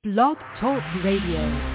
Blog Talk Radio.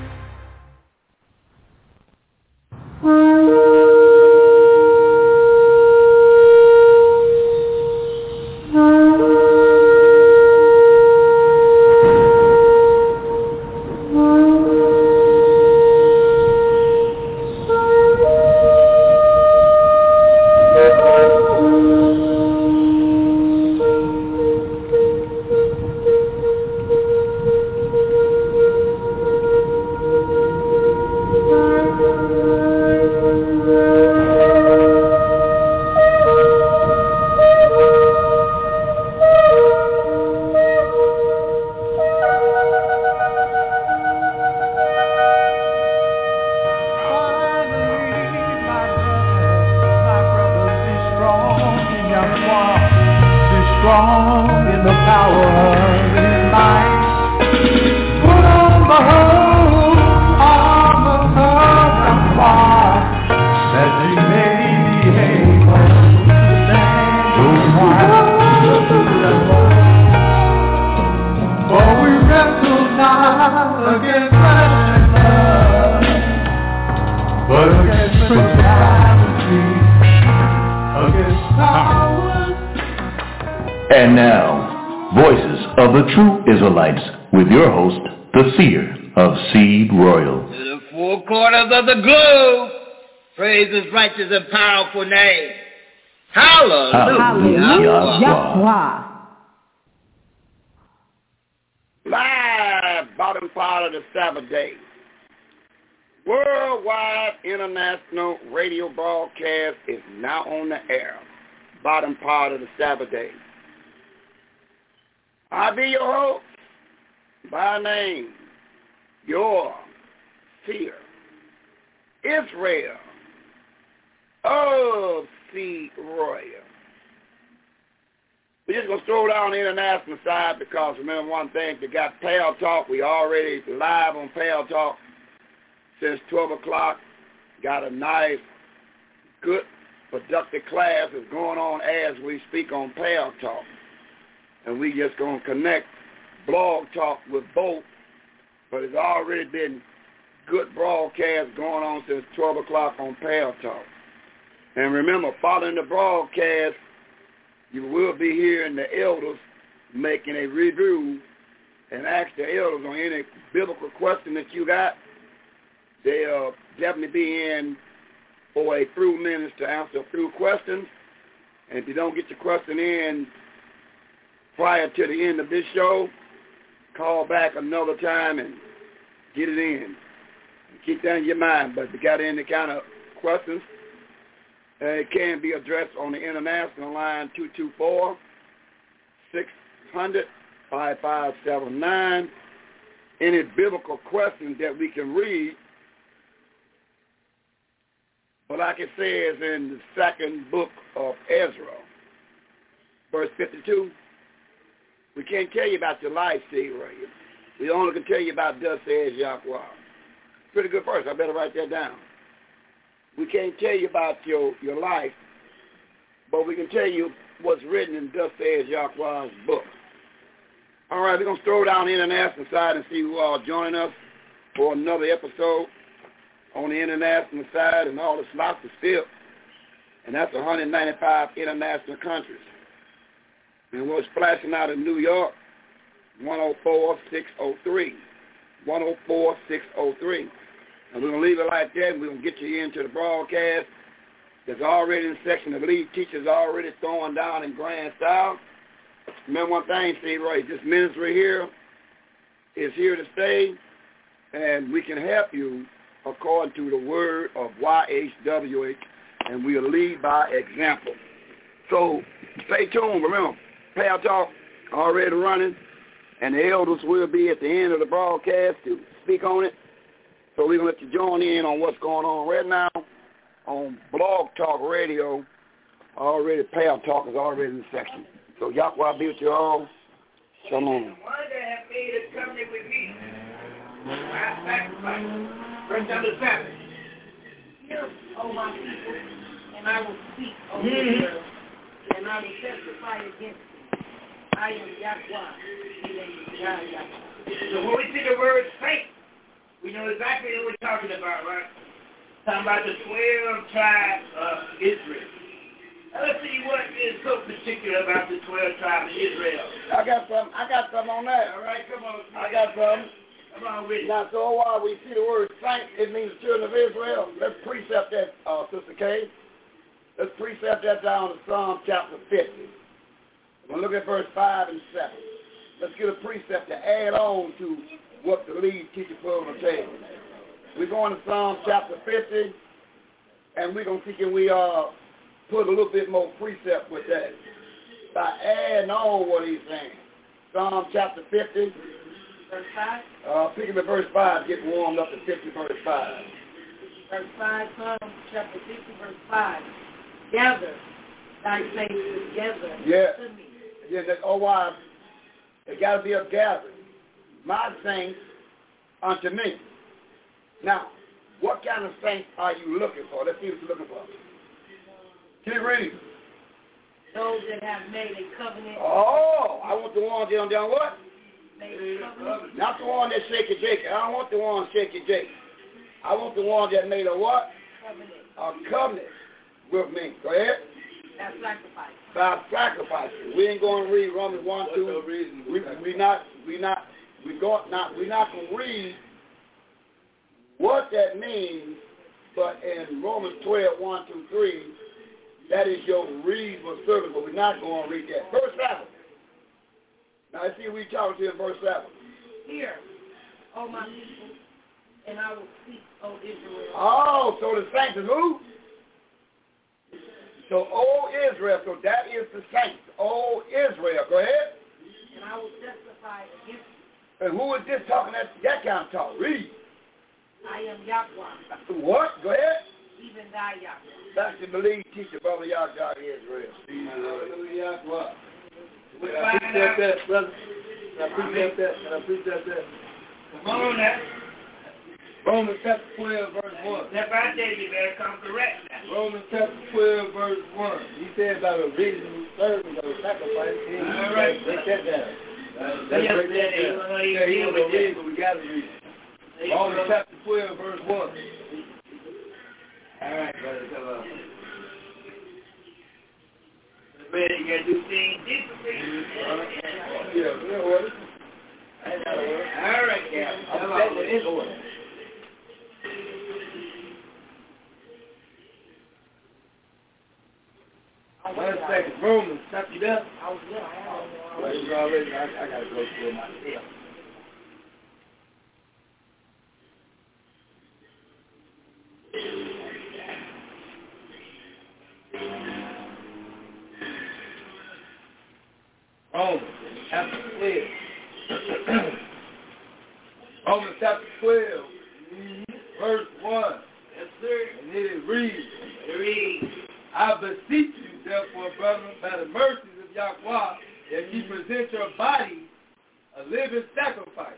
And now, Voices of the True Israelites, with your host, the Seer of Seed Royal. To the four corners of the globe, praise His righteous and powerful name. Hallelujah. Hallelujah. Live bottom part of the Sabbath day. Worldwide international radio broadcast is now on the air. Bottom part of the Sabbath day. I'll be your host by name, your Seer, Israel of Seed Royal. We're just going to throw down the international side because remember one thing, they got Pale Talk. We already live on Pale Talk since 12 o'clock. Got a nice, good, productive class that's going on as we speak on Pale Talk. And we just going to connect Blog Talk with both. But it's already been good broadcasts going on since 12 o'clock on Pale Talk. And remember, following the broadcast, you will be hearing the elders making a review and ask the elders on any biblical question that you got. They'll definitely be in for a few minutes to answer a few questions. And if you don't get your question in prior to the end of this show, call back another time and get it in. Keep that in your mind. But if you got any kind of questions, it can be addressed on the international line 224-600-5579. Any biblical questions that we can read, but like it says in the second book of Ezra, verse 52, we can't tell you about your life, Seed Royal. We only can tell you about thus says Yahweh. Pretty good verse. I better write that down. We can't tell you about your life, but we can tell you what's written in thus says Yahweh's book. All right, we're going to throw down the international side and see who are joining us for another episode on the international side, and all the slots are still. And that's 195 international countries. And we're splashing out in New York, 104-603. 104-603. And we're going to leave it like that, and we're going to get you into the broadcast. There's already in section, the lead teacher's already throwing down in grand style. Remember one thing, Steve Roy, this ministry here is here to stay, and we can help you according to the word of YHWH, and we'll lead by example. So stay tuned. Remember, Pale Talk already running, and the elders will be at the end of the broadcast to speak on it. So we're going to let you join in on what's going on right now on Blog Talk Radio. Already, Pale Talk is already in the section. So Yahweh be with you all. Shalom. One that have made a covenant with me. I sacrifice. First of the Sabbath. Hear, O my people, and I will speak, O Israel, and I will testify against you. I am Yahweh, in the name of Yahweh. So when we see the word saint, we know exactly what we're talking about, right? Talking about the 12 tribes of Israel. Now let's see what is so particular about the 12 tribes of Israel. I got some on that. All right, come on. I got some. Come on with it. Now, so while we see the word saint, it means children of Israel. Let's precept that, Sister Kay. Let's precept that down to Psalm chapter 50. We'll look at verse 5 and 7. Let's get a precept to add on to what the lead teacher put on the table. We're going to Psalm chapter 50, and we're going to see can we put a little bit more precept with that by adding on what he's saying. Psalm chapter 50. Verse 5? Picking at verse 5, getting warmed up to 50 verse 5. Verse 5, Psalm chapter 50, verse 5. Gather thy saints together to me. Yeah, why? It got to be a gathering. My saints unto me. Now, what kind of saints are you looking for? Let's see what you're looking for. Keep reading. Those that have made a covenant. Oh, I want the ones that done what? Made a covenant. Not the one that shaky Jake. I don't want the one shaky Jake. I want the one that made a what? Covenant. A covenant with me. Go ahead. That's sacrifice. By sacrificing. We ain't going to read Romans 1, 2. We're not going to read what that means, but in Romans 12, 1, 2, 3, that is your reasonable service, but we're not going to read that. Verse 7. Now let's see what we're talking to in verse 7. Hear, O my people, and I will speak, O Israel. Oh, so the saints is who? So, O Israel, so that is the saints. O Israel, go ahead. And I will testify against you. And who is this talking that kind of talk? Read. I am Yahweh. What? Go ahead. Even thy Yahweh. That's the believe teacher, brother Yahweh Israel. Hallelujah. What? We find out. That, brother. I appreciate that. Come on now. Romans chapter 12, verse 1. Step out there, you better come correct now. Romans chapter 12, verse 1. He said about a reasonable service or sacrifice. All right. Break that down. Let's break that down. Yeah, he was going to read, but we got to read it. Romans chapter 12, verse 1. All right, brother, come on. Brother, you got to do things differently. Yeah, order. I ain't got to worry. All right, Captain. I'm setting it in order. One second. Romans, chapter you there? I was there. I got to go through it myself. Romans chapter 12. Romans chapter 12, verse 1. Yes, sir. And it reads, Read. I beseech you, therefore, brethren, by the mercies of Yahweh, that ye present your body a living sacrifice.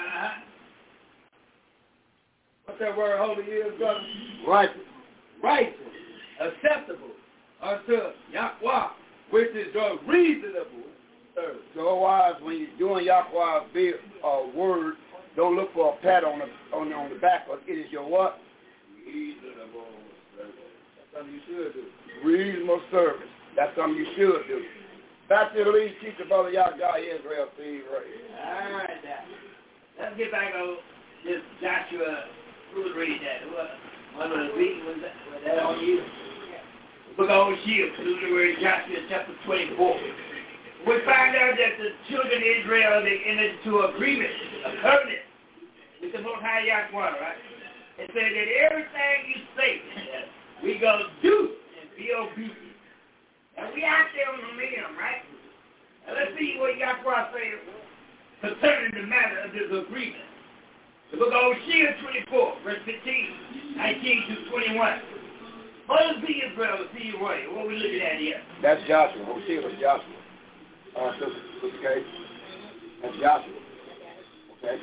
What's that word holy is, brother? Righteous. Righteous. Acceptable unto Yahweh, which is your reasonable service. So otherwise, when you're doing Yahweh's word, don't look for a pat on the back, but it is your what? Reasonable service. That's something you should do. Reasonable service. That's something you should do. Back to the lead teacher, brother Yahweh Israel, Steve Ray. All right, now. Let's get back on this Joshua. Who's reading that? One of the reading was that on you? Book of Hosea, the word Joshua chapter 24. We find out that the children of Israel, they entered into agreement, a covenant with the Most High Yahweh, right? It said that everything you say, we gonna do and be obedient. And we out there on the limb, right? Now let's see what Yahweh says concerning the matter of this agreement. The book of Hosea 24, verse 15, 19 to 21. What is the Israel to see you right? What are we looking at here? That's Joshua. Hosea was Joshua. Okay. That's Joshua. Okay.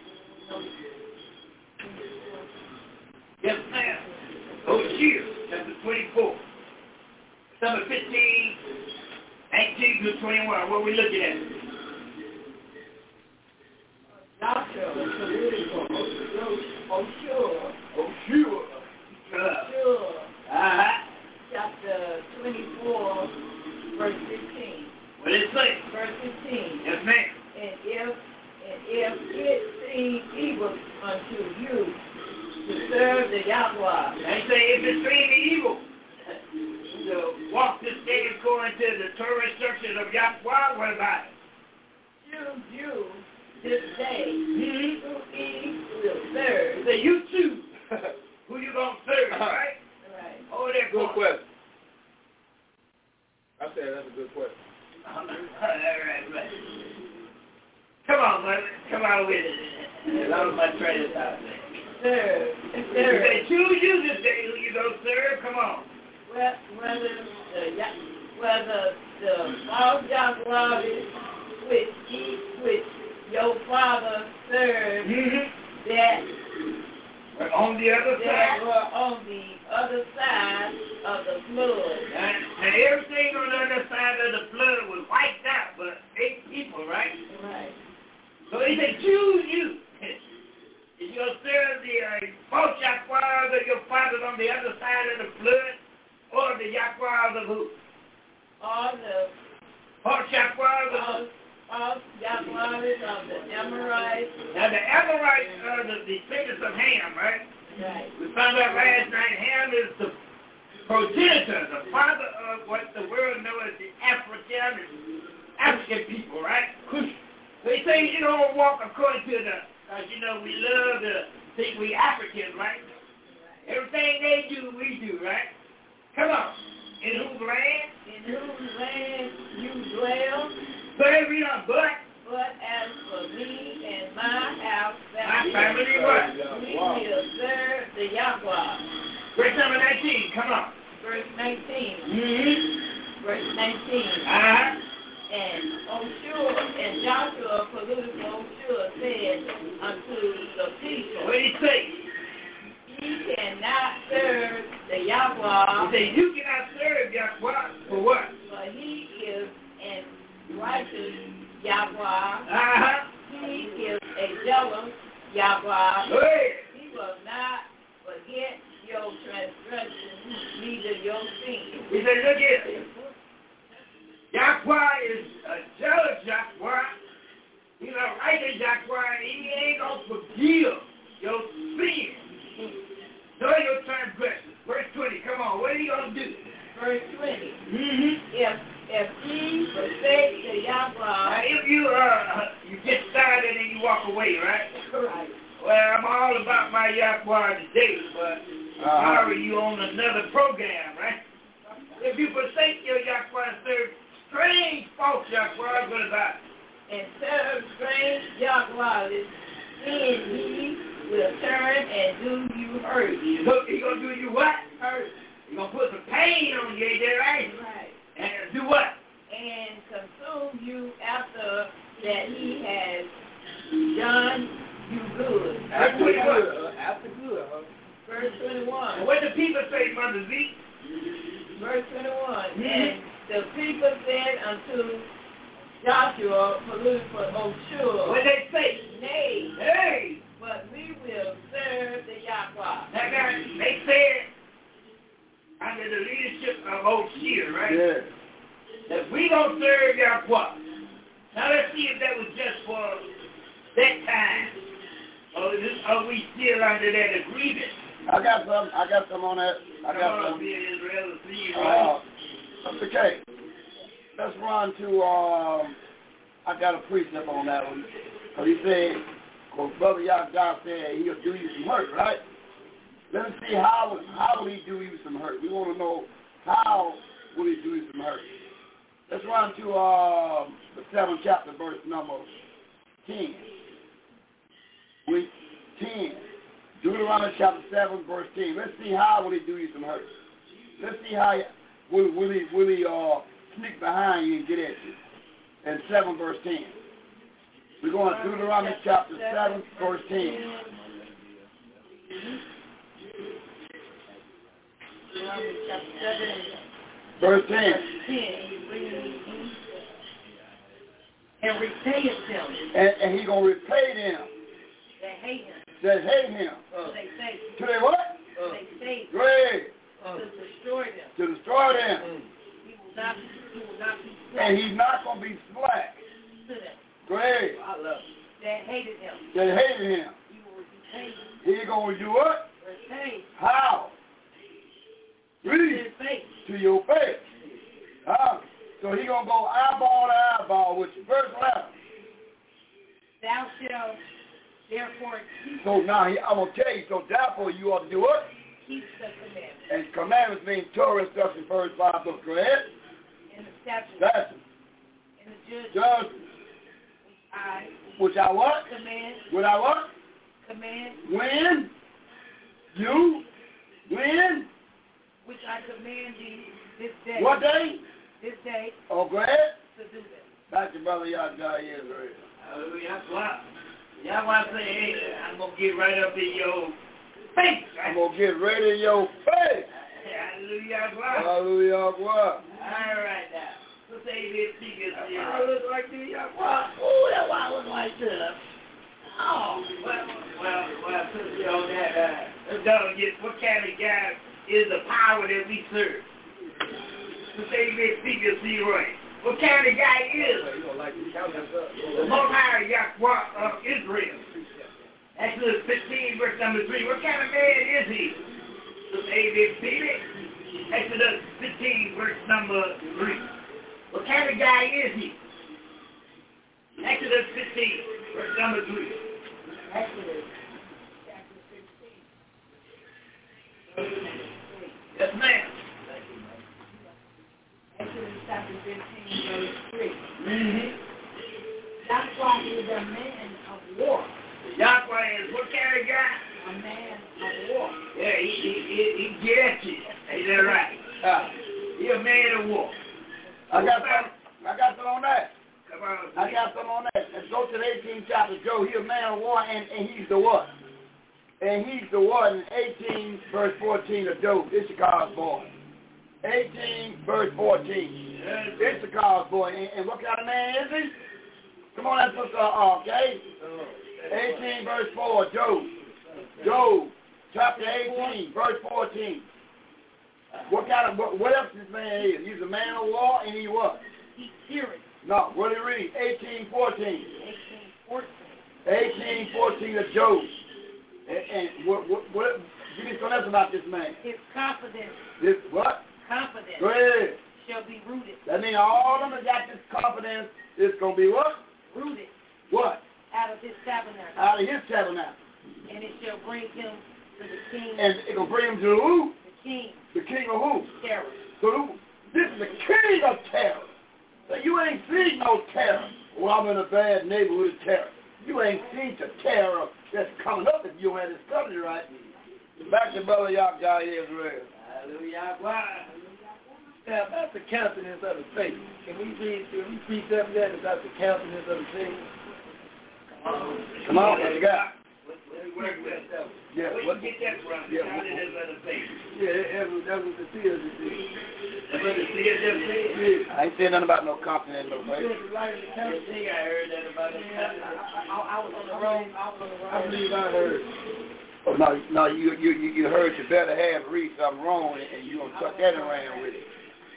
Yes, ma'am. Hosea chapter 24. Number 15, 19 to 21. What are we looking at? Chapter 24, verse 15. What did it say? Verse 15. Yes, ma'am. And if it seem evil unto you to serve the Yahweh. They say if it seem evil to walk this day according to the Torah instructions of Yahweh, what about it? Choose you this day who ye will They serve. say you choose who you gonna serve, right? Right. Over there, Good question. I said that's a good question. All right. Come on, brother. Come on with it. That was my train of thought. Serve. They choose you this day who you gonna serve. Come on. Whether the false Yahweh which your father served, that on the other side. were on the other side of the flood. And everything on the other side of the flood was wiped out, but 8 people, right? Right. So he said, choose you. If you'll serve the false Yahweh of your fathers on the other side of the flood, or the Yahweh of who? All the False Yahweh of Yahweh of the Amorites. Now the Amorites are the descendants of Ham, right? Right. We found out last night Ham is the progenitor, the father of what the world knows as the African people, right? They say you don't walk according to the, we love to think we Africans, right? Everything they do, we do, right? Come on. In whose land? In whose land you dwell. But as for me and my house, my family what? We will serve the Yahweh. Verse number 19, come on. Verse 19. Verse 19. And Joshua, political Oshua, said unto the people, what did he say? Ye cannot serve the Yahweh. He said, you cannot serve Yahweh for what? For he is an righteous Yahweh. He is a jealous Yahweh. He will not forget your transgression, neither your sin. He said, look here. Yahweh is a jealous Yahweh. He's a righteous Yahweh. He ain't going to forgive your sin. Nor your transgression. Verse 20, come on. What are you going to do? Verse 20. If ye forsake the Yahweh. Now, if you get started and you walk away, right? Right. Well, I'm all about my Yahweh today, but sorry, you on another program, right? If you forsake your Yahweh and serve strange false Yahweh, what about it? And serve strange Yahweh, then he will turn and do you hurt. Look, he going to do you what? Hurt. He going to put some pain on you, right? Right. And do what? And consume you after that he has done you good. After good. After good, huh? Verse 21. And what do people say, Mother Z? Verse 21. And the people said unto Joshua, political Oshua, What they say? Nay. Hey! But we will serve the Yahweh. Now, guys, they said, under the leadership of Oshia, right? Yeah. That we don't serve Yahweh. Now, let's see if that was just for that time. Or are we still under that agreement? I got some on that. I got some. Israel, see, right? Okay. Let's run to, I got a precept on that one. Because he said, well, Brother Yahweh said he'll do you some hurt, right? Let us see how will he do you some hurt. We want to know how will he do you some hurt. Let's run to the 7th chapter, verse number 10. 10. Deuteronomy chapter 7, verse 10. Let's see how will he do you some hurt. Let's see how will he sneak behind you and get at you. And 7 verse 10. We're going to Deuteronomy chapter 7, verse 10. Verse 10. And repay them. And he's going to repay them. hate him. That hate him. To they face. To they what? They face. Great. To destroy them. To destroy them. He will not be slack. And he's not going to be slack. To them. Great. I love it. That hated him. That hated him. He will retain. He's going to do what? Retain. How? Read. To your face. So he's going to go eyeball to eyeball with you. Verse 11. Thou shalt therefore keep. So now I'm going to tell you, so therefore you ought to do what? Keep the commandments. And commandments mean Torah instruction, first 5 books. Go ahead. And the statutes. Statutes. And the judgments. Judgments. Which I what? Command. Which I what? Command. When? You? When? Which I command thee this day. What day? This day. Oh, go ahead. To do them. That's your brother Yahweh Israel. Hallelujah. Y'all want to say, hey, I'm going to get right up in your face. I'm going to get right in your face. Hallelujah. Hallelujah. All right now. Let's say this figure. I look like the Yahweh. Oh, that's why I look like this. Oh, well, you know that, what kind of God is the power that we serve? To say this figure, see right. What kind of guy is the Most High Yahweh of Israel? Exodus 15, verse number 3. What kind of man is he? To say this figure. Exodus 15, verse number 3. What kind of guy is he? Exodus 15, verse number 3. Exodus. Yes, ma'am. Exodus chapter 15, verse 3. Mm-hmm. Yahweh is a man of war. Yahweh is what kind of guy? A man of war. Yeah, he get at you. Is that right? He a man of war. I got some on that. Come on. I got some on that. Let's go to the 18th chapter. Joe, he's a man of war, and he's the what? And he's the one in 18, verse 14 of Job, Issachar's boy. 18, verse 14. Issachar's boy. And what kind of man is he? Come on, let's look okay? 18, verse 4, Job. Job, chapter 18, verse 14. What else this man is? He's a man of war, and he what? He's hearing. No, what did he read? 18:14. 18:14. 18:14 of Job. And what give me some else about this man. His confidence. This what? Confidence. Go ahead. Shall be rooted. That means all of them that got this confidence is going to be what? Rooted. What? Out of his tabernacle. Out of his tabernacle. And it shall bring him to the king. And it will bring him to who? The king. The king of who? Terror. So this is the king of terror. So you ain't seen no terror. Well, I'm in a bad neighborhood of terror. You ain't seen the terror that's coming up if you had this company right. Back to Brother Yahweh Israel. Hallelujah. Now, about the countenance of the faith. Can we read something that about the countenance of the faith? Come on, what you got? Yeah, what you get that from? Yeah, Countenance of the faith. Yeah, that was the seers that did. That's what the seers just said. I ain't saying nothing about no confidence, no faith. I think I heard that about the I was on the road. I believe I heard. Oh, no, you heard you better have read something wrong, and you gonna tuck that around with it.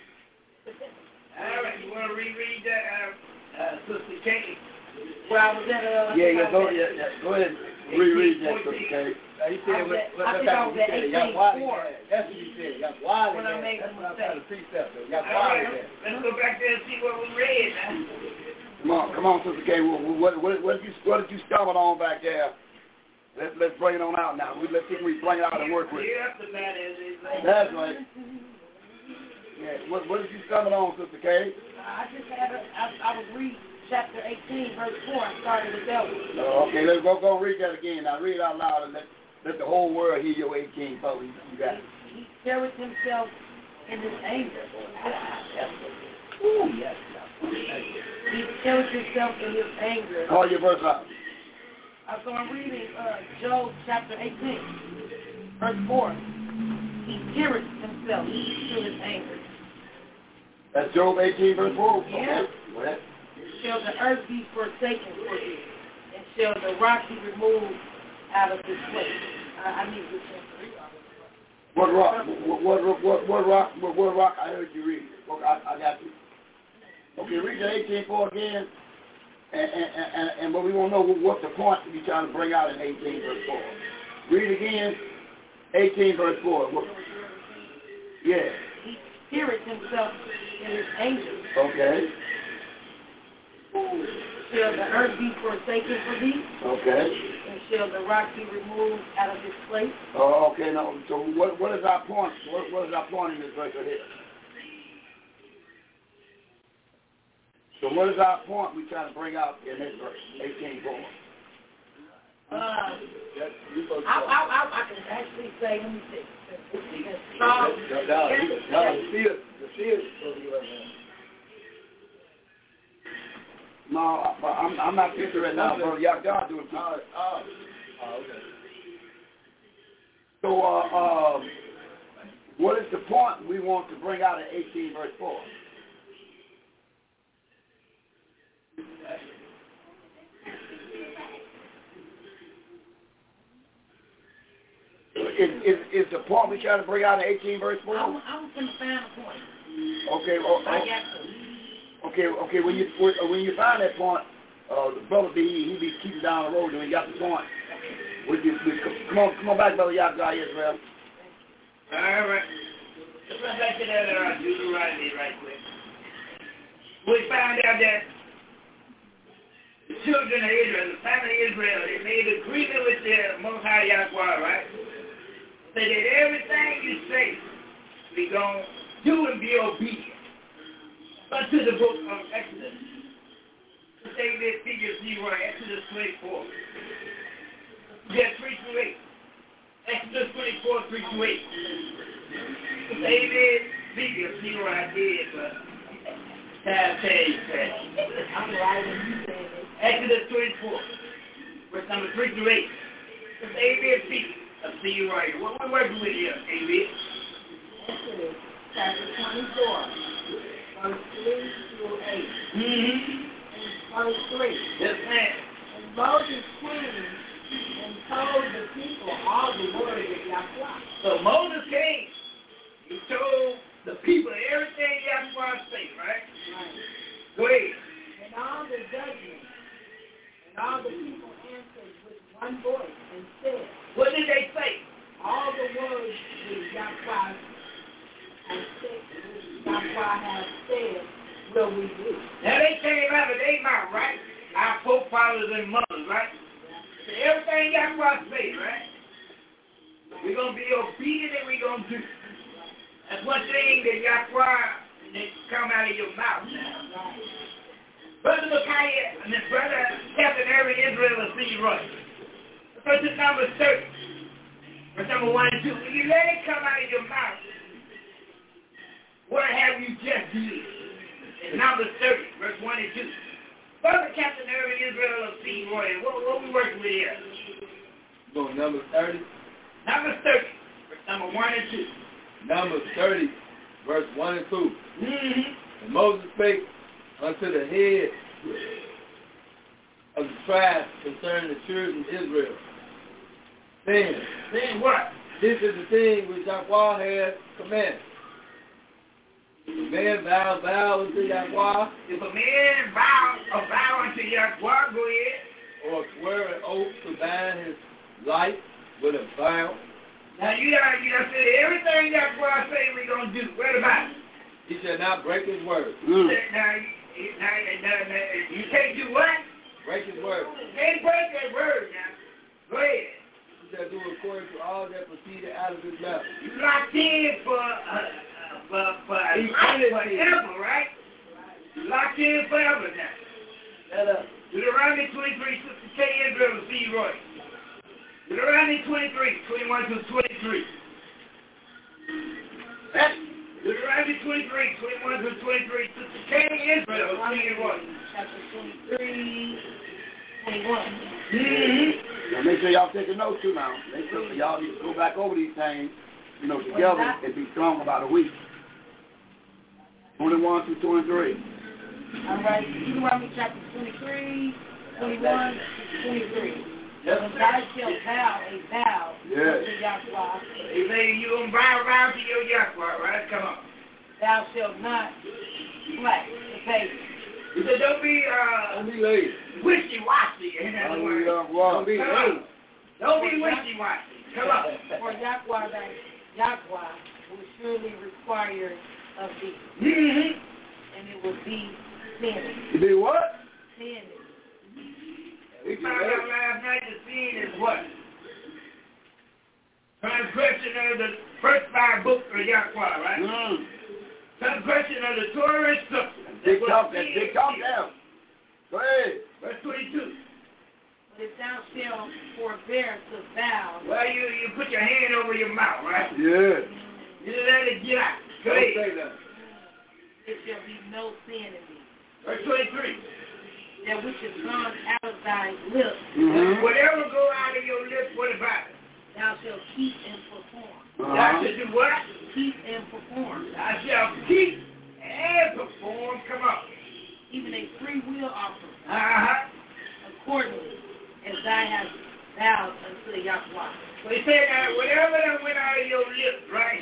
All right, you want to reread that, Sister Kate? Where I was at. Go ahead. Reread that, Sister Kate. He said, I think I was at 18:4. That's what he said. You got wild. When I made the mistake. You got All wild. right, let's go back there and see what we read now. Come on, Sister Kate. What did you stumble on back there? Let's bring it on out now. Let's see if we bring it out and work with it. That's right. Yeah. What did you stumble on, Sister Kate? I just had I was reading chapter 18, verse 4. I started with that one. Okay, let's go read that again. Now read it out loud and let the whole world hear your 18, folks. You got it. He carried himself in his anger. Ooh, yes. He carried himself in his anger. Call your verse out. So I'm reading Job chapter 18, verse 4. He carried himself to his anger. That's Job 18, verse 4. Yeah. Okay. What? Shall the earth be forsaken for you, and shall the rock be removed out of this place. I need to check the read. What rock? What rock? I heard you read. Okay, I got you. Okay, read the 18:4 again. And but we want to know what the point you're trying to bring out in 18 verse 4. Read again, 18 verse 4. Yeah. He spirits himself in his angels. Okay. Shall the earth be forsaken for thee? Okay. And shall the rock be removed out of his place? Oh, okay. Now, so what is our point? What is our point in this verse right here? So what is our point we trying to bring out in this verse, 18:4? I can actually say, let me see. No, I'm not picturing right now, bro. Y'all God doing it. Okay. So, what is the point we want to bring out in 18 verse 4? Is the point we trying to bring out in 18 verse 4? I'm going to find a point. Okay. Okay. When you find that point, the brother he be keeping down the road and we got the point. Come on back, brother Yahweh Israel. All right. Let's run back to that Deuteronomy right quick. We found out that the children of Israel, the family of Israel, they made agreement with their Most High Yahweh, right? They did everything you say, we going to do and be obedient. Unto the book of Exodus. To say this figure 0, Exodus 24. Yeah, 3-8. Exodus 24, 3-8. To say this figure 0, I did, but time changed. I'm writing. Exodus 24, verse number 3-8. To say this figure of 0. What we're working with here, AB? Exodus chapter 24. Verse 3 through 8. Mm-hmm. Verse 3. Yes, ma'am. And Moses came and told the people all the words of Yahweh. So Moses came. He told the people everything Yahweh said, right? Right. Go ahead. And all the judgment and all the people answered with one voice and said, What did they say? all the words that Yahweh has said will we do. Now they came out of their mouth, right? Our forefathers and mothers, right? So everything Yahweh said, right? We're going to be obedient and we're going to do. That's one thing that Yahweh that come out of your mouth now. Brother Micaiah and his brother Captain Aaron Israel of C. Roy. Verse number 30. Verse number 1 and 2. When you let it come out of your mouth, what have you just did? In number 30, verse 1 and 2. Brother Captain Aaron Israel of C. Roy. What we working with here? Go number 30. Number 30, verse number 1 and 2. Number 30, verse 1 and 2. Mm-hmm. And Moses spake unto the head of the tribe concerning the children of Israel, Saying what? this is the thing which Yahweh has commanded. If a man vow unto Yahweh, If a man vow unto Yahweh, go ahead. or swear an oath to bind his life with a vow, Now you done said everything Yahweh say we're going to do. What about it? he shall not break his word. Now, you can't do what? Break his word. You can't break that word now. Go ahead. He shall do according to all that proceeded out of his mouth. You locked in for forever, right? You locked in forever now. Deuteronomy 23, Sister K. Israel, C. Roy. Deuteronomy 23, 21 to 23. Deuteronomy 23, 21 to 23. Sister K. Israel, C. Roy. Chapter 23, 21. Mm-hmm. Now make sure y'all taking notes too now. Make sure y'all need to go back over these things, together and be strong about a week. 21 through 23. All right. Deuteronomy chapter 23, 21 to 23. When thou shalt vow a vow unto Yahweh, You gonna vow to your Yahweh, right? Come on. thou shalt not slack the pace. He said, don't be lazy. wishy-washy. In other words, Don't be lazy. Don't be wishy-washy. Come on. For Yahweh thy Yahweh will surely require of thee, Mm-hmm. and it will be sin. You do what? Sin. We found out last night the sin is what? Transgression of the first 5 books of Yahweh, right? Transgression of the Torah instructions. Big talk down. Go ahead. Verse 22. But if thou shalt forbear to vow, Well, you put your hand over your mouth, right? Yeah. You let it get out. Go Don't ahead. say that. it shall be no sin in thee. Verse 23. That which is gone out of thy lips, Whatever go out of your lips, what about it? thou shalt keep and perform. Thou shalt do what? Keep and perform. Thou shalt keep and perform. Come on. Even a free will offering, Uh-huh. accordingly as thou hast vowed unto Yahweh. So he said that whatever that went out of your lips, right?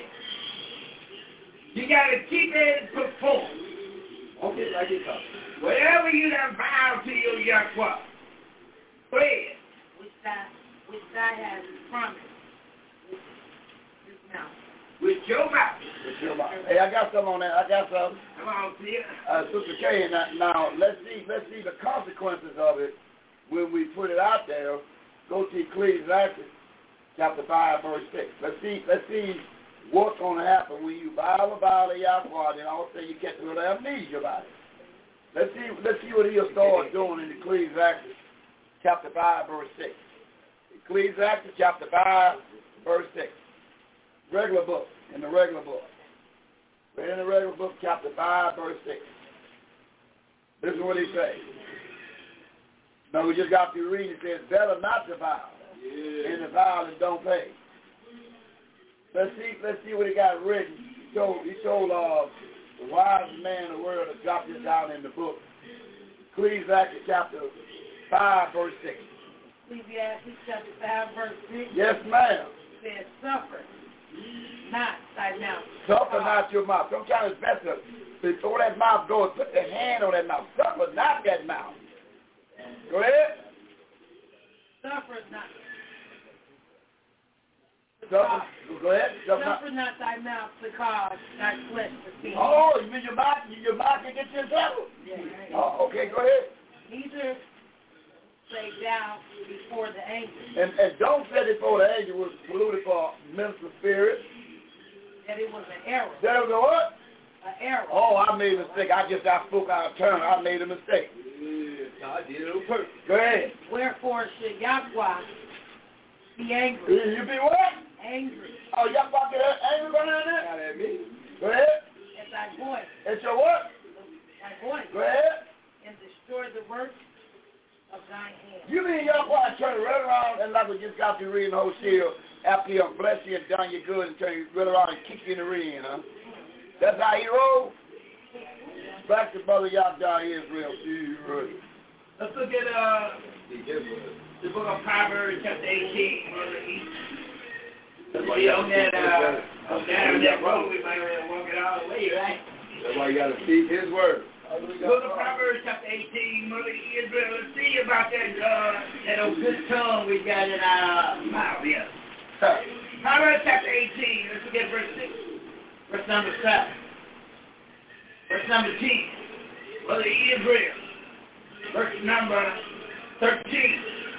You got to keep it and perform. Okay, like it comes. Whatever you done vowed to your Yahweh. Go ahead. Which thou hast promised with his mouth. With your mouth. Hey, I got some on that. I got some. Come on, see it. Sister Kay, now let's see the consequences of it when we put it out there. Go to Ecclesiastes chapter 5, verse 6. Let's see what's going to happen when you vow a vow to Yahweh, then all of a sudden you get a little amnesia about it. Let's see what he'll start doing in Ecclesiastes chapter 5, verse 6. Ecclesiastes chapter 5, verse 6. Regular book, in the regular book. Right in the regular book, chapter 5, verse 6. This is what he says. Now we just got to read it. It says, better not to vow. And the vow and don't pay. Let's see what he got written. He told the wise man of the world to drop this down in the book. Ecclesiastes chapter 5, verse 6. Ecclesiastes chapter 5, verse 6. Yes, ma'am. Says, suffer not thy mouth. Suffer not your mouth. Sometimes it's better before that mouth goes, put the hand on that mouth. Suffer not that mouth. Go ahead. Suffer not. Go ahead. Suffer not thy mouth to cause thy flesh to sin. Oh, you mean your mouth can get you in trouble? Yeah. Oh, okay, go ahead. Neither say thou before the angel And don't say before the angel was polluted for minister spirit. that it was an error. That was a what? An error. Oh, I made a mistake. I spoke out of turn. I made a mistake. Yeah, I did it on purpose. Go ahead. Wherefore should Yahweh be angry? You be what? Angry Oh, y'all about to get angry behind that? Not at me. Go ahead. at thy voice. It's your what? Thy voice. Go ahead. And destroy the work of thine hand. You mean y'all want to turn right around and like we just got you reading the whole shield after you bless you and done you good and turn you right around and kick you in the ring, huh? That's how he roll? Back to Brother Yahweh Israel. Let's look at the book of Proverbs, chapter 18, Brother East. We on that road, we might walk it all the way, right? That's why you got to speak his word. Book of Proverbs, chapter 18, Mother Israel. Let's see about that old good tongue we got in our mouth here. Proverbs, chapter 18, let's look at verse 6, verse number 7, verse number 10, Mother Israel, verse number 13,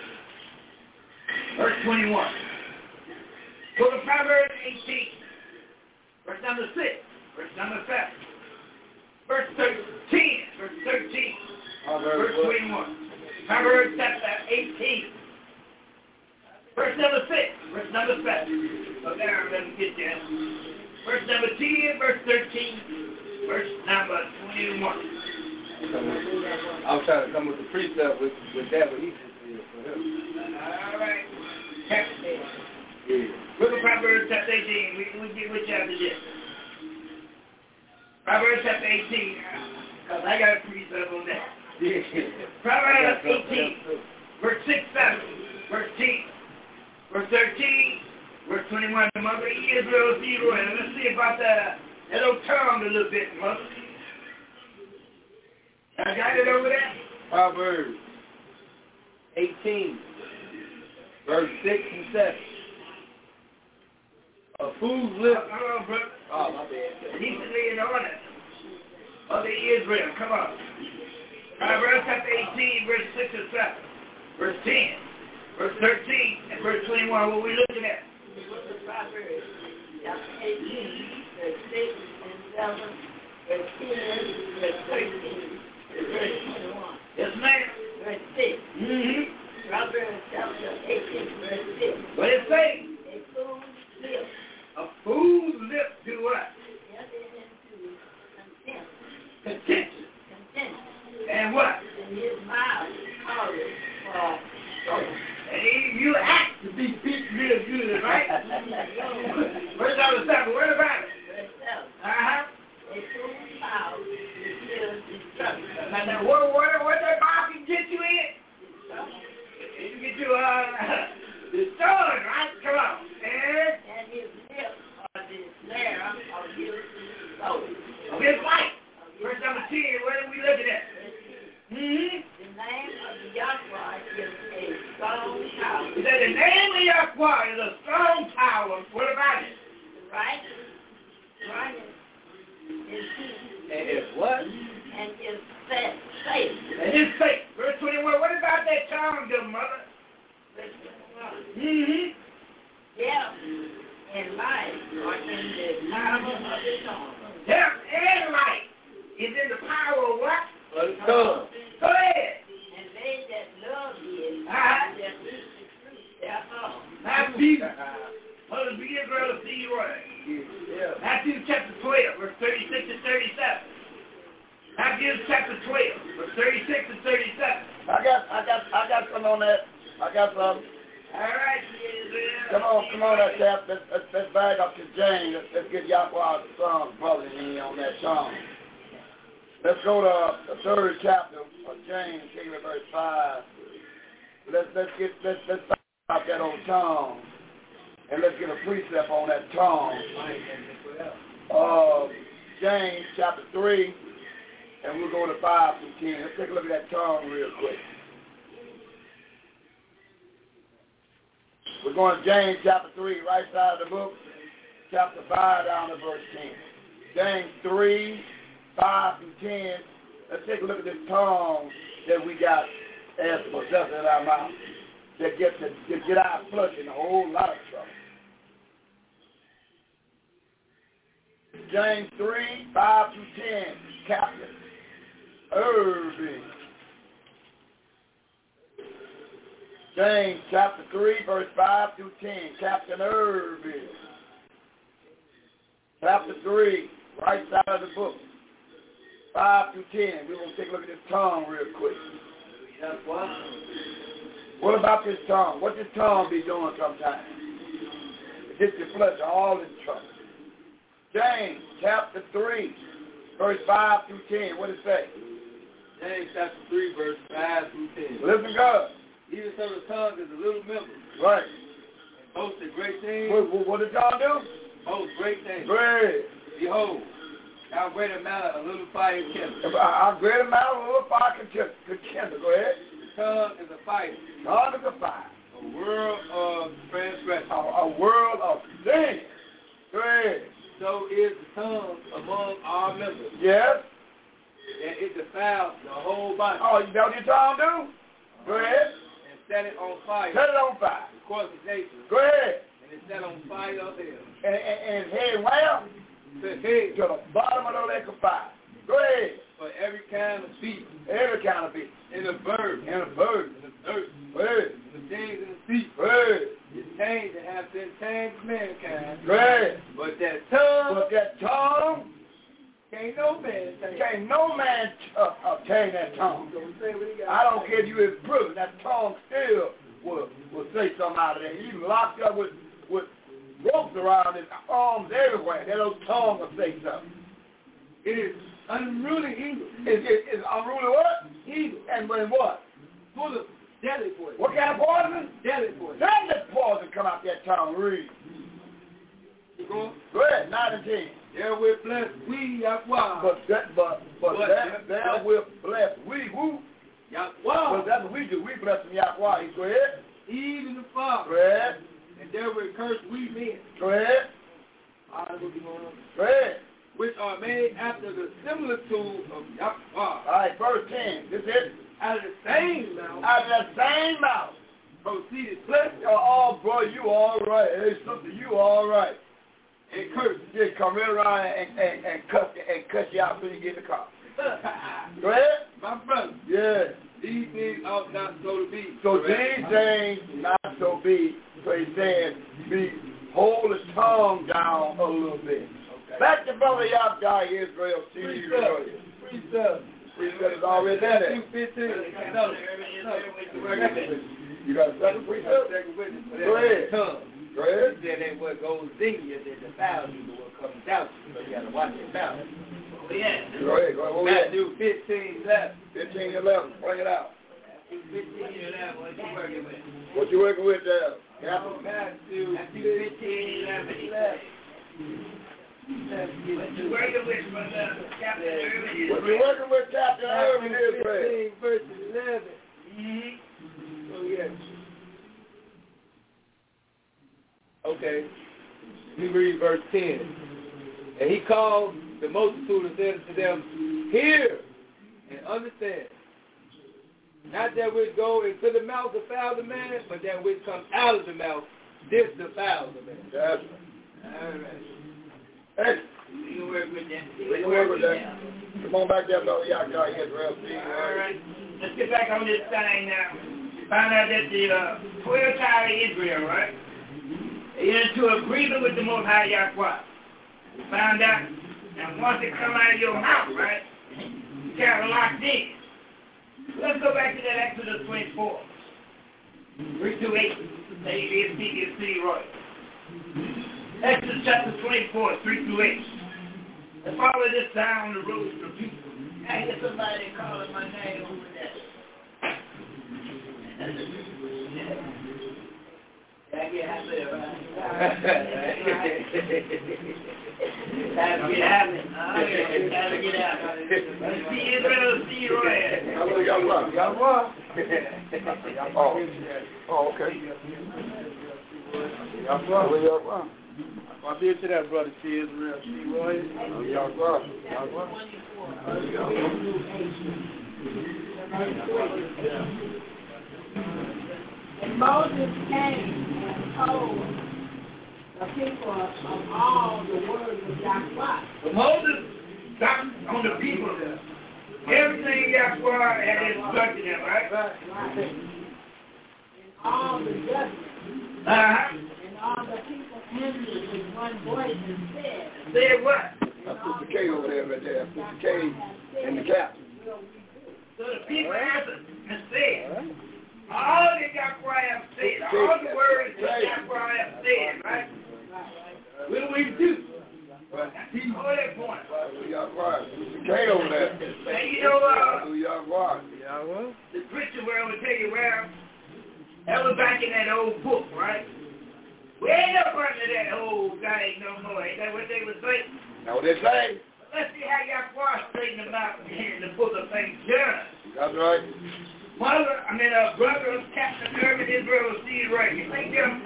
verse 21. Book of Proverbs 18, verse number 6, verse number 7, verse 13, verse 13, verse 21. Proverbs chapter 18, verse number 6, verse number 7. So there, let me get there. Verse number 10, verse 13, verse number 21. I was trying to come with the precept with that, but he just did it for him. All right. Yeah. Book of Proverbs chapter 18. We get which chapter this? Proverbs chapter 18. Because I got a precept on that. Proverbs 18. Verse 6, 7. Verse 10. Verse 13, verse 21, the mother of Israel, Leroy. Let's see about that little tongue a little bit, mother. I got it over there? Proverbs 18, verse 6 and 7. A fool's lips. Hold on, brother. Oh, my bad. He should lay in order. Mother of Israel, come on. Proverbs chapter 18, verse 6 and 7. Verse 10, verse 13, and verse 21. What are we looking at? Proverbs chapter 18, verse 6 and 7, verse 10, verse 13, verse 21. Yes, ma'am. Verse 6. Mm-hmm. Proverbs chapter 18, verse 6. What it say? A fool's lips A fool's lip do what? enter into contempt. Contention. Contempt. And what? And his mouth calleth for trouble. And you act to be beat real good, right? Verse number 7. What about it? Verse 7. Uh-huh. A fool's mouth is filled with destruction. Now, what that mouth can get you in? It can get you, destroyed, right? Come on. And his lips are the snare of his soul. Of his life. Verse number 10, what are we looking at? Mm-hmm. The name of the Yahweh is a strong tower. He said the name of Yahweh is a strong tower. What about it? The righteous runneth in peace. And it's what? And is safe. And it's faith. Verse 21, what about that tongue, good mother? Verse 21. Mm-hmm. Death and life are in the power of the tongue. Death and life is in the power of what? Of the tongue. Go ahead. And they that love it, Uh-huh. that eat the fruit thereof. Matthew. Mother be Israel, see you right. Yeah. Matthew chapter 12, verse 36 and 37. Matthew chapter 12, verse 36 and 37. I got some on that. I got some. All right, Israel. Come on, that chap. Let's bag up to James. Let's get Yahweh's son, brother, in on that tongue. Let's go to the 3rd chapter of James, taking verse 5. Let's talk about that old tongue, and let's get a precept on that tongue. James chapter 3, and we'll go to 5 through 10. Let's take a look at that tongue real quick. We're going to James chapter 3, right side of the book, chapter 5 down to verse 10. James 3, 5 through 10. Let's take a look at this tongue that we got as a possessor in our mouth that get our flush in a whole lot of trouble. James 3, 5 through 10, Captain Irving. James chapter 3, verse 5 through 10, Captain Irving. Chapter 3, right side of the book, 5 through 10. We're going to take a look at this tongue real quick. What about this tongue? What this tongue be doing sometimes? It gets your flesh all in trouble. James chapter 3, verse 5 through 10. What does it say? James chapter 3, verse 5 through 10. Listen good. Even so the tongue is a little member. Right. And boasts a great thing. What did John do? Boasts great things. Great. Behold, how great amount of a little fire is kindled. How great amount of a little fire can kindle. Go ahead. The tongue is a fire. Tongue is a fire. A world of transgression. A world of sin. Go ahead. So is the tongue among our members. Yes. And it defiles the whole body. Oh, you know what your tongue do? Go ahead. And set it on fire. Set it on fire. The course of nature. Go ahead. And it's set on fire of hell. And it's head where? To head. To the bottom of the lake of fire. Go ahead. For every kind of beast. Every kind of beast. And a bird. And a bird. And the dirt. Go ahead. And the things in the sea. Go ahead. It's tamed that have been tamed with mankind. Go ahead. But that tongue. But that tongue. Can't no man tame. Can't no man obtain that tongue. I don't care if you in prison. That tongue still will say something out of there. He's locked up with ropes around his arms everywhere. That old tongue will say something. It is unruly evil. It's unruly what? Evil. And when what? Full of Deadly poison. What kind of poison? Deadly poison. Deadly poison come out that tongue. Read. You go? Go ahead, 9 and 10. There will bless we Yahweh. But there will bless we who? Yahweh. Well, that's what we do. We bless them Yahweh. Go ahead. Even the Father. Go ahead. And there will curse we men. Go ahead. All right, what we going on? Go ahead. Which are made after the similitude of Yahweh. All right, verse 10. This is it. Out of the same mouth. Out of the same mouth. Proceeded blessing. Oh, bro, you all right. Hey, sister, you all right. And curse. Just come right around and cuss you out when you get in the car. Go ahead. My brother. Yeah. These things ought not so to be. So these things not so be. So he said, hold his tongue down a little bit. Okay. Back to Brother Yahweh Israel. Precept. Precept is already there. 15. No. You got a second precept? Go ahead. Go ahead. He said that what goes in you, that defiles you, but what comes out you. So you got to watch your mouth. Oh, yeah. Go ahead. Go ahead. Matthew 15:11. 15:11. Bring it out. 15:11. What you working with? What you working with there? Matthew 15:11. What you working with from chapter 11? What we working with chapter 11 is 15, verse 11. Mm-hmm. Oh, yeah. Okay. We read verse 10. And he called the multitude and said to them, hear and understand. Not that which go into the mouth defile the man, but that which comes out of the mouth, this defiles the man. That's All right. Hey, We can work with that. we can work with that. Come on back there, Brother Yahweh Israel. All right. Let's get back on this thing now. Find out that the 12 tribes of Israel, right? They're into agreement with the Most High Yahweh. We found out. And once it come out of your mouth, right, you kind of locked in. Let's go back to that Exodus 24. 3 through 8. Say you speak your city royal. Exodus chapter 24, 3 through 8. Let's follow this down the road to people. I hear somebody calling my name over there. I get happy, right? Time to get happy. Time to get out. See Israel, see Roy. Yahweh. Oh, okay. Yahweh. I'll be to that, brother. See Israel, see Roy. And Moses came and told the people of all the words of Yahweh. But Moses stopped on the people. Everything Yahweh had instructed them, right? Right. And all the judgments. Uh-huh. And all the people answered with one voice and said. Said what? That's Mr. K over there, right there. Mr. K and the captain. So the people answered and said, all that Yahweh have said, all the words that Yahweh have said, right? What do we do? Keep on that point. Yahweh. Mr. K over there. And you know, Yahweh. the preacher where will tell you where, that was back in that old book, right? We ain't up under that old guy no more. Ain't that what they would say? Now what they say? Let's see how Yahweh straightened them out in the book of St. John. That's right. Brother of Captain Urban Israel C. Reagan. St. John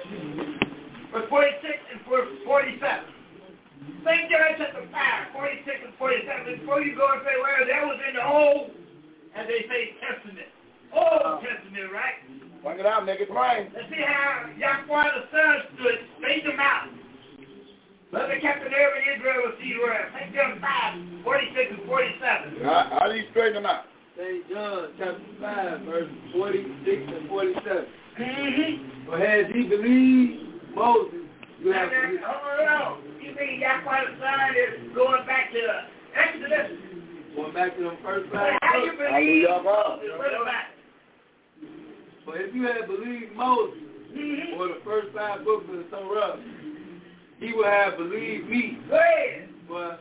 5, verse 46 and verse 47. St. John chapter 5, 46 and 47. Before you go and say, well, that was in the Old, as they say, Testament. Old Testament, right? Bring it out, make it plain. Let's see how Yahweh the Son stood, straightened them out. Brother Captain Urban Israel C. Reagan. St. John 5, 46 and 47. How do you straighten them out? St. John chapter 5, verse 46 and 47. Mm-hmm. For has he believed Moses, you have believed. Oh, no. You think Yahweh the Son is going back to Exodus? Going back to them first 5 How you books. believe Moses? What about it? But if you had believed Moses, Mm-hmm. or the first 5 books of the Torah, he would have believed me. Go ahead. But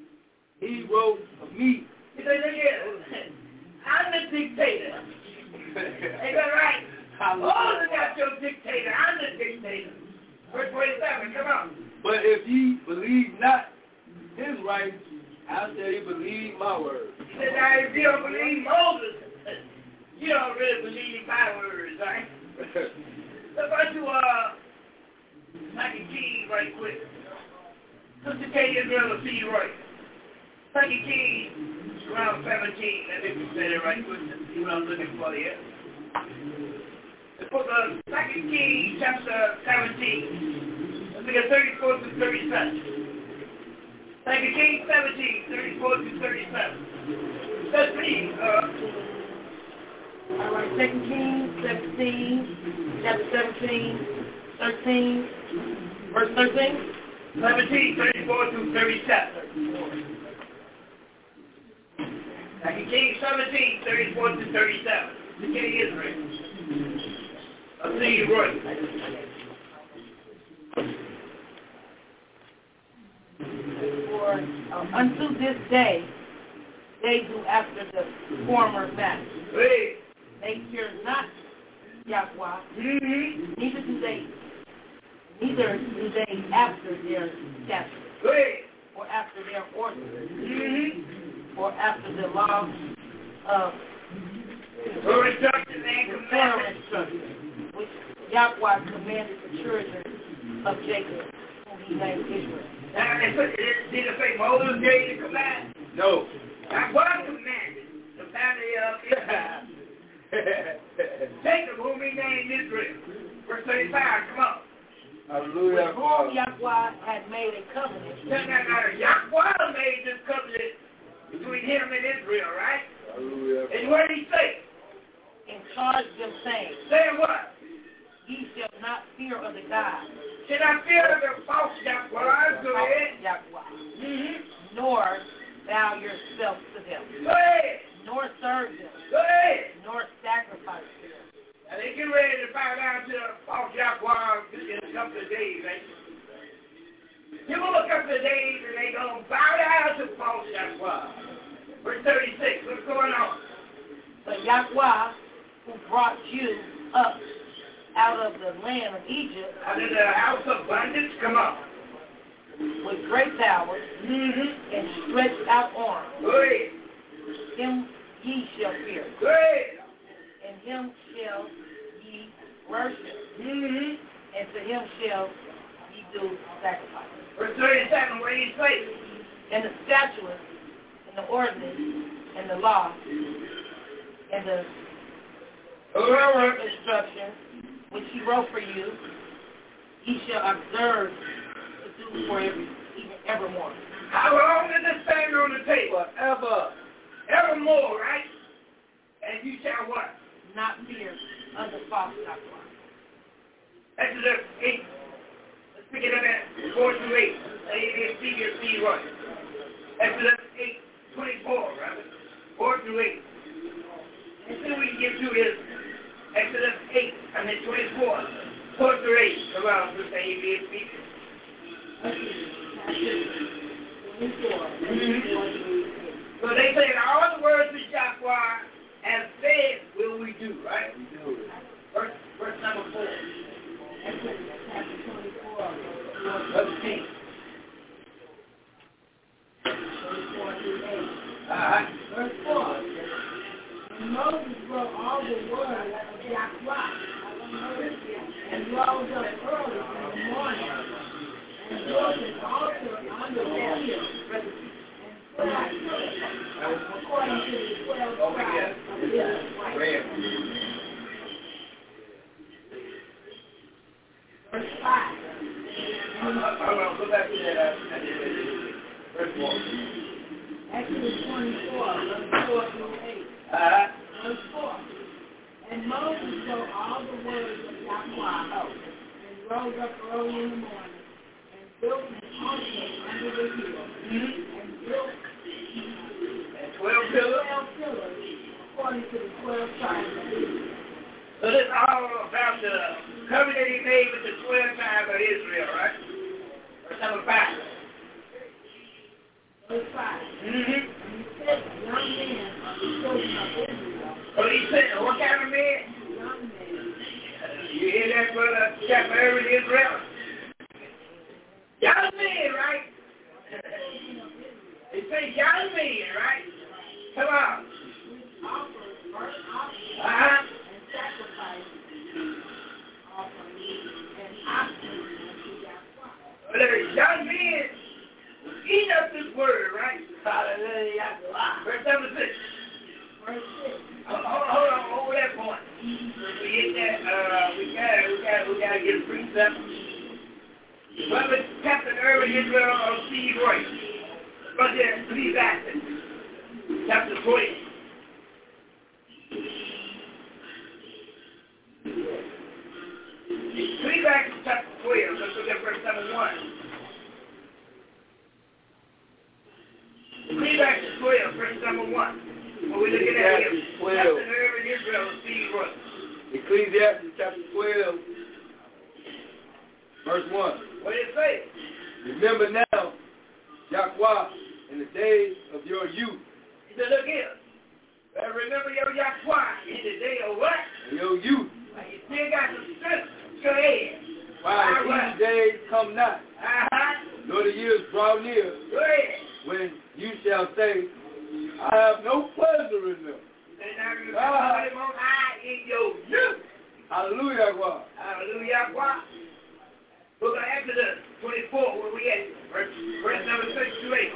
he wrote of me. You say, look here. I'm the dictator. Ain't that right? Moses got your dictator. I'm the dictator. Verse 27, come on. But if ye believe not his rights, how shall you believe my words? He said, now if you don't believe Moses, you don't really believe my words, right? Let's go to Second Kings right quick. Sister K. Israel of C. Roy. Second Kings, around 17. Let me say that right quick and see what I'm looking for here. The book of Second Kings, chapter 17. Let's look at 34 to 37. Second Kings 17, 34 to 37. Let's read. All right, 2 Kings 17, chapter 17, 13, verse 13. 17, 34 to 37. Second Kings 17, 34 to 37. The king of Israel. I'll see you right. For unto this day, they do after the former manner. Hey. They fear not Yahweh, Mm-hmm. neither do they after their statutes, Hey. or after their ordinance, Mm-hmm. or after the law of For instruction and commandments. instruction, which Yahweh commanded the children of Jacob, whom he named Israel. Now, did it say Moses gave the command? No. That was commanded. The family of Israel. Jacob, whom he named Israel. Verse 35, come on. Hallelujah. With whom Yahweh had made a covenant. Now, Yahweh made this covenant between him and Israel, right? Hallelujah. And what did he say? And charged them, saying, Saying what? Ye shall not fear of the God. Should I fear the false Yahweh? Go ahead. Yahweh, Mm-hmm. nor bow yourself to them, Go ahead. nor serve them, Go ahead. nor sacrifice to them. And they get ready to bow down to the false Yahweh in a couple of days, right? Give them a couple of days and they going to bow down to false Yahweh. Verse 36, what's going on? But Yahweh, who brought you up out of the land of Egypt Out of the house of bondage, come on. with great power Mm-hmm. and stretched out arms, Go ahead. him ye shall fear, Go ahead. and him shall ye worship, Mm-hmm. and to him shall ye do sacrifice. Verse 37, what do you say? And the statutes, and the ordinance, and the law, and the instruction which he wrote for you, ye shall observe to do for even evermore. How long does this stand on the table? Forever. Evermore, right? And you shall what? Not fear under false doctrine. Exodus 8. Let's pick it up at 4 through 8. See what? Exodus 8, 24, right? 4 through 8. And then we can get to is Exodus 8, 24. 4 through 8. Come on, just say you be speaking. So they say all the words that Yahweh has said will we do, right? We do it. Verse number 4. Exodus chapter 24, Verse 10. 24 through 8. Uh-huh. Verse 4. And Moses wrote all the words of Yahweh, and rose up early in the morning, and built an altar under the hill, and 12 pillars, according to the 12 tribes of Israel. Verse 5. Hold on, go back to that. Verse 4. Exodus 24, verse 4 through 8. Verse 4. And Moses wrote all the words of Yahweh, and rose up early in the morning, and built an altar under the hill, and built 12 pillars. 12 pillars, according to the 12 tribes of Israel. So this is all about the covenant he made with the 12 tribes of Israel, right? Verse number 5. Verse 5. Mm-hmm. And he said, young men of the children of Israel, What he said? What kind of man? You hear that, brother? Chapter Irvin Israel. Young man, right? They say young man, right? Come on. Young men eat up this word, right? Hallelujah. Verse number 6. Hold on, hold that point. We get that. We gotta get a precept. Brother Captain Irvin Israel of Steve Royce. Brother Ecclesiastes, chapter 20. Ecclesiastes chapter 12. Let's look at verse number 1. Ecclesiastes 12, verse number 1. What we looking at here? Captain Irvin Israel of Steve Royce. Ecclesiastes chapter 12, verse 1. What did it say? Remember now, Yahweh, in the days of your youth. He said, look here. Remember your Yahweh in the day of what? Your youth. Like you still got some strength. Go ahead. While these days come not, nor the years draw near, go ahead. when you shall say, I have no pleasure in them. In your youth. Hallelujah, God. Hallelujah, God. Book of Exodus 24, where we at? Verse number 6 to 8.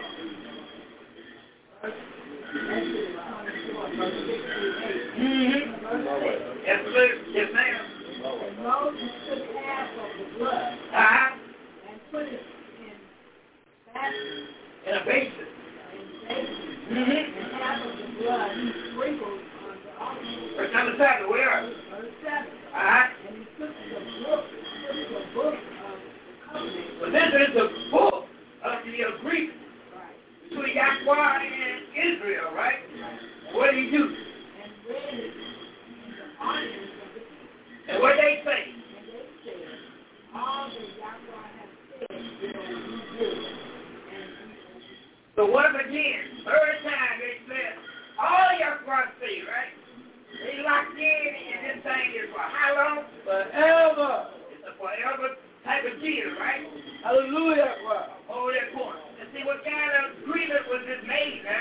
Yes, sir. Yes, ma'am. And Moses took half of the blood and put it in basin. In a basin. And half of the blood he sprinkled on the altar. Verse number 7, where? Verse 7. And he took the book of the covenant. Well, this is the book of the agreement between Yahweh and Israel, right? What did he do? And read it in the audience of the people. And what they say? And they said, all that Yahweh has said will we do. So once again, third time they said, all Yahweh say, right? They locked in, and this thing is for how long? Forever. It's a forever type of deal, right? Hallelujah. Hold that point. And see what kind of agreement was this made, huh?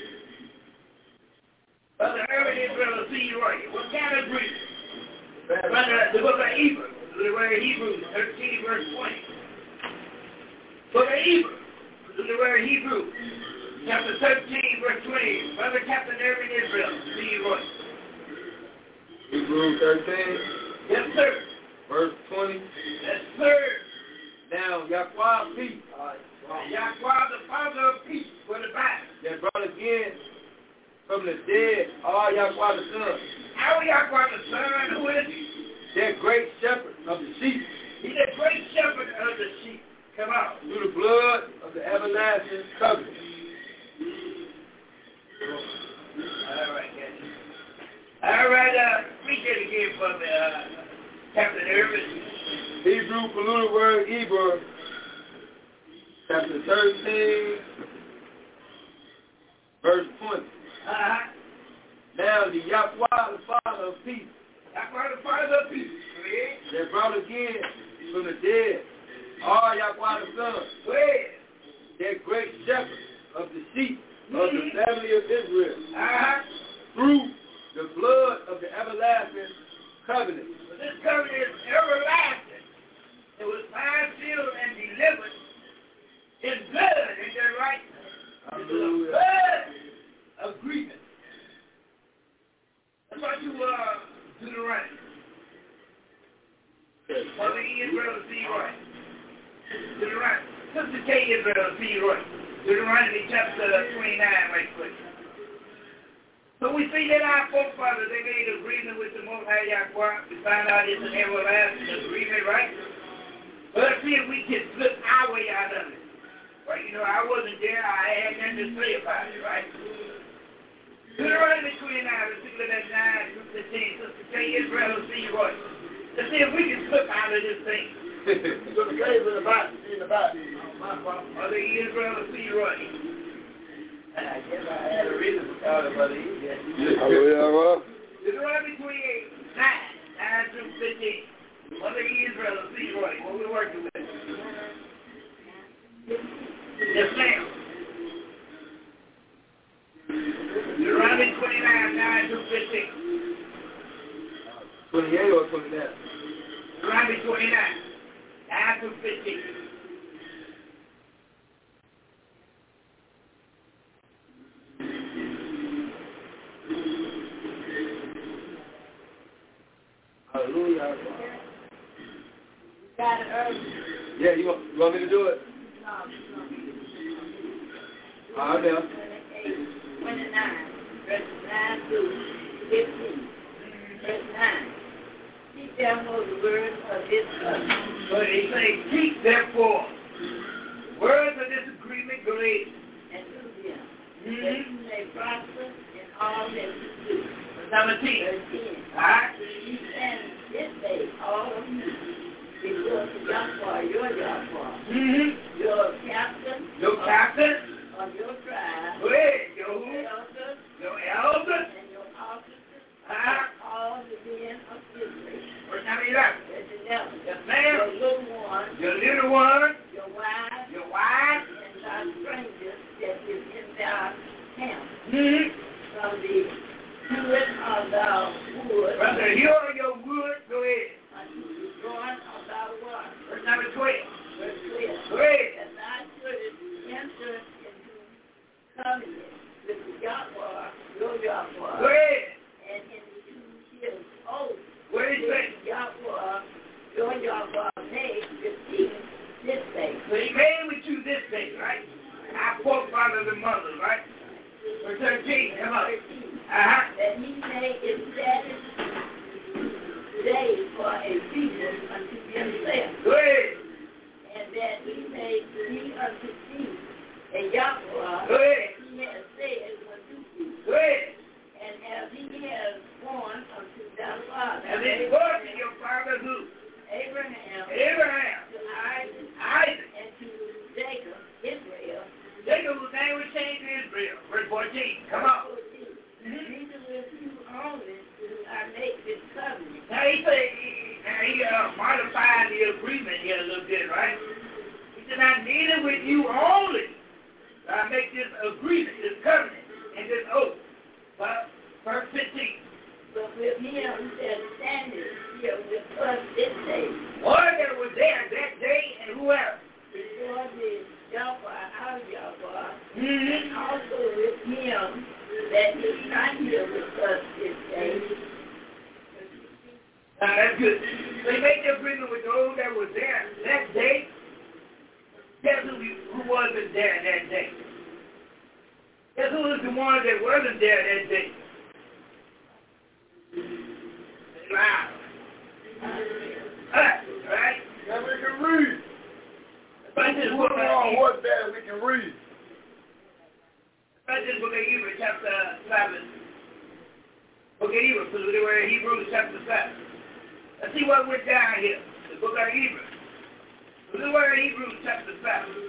Brother Irvin Israel of C. Roy. What kind of agreement? Brother, the book of Hebrews, the word Hebrews, 13 verse 20. Book of Hebrews, the word Hebrews, chapter 13 verse 20. Brother Captain Irvin Israel, C. Roy. Hebrews 13. Yes, sir. Verse 20. Yes, sir. Now, Yahweh peace. Yahweh, the Father of peace, for the Bible. That brought again from the dead all Yahweh the Son. How Yahweh the Son? Who is he? That great shepherd of the sheep. He's the great shepherd of the sheep. Come on. Through the blood of the everlasting covenant. All right, guys. All right, read it again for me, Captain Irvin. Hebrew polluted word Hebrew, chapter 13, verse 20. Now the Yahweh, the Father of peace, Yahweh, the Father of peace, that brought again from the dead all Yahweh the Son, that great shepherd of the sheep of the family of Israel, through the blood of the everlasting covenant. But this covenant is everlasting. It was signed, sealed, and delivered in blood, is that right? It's a blood agreement. That's what you do the right. Brother Israel C. Roy. Do the right. Sister K. Israel C. Roy. Deuteronomy chapter 29, right quick. So we see that our forefathers, they made agreement with the Most High Yahweh. We find out it's an everlasting agreement, right? But let's see if we can slip our way out of it. Well, you know, I wasn't there. I had nothing to say about it, right? Deuteronomy 29, let's see what that 9 through 15. Sister K. Israel C. Roy. Let's see if we can slip out of this thing. So the cave in the back, in the back. Brother Israel C. Roy. I guess I had a reason to call it Brother Israel. Hallelujah. Deuteronomy 28, 9 through 15. Mother Israel of Leroy, what we're working with. Yes, ma'am. Deuteronomy 29, 9 through 15. 28 or 29? Deuteronomy 29, 9 through 15. Hallelujah. Got it early. Yeah, you want me to do it? All right, now. 29, verses 9 through 15. Verse 9. Keep therefore the words of this covenant. So he says, keep therefore words of this agreement great. And do them, that you may prosper in all that you do. 17. Verse 10. Alright? You stand this day, all of you, before the Yahweh, your Yahweh, your captain, Your captain, of your tribe, go ahead, your elders, elders, and your officers, uh-huh. all the men of Israel. Verse number 11. Verse 11. Yes, Your ma'am. little ones, Your little one, your wives, your wife, and thy strangers that is in thy camp, from the hewing of thy wood from the hill of your wood, go ahead. unto the drawing of thy water. Verse number 12. Verse 12. Go ahead. And thou shouldest enter into covenant with the Yahweh, your Go Yahweh, ahead. and into his oath What did he say? with Yahweh, your Yahweh made with thee this day. So he made with you this day, right? Our forefathers and mothers, right? Verse 13, come on. 13. Uh-huh. That he may establish days for a people unto himself, Go ahead. and that he may be unto thee a Yahweh, Go ahead. as he has said unto thee, Go ahead. and as he has sworn unto thy father, And then go to your father who? Abraham, Abraham, to Isaac, Isaac, and to Jacob, Israel. Jacob, whose name was changed to Israel. Verse 14, come on. Neither with you only do I make this covenant. Now he modified the agreement here a little bit, right? He said, I need it with you only. I make this agreement, this covenant, and this oath. But verse 15. But with him that standeth here with us this day, One that was there that day, and who else? before the Yahweh, our Yahweh, Mm-hmm. and also with him that is not here with us this day. That's good. So he made the agreement with those that was there that day. Guess who wasn't there that day? Guess who was the one that wasn't there that day? Wow. Right? Now we can read. But this Put book them on horseback, we can read. of Hebrews chapter 7. Book of Hebrews, because we were in Hebrews chapter 7. Let's see what went down here. The book of Hebrews. We were in Hebrews chapter 7.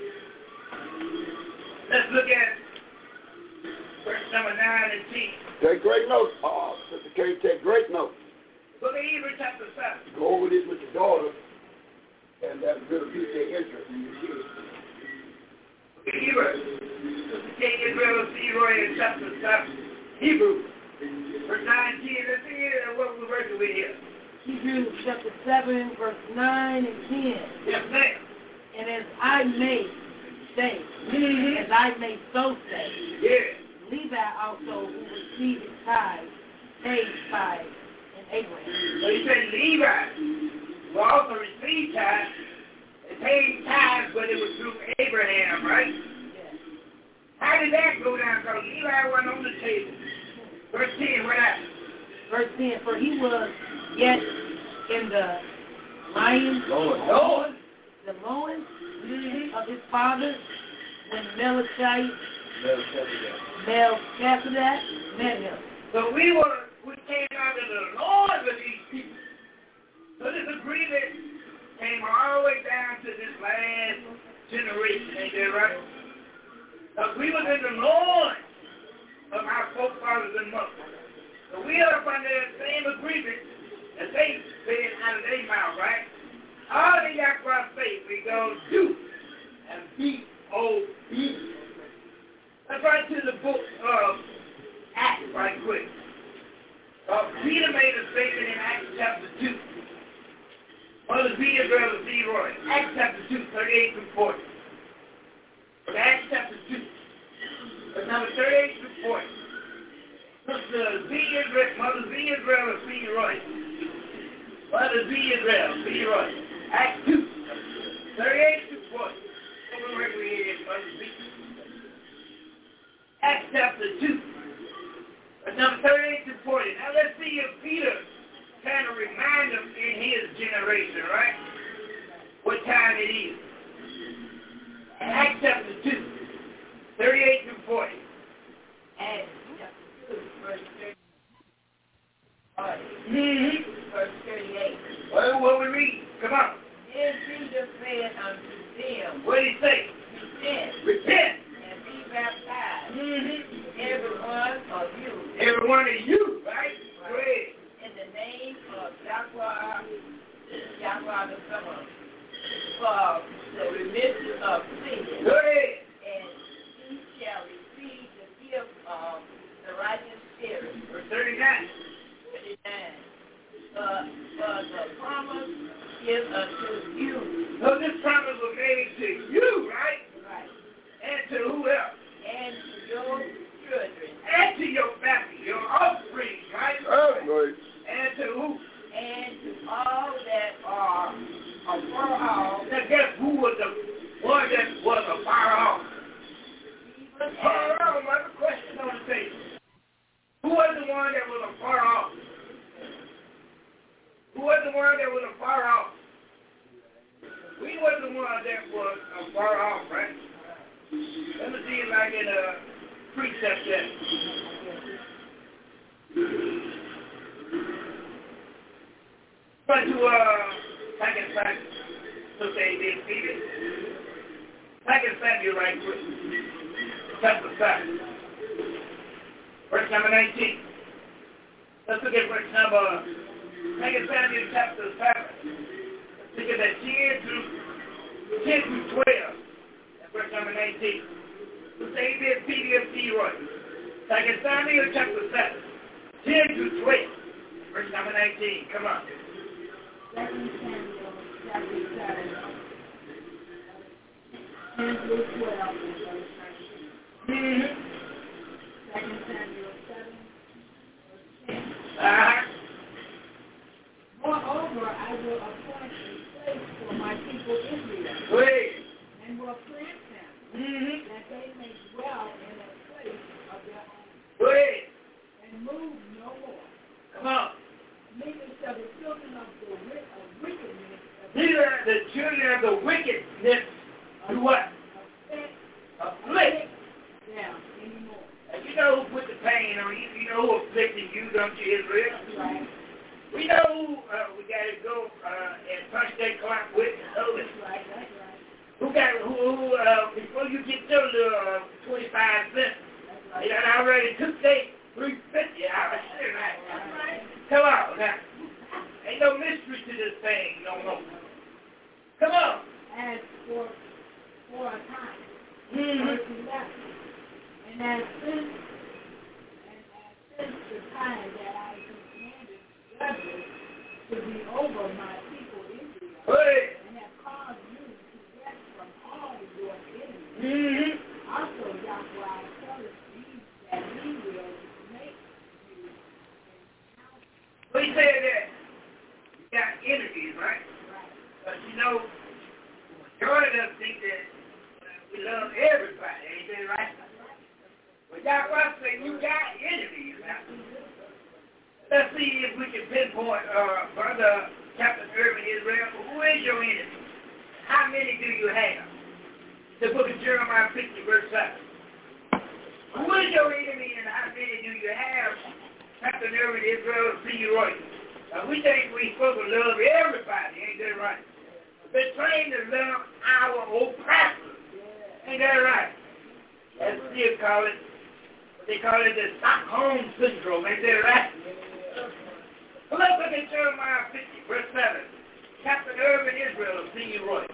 Let's look at verse number 9 and 10. Take great notes. Sister Kate, take great notes. Book of Hebrews chapter 7. Go over this with your daughter, and that will pique their interest in your kids. Book of Hebrews. Sister Kate Israel Leroy in chapter 7. Hebrews. Verse 9 and 10. Let's see what we're working with here. Hebrews chapter 7, verse 9 and 10. Yes, ma'am. And as I may say, as I may so say, Yeah. Levi also, who received his tithe, paid tithe in Abraham. So he said Levi, who also received tithes, and paid tithes, but it was through Abraham, right? Yes. How did that go down? Because Levi wasn't on the table. Verse 10, what happened? Verse 10, for he was yet in the lion's Lord. the loins of his father when Melchizedek met him. So we came out of the Lord with these people. So this agreement came all the way down to this last generation, ain't that right? Because we was in the Lord of our forefathers and mothers. So So we are up under the same agreement that they said out of their mouth, right? All the Yahweh say, we go do and be. Let's right to the book of Acts right quick. Peter made a statement in Acts chapter 2. Mother B. as well as B. Roy. Acts chapter 2, 38 through 40. Acts chapter 2. Verse number 38 through 40. Sister B. Israel, Mother B. Israel and B. Roy. Mother B. Israel, B. Roy. Acts 2, 38 through 40. Where we is, Mother B. Acts chapter 2. Verse number 38 through 40. Now let's see if Peter kind of remind them in his generation, right? What time it is. Acts chapter 2, 38 through 40. Acts chapter 2, verse 38. Verse 38. Well, what we read? Come on. Then Jesus said unto them, What did he say? Repent, Repent. and be baptized, every one of you, Every one of you, right? Go ahead. in the name of Yahweh the Son, for the remission of sins, Go ahead. and ye shall receive the gift of the righteous spirit. Verse 39. 39. For the promise is unto you. So this promise was made to you, right? Right. And to who else? And to your children. And to your family, your offspring, right? And to who? And to all that are afar off. Now guess who was the one that was afar off? Even Far as off, what's the question on the table? Who was the one that was afar off? Who was the one that was afar off? We was the one that was afar off, right? Let me see it like in a precept there. But to Second Samuel, so say this, Peter. Second Samuel, right quick. Chapter 7. Verse number 19. Let's look at verse number 2 Samuel chapter 7. Let's look at that 10 through 12. And verse number 19. So say this, PDFT Roy. 2 Samuel chapter 7. 10 through 12. Verse number 19. Come on. 2 Samuel chapter 7, 10 through 12. 2 Samuel 7, verse 10. Moreover, I will appoint a place for my people Israel, Wait. and will plant them, that they may dwell in a place of their own, Wait. and move no more. Come on. Neither shall the children of wickedness Neither the children of the wickedness do what? Afflict. them anymore. And you know who put the pain on you. You know who afflicted you, don't you, Israel? Right. We know who we got to go and punch that clock with. Know it. Right, that's right. Who before you get your little 25 cents, That's right. you done already took that $3.50 out of shit. That's right. Come on now. Ain't no mystery to this thing no more. Come on. As for a time, Mm-hmm. verse 11, and as since the time that I commanded judges to be over my people Israel, Hey. and have caused you to rest from all your enemies, Mm-hmm. also Yahweh telleth you that he will make you We said that you got enemies, right? right. But you know, majority of us think that we love everybody, ain't that right? But Yahweh said you got enemies now. Let's see if we can pinpoint Brother Captain Irvin Israel. Who is your enemy? How many do you have? The book of Jeremiah 50, verse 7. Who is your enemy and how many do you have? Captain Irvin Israel and C. Roy. We think we're supposed to love everybody, ain't that right? We're trained to love our oppressors, ain't that right? Let's still call it They call it the Stockholm Syndrome. Ain't that right? Well, let's look at Jeremiah 50, verse 7. Captain Irvin Israel of C.E. Roy.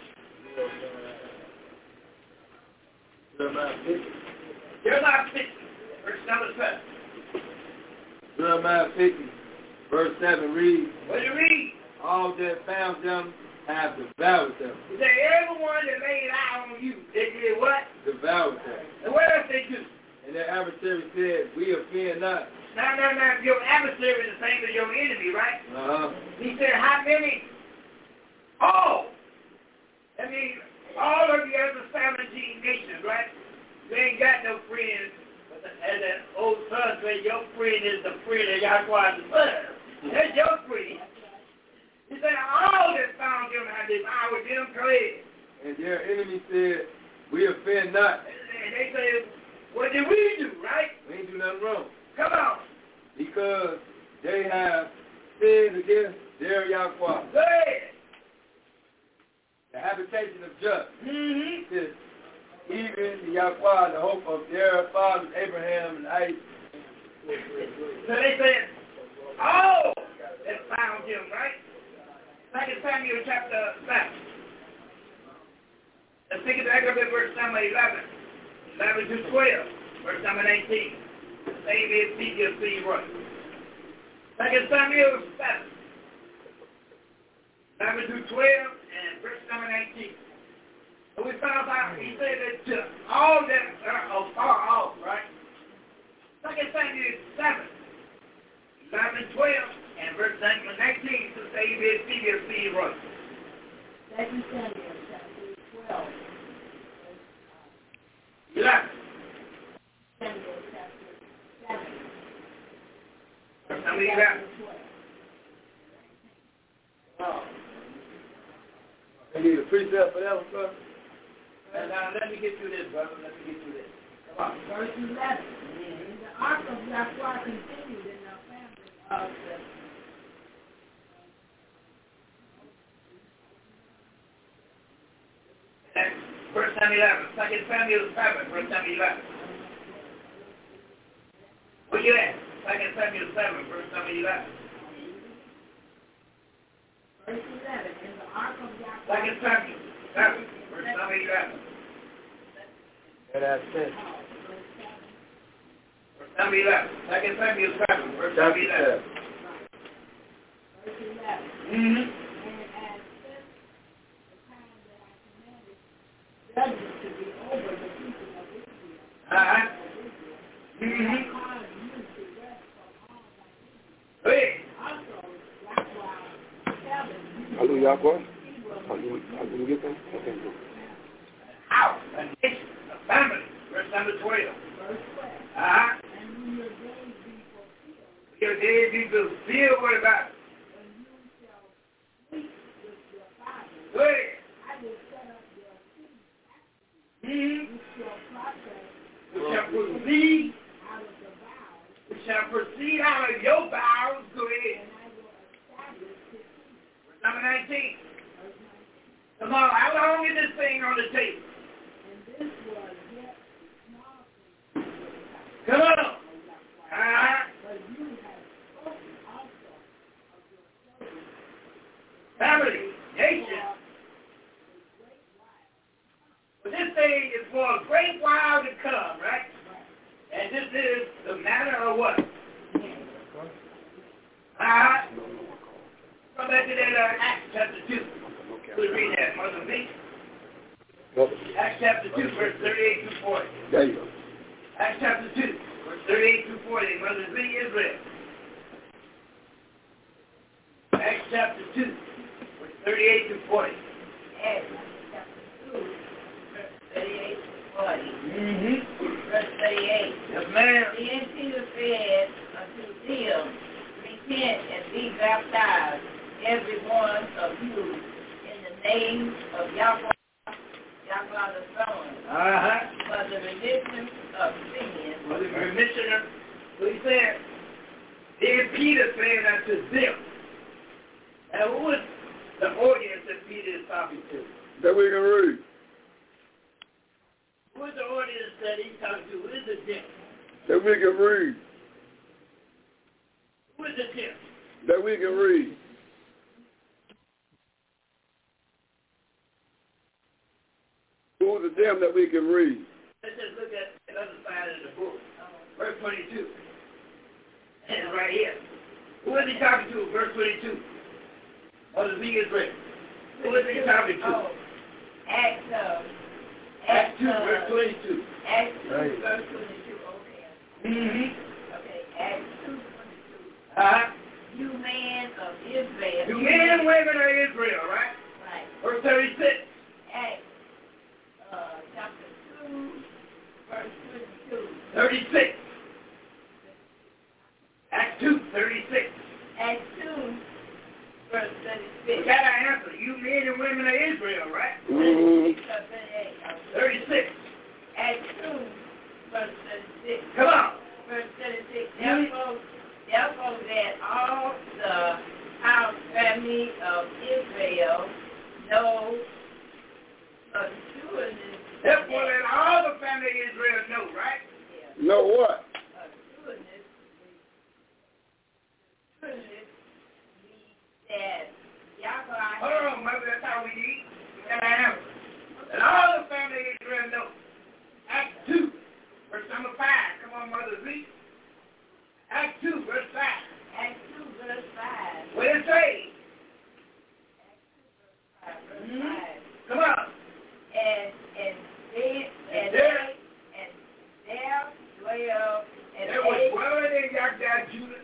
Jeremiah 50. Jeremiah 50, verse number 7. Jeremiah 50, verse 7 reads, What do you read? all that found them have devoured them. He said, everyone that laid eye on you, they did what? Devoured them. And what else they do? And their adversary said, we offend not. Now, your adversary is the same as your enemy, right? Uh-huh. He said, how many? All. That means all of the other 17 nations, right? You ain't got no friends. But as an old son said, your friend is the friend of Yahweh the Son. That's your friend. He said, all that found them have devoured them clean. And their enemy said, we offend not. And they said, what did we do, right? We ain't do nothing wrong. Come on. Because they have sinned against their Yahweh. Go ahead. The habitation of just. Mm-hmm. Is even the Yahweh, the hope of their fathers Abraham and Isaac. So they said, oh, that found him, right? 2 Samuel chapter 7. Let's take it back up at verse number 11. 11 to 12. Verse number 19. Same as Ezekiel C. Roy. 2 Samuel 7. 11 to 12 and verse number 19. So we found out, he said that all that are far off, right? 2 Samuel 7, 11, 12, and verse 19 to say Ezekiel C. Roy. 2 Samuel chapter 12. 11. Samuel chapter 7. Verse number 11. Oh. You need a precept for that one, sir? Now, let me get through this, brother. Let me get through this. Come on. Verse 11. And the ark of Yahweh continued in the family of the 1 Samuel 11. 2 Samuel 7, verse number 11. Where you at? 2 Samuel 7, verse number 11. verse 11. And the ark of Yahweh 2 Samuel 7, verse number 11. And that's it. Verse number 11. 2 Samuel 7, verse number 11. verse 11. Mm-hmm. And as since the time that I commanded judgment to be over the people of Israel, Uh-huh. I caused you to rest from all thy enemies. Hey. Also, Yahweh telling you Hallelujah, Yahweh. he will Hallelujah, get them? Okay, good. House, a nation, a family. Verse number 12. verse 12. Uh-huh. And when your days be fulfilled, Your days be fulfilled. What about it? when you shall sleep with your fathers, Go ahead. I will set up your seed Mm-hmm. which shall process We shall proceed. out of the bowels, We shall proceed out of your bowels. Go ahead. and I will establish his kingdom. Verse number 19. Verse 19. Come on. How long is this thing on the table? And this was yet a small thing, Come on. Uh-huh. but you have spoken also of your children Family, nation. for a great while. But this thing is for a great while to come, right? And this is the matter of what? Come back to that Acts chapter 2. We'll read that, Mother B. Acts chapter 2, verse 38 to 40. There you go. Acts chapter 2, verse 38 to 40. Mother B, Israel. Acts chapter 2, verse 38 to 40. Acts chapter 2, verse 38 to 40. Mm-hmm. Verse 38. Yes, ma'am. Then Peter said unto them, repent and be baptized, every one of you, in the name of Yahweh the Son, Uh-huh. for the remission of sin. For the remission of, what he said, then Peter said unto them. Now, who was the audience that Peter is talking to? That we can read. Who is the audience that he's talking to? Who is the them? That we can read. Who is this here? That we can read. Who are them that we can read? Let's just look at the other side of the book. Verse 22. And it's right here. Who is he talking to? Verse 22. Or the biggest verse. Who is he talking to? Acts 2, verse 22. Acts 2, verse 22, okay. Mm-hmm. Okay, Acts 2, 22. You men of Israel. You men and women of Israel, right? Right. Verse 36. Acts chapter 2, verse 22. 36. Acts 2, 36. Acts 2, verse 36. We got our answer. You men and women of Israel, right? Mm-hmm. 36. Acts 2, verse 36. Come on. Verse 36. Therefore that all the house family of Israel know assuredly. Therefore let all the family of Israel know, right? Know what? Assuredly that Yahweh. Hold on, mother, that's all we need. We got our answer. And all the family of Israel know. Acts 2, verse number 5. Come on, Mother Z. Acts 2, verse 5. Acts 2, verse 5. What did it say? Acts 2, verse 5. Verse 5. Come on. And there dwell There was dwelling in Yahweh, Judah.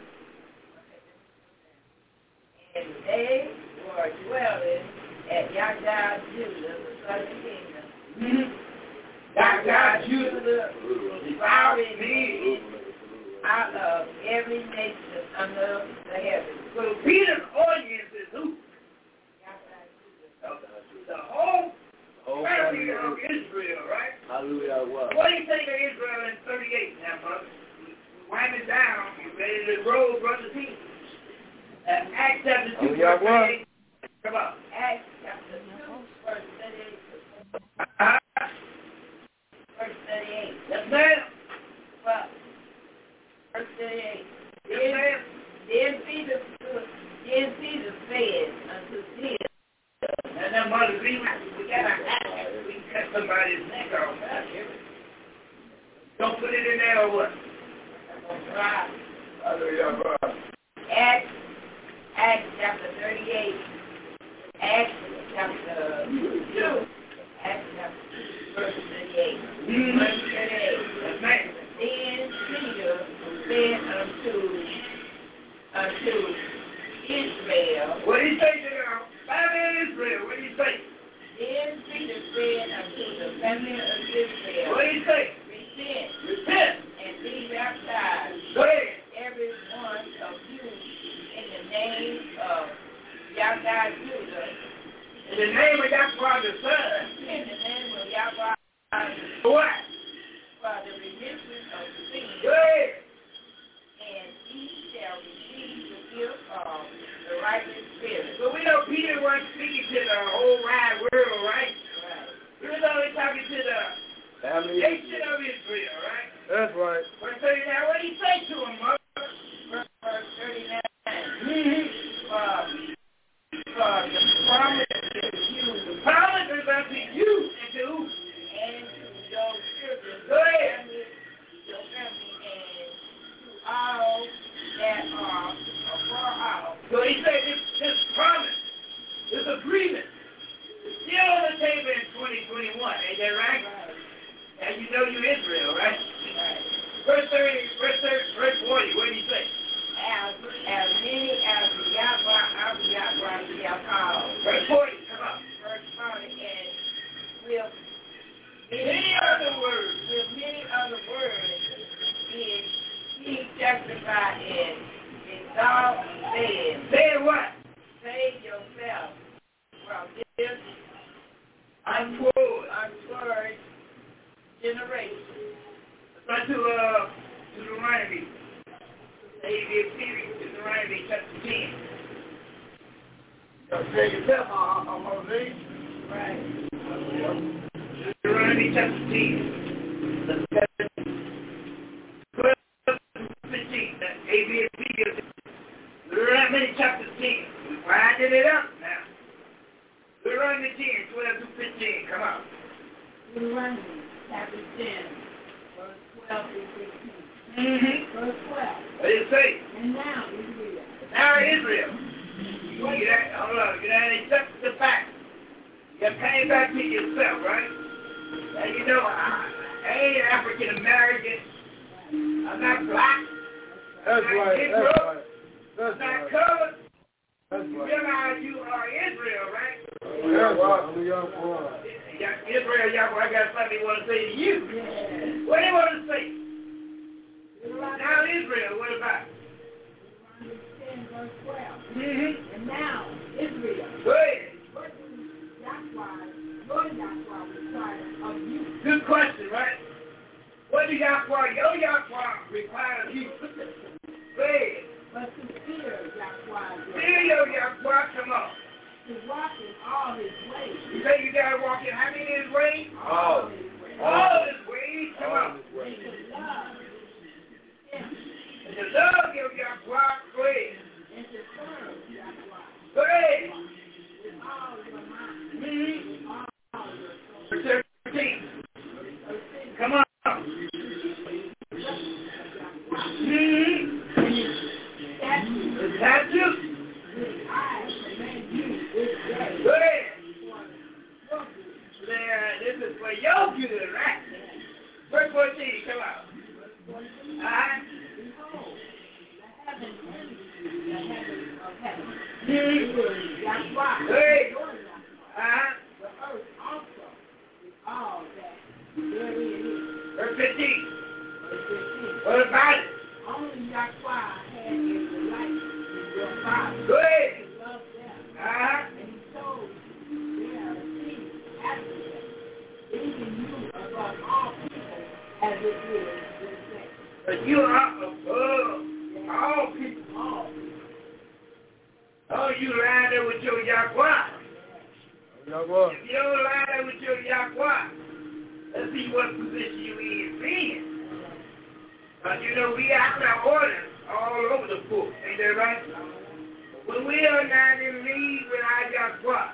And they were dwelling at Yahweh, Judah, the southern kingdom. Mm-hmm. Yahweh, Judah, devouring men out of every nation under the heavens. So Peter's audience is who? The whole family of Israel, right? Hallelujah. What do you think of Israel in 38 now, brother? Wind it down. You ready to roll, brother T? Acts chapter 2, verse 38. Come on. Acts chapter 2, verse 38. Verse 38. Yes, ma'am. Well, verse 38. Yes, ma'am. Then Peter said unto them, And then, Mother Z, we got our act. We can cut somebody's neck off out here. Don't put it in there or what? right. Hallelujah. Acts chapter 38. Acts chapter 2. Acts chapter 2, verse 38. Verse 38. Yes, ma'am. Then Peter said unto Israel. What did he say to the family of Israel? What did he say? Then Peter said unto the family of Israel. What did he say? Repent Repent. and be baptized, Go ahead. every one of you, in the name of Yahweh Judah. In the name of Yahweh the Son. In the name of Yahweh. What? For the remission of sin. Go ahead. And ye shall receive the gift of the righteous spirit. So we know Peter wasn't speaking to the whole wide world, right? Right. He was only talking to the Family. nation of Israel, right? That's right. Verse 39, what did he say to him, mother? Verse 39. Mm-hmm. For the promise to you The promise is unto you and to who? and to your children, Go ahead. your family, and to all that are afar off. So he said this promise, this agreement, is still on the table in 2021, ain't that right? And you know you're Israel, right? Verse 40, what did he say? As many as Yahweh shall call. Verse 40, come on. Verse 40, and with Many other words. with many other words is he justified and exalt, saying, Saying what? save yourself from this Untoward. generation. Let's go to Deuteronomy. Deuteronomy chapter 10. Gotta say yourself, I'm on the Right. Deuteronomy chapter 10. 10. Come on. Deuteronomy chapter 10, verse 12 through 16. Mm-hmm. Verse 12. What did it say? And now, Israel. Now Israel. You that, hold on. You know, they took the fact. You came back to yourself, right? And you know, I ain't African American. I'm not black. That's I'm not right. Negro. That's right. That's I'm not right. colored. That's You right. realize you are Israel, right? That's right. I'm a young boy. Israel, y'all, I got something they want to say to you. Yes. What do they want to say? Deuteronomy Now Israel, what about? 10, verse 12. Mm-hmm. And now, Israel. Go ahead. What does Yahweh, your Yahweh, require of you? Good question, right? What do Yahweh, your Yahweh require of you? Go ahead. But to fear Yahweh, Fear your Yahweh, come on. to walk in all his ways. You say you got to walk in how many his ways? All. his ways. All his ways, come on. And to love him And to love your Yahweh, go ahead. and to serve Yahweh Go ahead. with all your mind, Mm-hmm. with all your soul. Verse 13. Come on. Mm-hmm. The statute. I command you this day Go ahead. for your good. There, this is for your good, right? Verse 14, come on. Behold, the heaven and the heaven of heaven Mm-hmm. is Yahweh, Hey. your Yahweh. The earth also is all that therein is. Verse 15. Verse 15. What about it? Only Yahweh had a delight in your fathers. Go ahead. He loved them. Uh-huh. And he told their seed after them, leaving you above all people as it is this day. But you are above all people. All people. Oh, you line there with your Yahweh. Young boy. If you don't line there with your Yahweh, let's see what position you in. But you know, we have our orders all over the book. Ain't that right? When we are not in league with our Yahweh,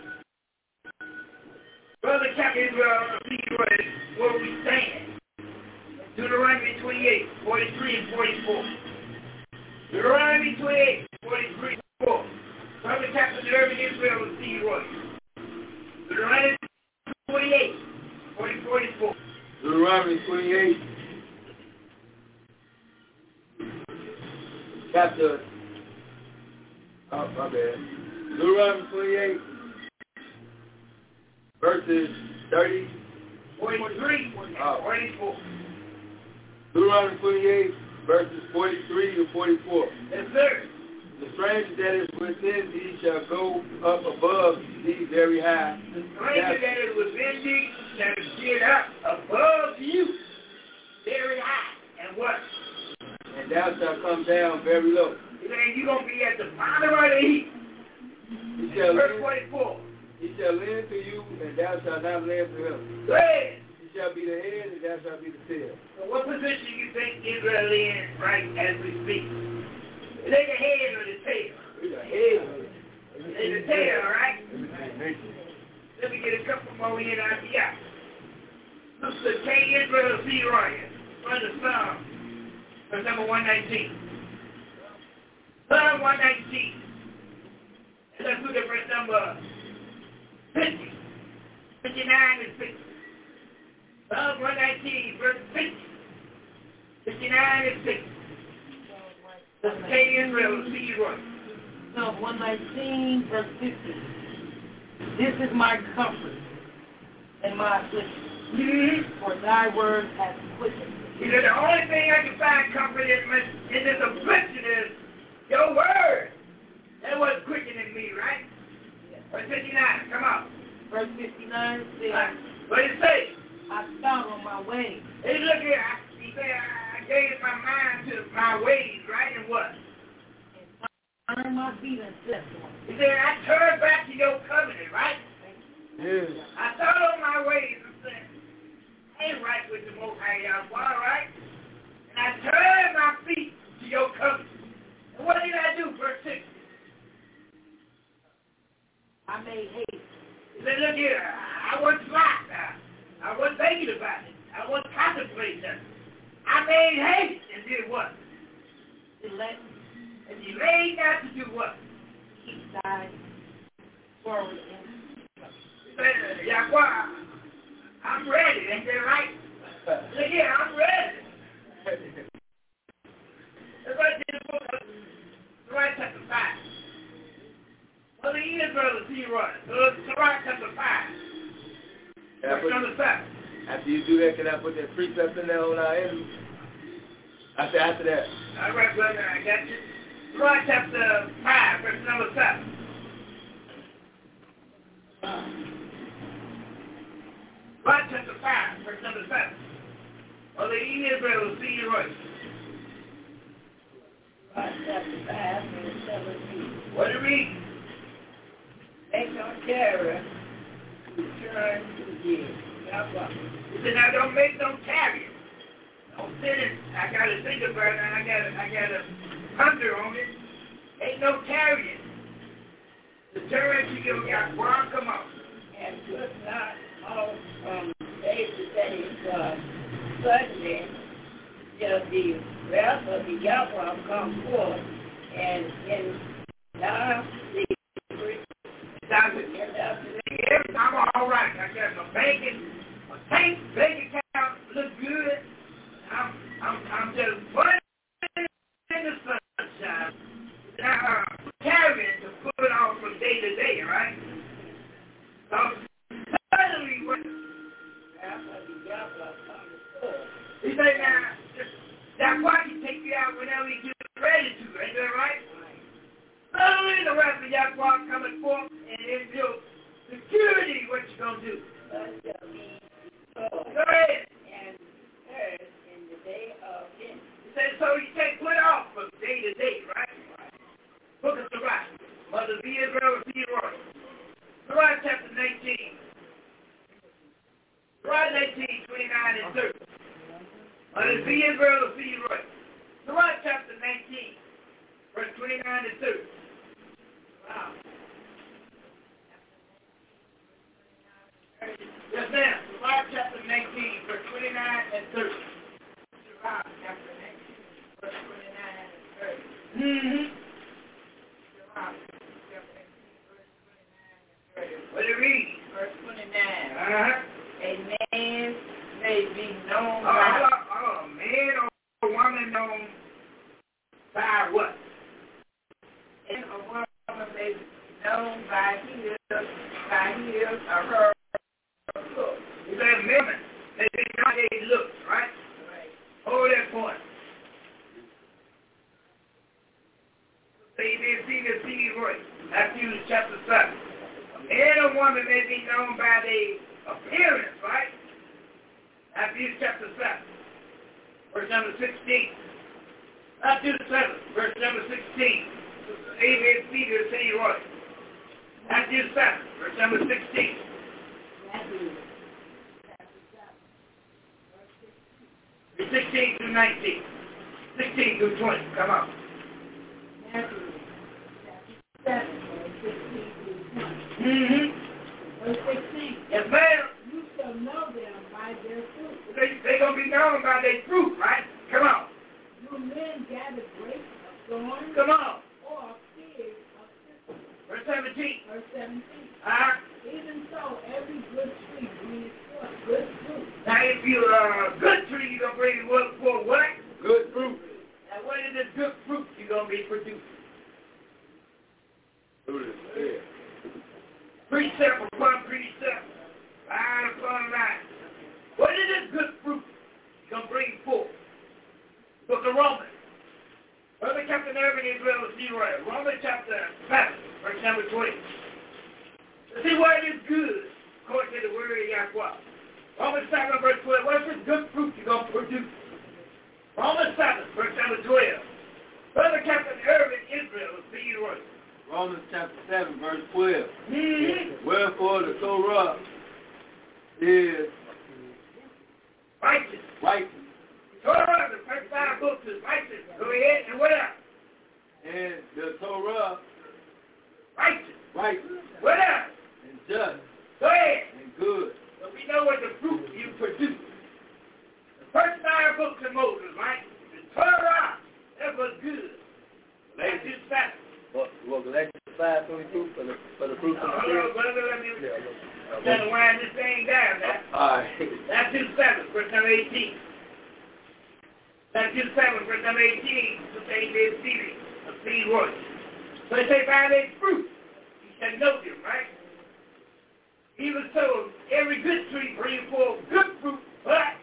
Brother Captain Israel, where we stand. Deuteronomy 28, 43 and 44. Deuteronomy 28, 43 and 44. Brother Captain Israel with C. Roy. Deuteronomy 28, 44 and 44. Deuteronomy 28. Chapter. Oh, my bad. Deuteronomy 28. Verses 30. 43 and 44. Deuteronomy 28, verses 43 to 44. Yes, sir. The stranger that is within thee shall go up above thee very high. The stranger that is within thee shall get up above you very high. And what? And thou shalt come down very low. Then you're going to be at the bottom of the heap. He shall Verse lend, 44. he shall lend to you, and thou shalt not lend to him. Go ahead. He shall be the head, and thou shalt be the tail. So what position you think Israel in right as we speak? Is they the head or the tail? He's the head. They the tail, right? Let me get a couple more in out here. Sister K. Israel C. Ryan, Brother Psalm, verse number 119. Psalm 119. And let's look at verse number 50. 59 and 50. Psalm 119, verse 50. 59 and 50. Sister K. Israel C. Ryan. Psalm 119, verse 50. This is my comfort and my affliction, for thy word hath quickened me. He said, the only thing I can find comfort in this affliction is your word. That was quickening me, right? Verse 59, come on. Verse 59 says, What did it say? I thought on my way. Hey, look here. He said, I gave my mind to my ways, right? And what? Turn my feet and slept on. He said, I turned back to your covenant, right? Yes. I thought on my ways and said, I ain't right with the Most High Yahweh, right? And I turned my feet to your covenant. And what did I do? Verse 6. I made haste. He said, look here, I I wasn't smart now. I wasn't thinking about it. I wasn't contemplating that. I made haste and did what? And delayed not to do what? Keep side forward and Yahweh, I'm ready. Ain't that right? Look here, I'm ready. That's right in the book of Sirach chapter 5. Well, the Israel is here. Sirach chapter 5. Verse number 7. After you do that, can I put that precept in there on our end? After that. All right, brother, I got you. Sirach chapter 5, verse number 7. Sirach chapter 5, verse number 7. Well, the Israel will see you right. Sirach chapter 5, verse 17. What do you read? Make no terror to turn to thee. Yahweh. He said, now don't make no tarry. Don't sit it. I got to think about it. I got to ponder on it. Ain't no tarrying. The turn to you, Yahweh, come on. And put not off from day to day, but suddenly shall the wrath of the Yahweh come forth, and in thou I'm all right. I got my banking, my bank account look good. I'm just running in the sunshine. Now carrying to put it off from day to day, right? So suddenly, he said, now that's why he take you out whenever he gets ready to. Ain't that right? Suddenly the wrath of Yahweh coming forth, and in your security, what you gonna do? Go ahead. And heard in the day of him. He said, so you can't put off from day to day, right? Book of Sirach. Mother be Israel, be Roy. Sirach chapter 19. Sirach 19, 29 and 30. Mother be Israel, be Roy. Sirach chapter 19, verse 29 and 30. Wow. Yes, ma'am. Sirach chapter 19, verse 29 and 30. Sirach chapter 19, verse 29 and 30. Mm-hmm. Sirach chapter 19, verse 29 and 30. What do you read? Verse 29. Uh-huh. A man may be known by... Oh, man or woman known by what? And a woman may be known by his or her look. You said women, they be how they look, right? Right. Hold that point. Say this, see right. Matthew chapter 7. A man or woman may be known by their appearance, right? Matthew chapter 7, verse number 16. Matthew 7, verse number 16. Amen, see right. Matthew 7, verse number 16. Matthew. 16 through 19. 16 through 20. Come on. Matthew 7, verse 16 through 20. Mm-hmm. Verse 16. Yes, ma'am. You shall know them by their fruit. They going to be known by their fruit, right? Come on. Do men gather grapes of thorns Come on. or figs of thistles? Verse 17. Verse 17. Even so, every good tree brings forth good fruit. Now, if you're a good tree, you're going to bring forth what? Good fruit. Now, what is this good fruit you're going to be producing? Precept upon precept, line upon line. What is this good fruit you're going to bring forth? Book of Romans. Brother Captain Irvin Israel is right. Romans chapter 7, verse number 20. See what is good, according to the word of Yahweh. Romans 7, verse 12. What's this good fruit you're going to produce? Romans 7, verse number 12. Brother Captain Irvin Israel is right. Romans chapter 7, verse 12. Mm-hmm. Wherefore the Torah is Righteous. righteous, Torah, the first 5 books is righteous. Go ahead, and what else? and the Torah Righteous. righteous, What else? and just, Go ahead. and good. Trying to wind this thing down now. All right. Matthew 7, verse number 18. Matthew 7, verse number 18. To say they seed a seed word. So they say by their fruit, you shall know them, right? Even so, every good tree brings forth good fruit, but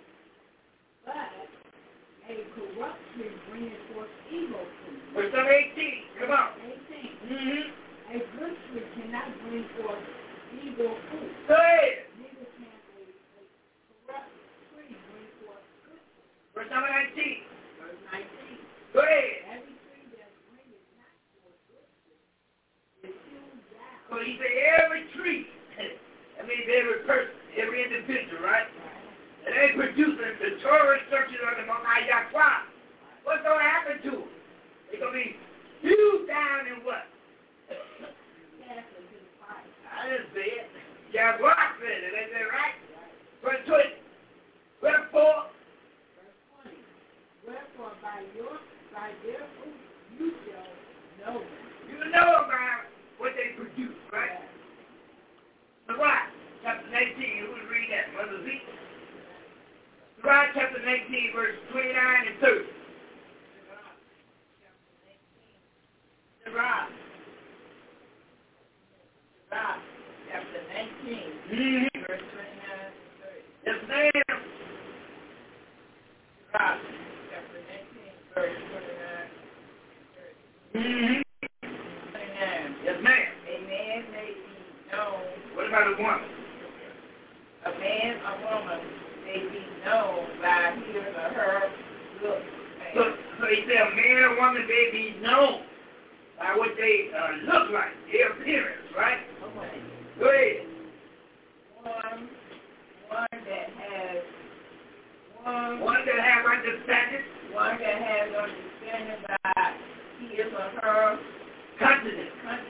a corrupt tree brings forth evil fruit. verse number 18, come on. 18. Mm-hmm. A good tree cannot bring forth evil fruit. Go ahead. Neither can a corrupt tree bring forth good fruit. Verse number 19. Verse 19. Go ahead. Every tree that bringeth not forth good fruit is hewn down. So he said every tree, that means every person, every individual, right? And they producing the Torah instructions of the Most High Yahweh. What's going to happen to them? They're going to be hewed down in what? Cast into the fire. I didn't say it. Yahweh said it, ain't that right? Verse 20. Wherefore, Verse 20. Wherefore by their fruit you shall know them. you know about what they produce, right? Surah, chapter 19, who would read that? Mother Z? Surah, chapter 19, verse 29 and 30. Surah. Chapter 19, Mm-hmm. verse 29 and 30. Yes, ma'am. Surah, chapter 19, verse 29 and 30. Mm-hmm. 29. Yes, ma'am. A man may be known, What about a woman? a man or woman may be known by his or her looks. So he said a man or woman, they be known by what they look like, their appearance, right? Okay. Go ahead. One that has One that have understanding, one that has understanding by his or her confidence,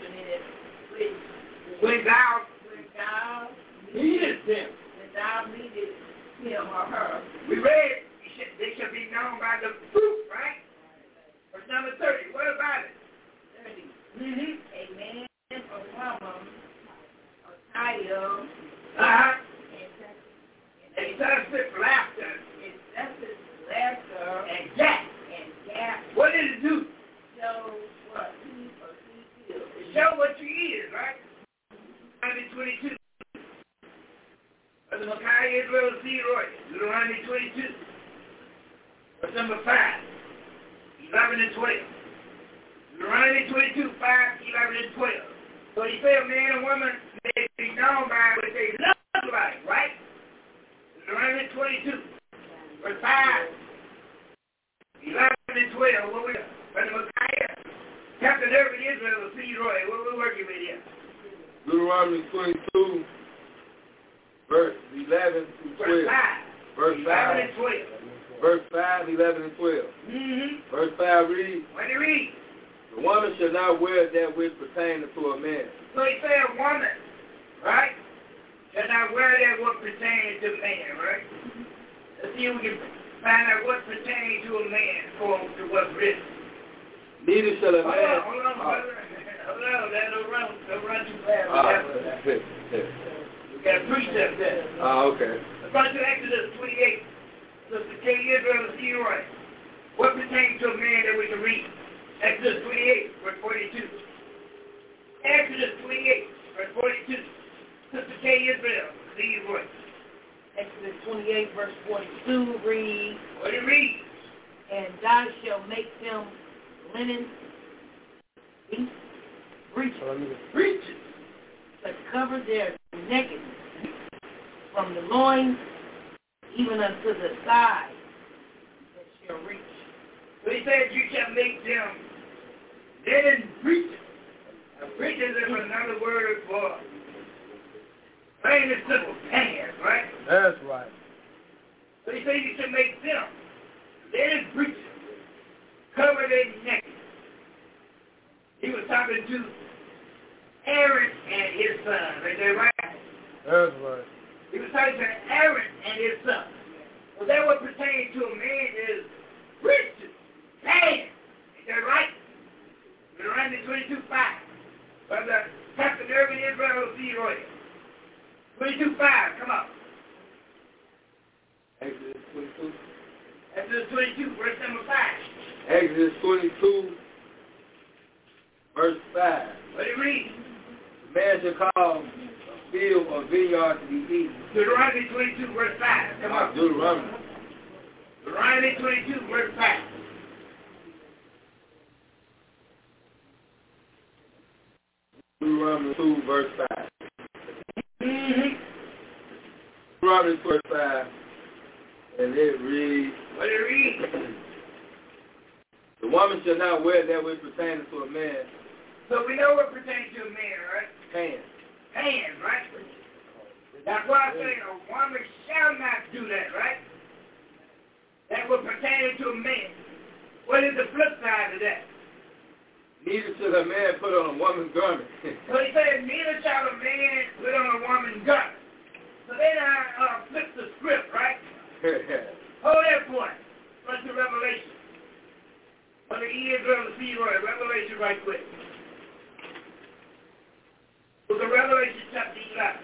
which without thou needed them. needed him or her. We read, they shall be known by the fruit, right? Verse number 30. What about it? 30. Mm-hmm. A man or woman attire Uh-huh. and Excessive laughter excessive laughter and gap. and gap What did it do? show what he or she is. It show what you is, right? 22. Brother Micaiah Israel C. Roy, Deuteronomy 22. Verse number 5, 11 and 12. Deuteronomy 22, 5, 11 and 12. So he said a man and woman may be known by what they look like, right? Deuteronomy 22, verse 5, 11 and 12. What we got? Brother Micaiah, Captain Irvin Israel C. Roy, what we working with here? Deuteronomy 22, verse 11 through 12. Verse 5. Verse 11 5. and 12. Verse 5, 11 and 12. Mm-hmm. Verse 5 reads, What do you read? the woman shall not wear that which pertaineth to a man. So he said a woman, right? Shall not wear that what pertains to man, right? Let's see if we can find out what pertains to a man according to what's written. Neither shall a Hold man... on, brother. Hold on, don't run too fast. We got a precept there. okay. Let's go to Exodus 28. Sister K. Israel and C. Roy. What pertains to a man that we can read? Exodus 28, verse 42. Exodus 28, verse 42. Sister K. Israel, C. Roy. Exodus 28, verse 42 reads, What do you read? and thou shalt make them linen breeches Preaching. to cover their nakedness from the loins even unto the thigh that shall reach. So he said you shall make them linen breeches. Now, breeches is another word for plain and simple pants, right? That's right. So he said you should make them linen breeches. Cover their neck. He was talking to Aaron and his son. Is that right? That's right. He was talking to Aaron and his son. Well, that what pertains to a man is breeches, pants. Is that right? Deuteronomy 22:5. Brother Captain Irvin Israel C. Roy. 22:5, come on. Exodus 22. Exodus 22, verse number 5. Exodus 22, verse 5. What do you read? The man shall call a field or vineyard to be eaten. Deuteronomy 22, verse 5. Come on. Deuteronomy. Deuteronomy 22, verse 5. Deuteronomy 2, verse 5. Mm-hmm. Deuteronomy 2, verse 5. And it reads, What do you read? the woman shall not wear that which pertains to a man. So we know what pertains to a man, right? Pants. Hands, right? That's why I say a woman shall not do that, right? That will pertain to a man. What is the flip side of that? Neither shall a man put on a woman's garment. So he said, neither shall a man put on a woman's garment. So then I flip the script, right? Hold that point. Let's do Revelation. For the Israel to see Revelation right quick. Book of Revelation chapter 11.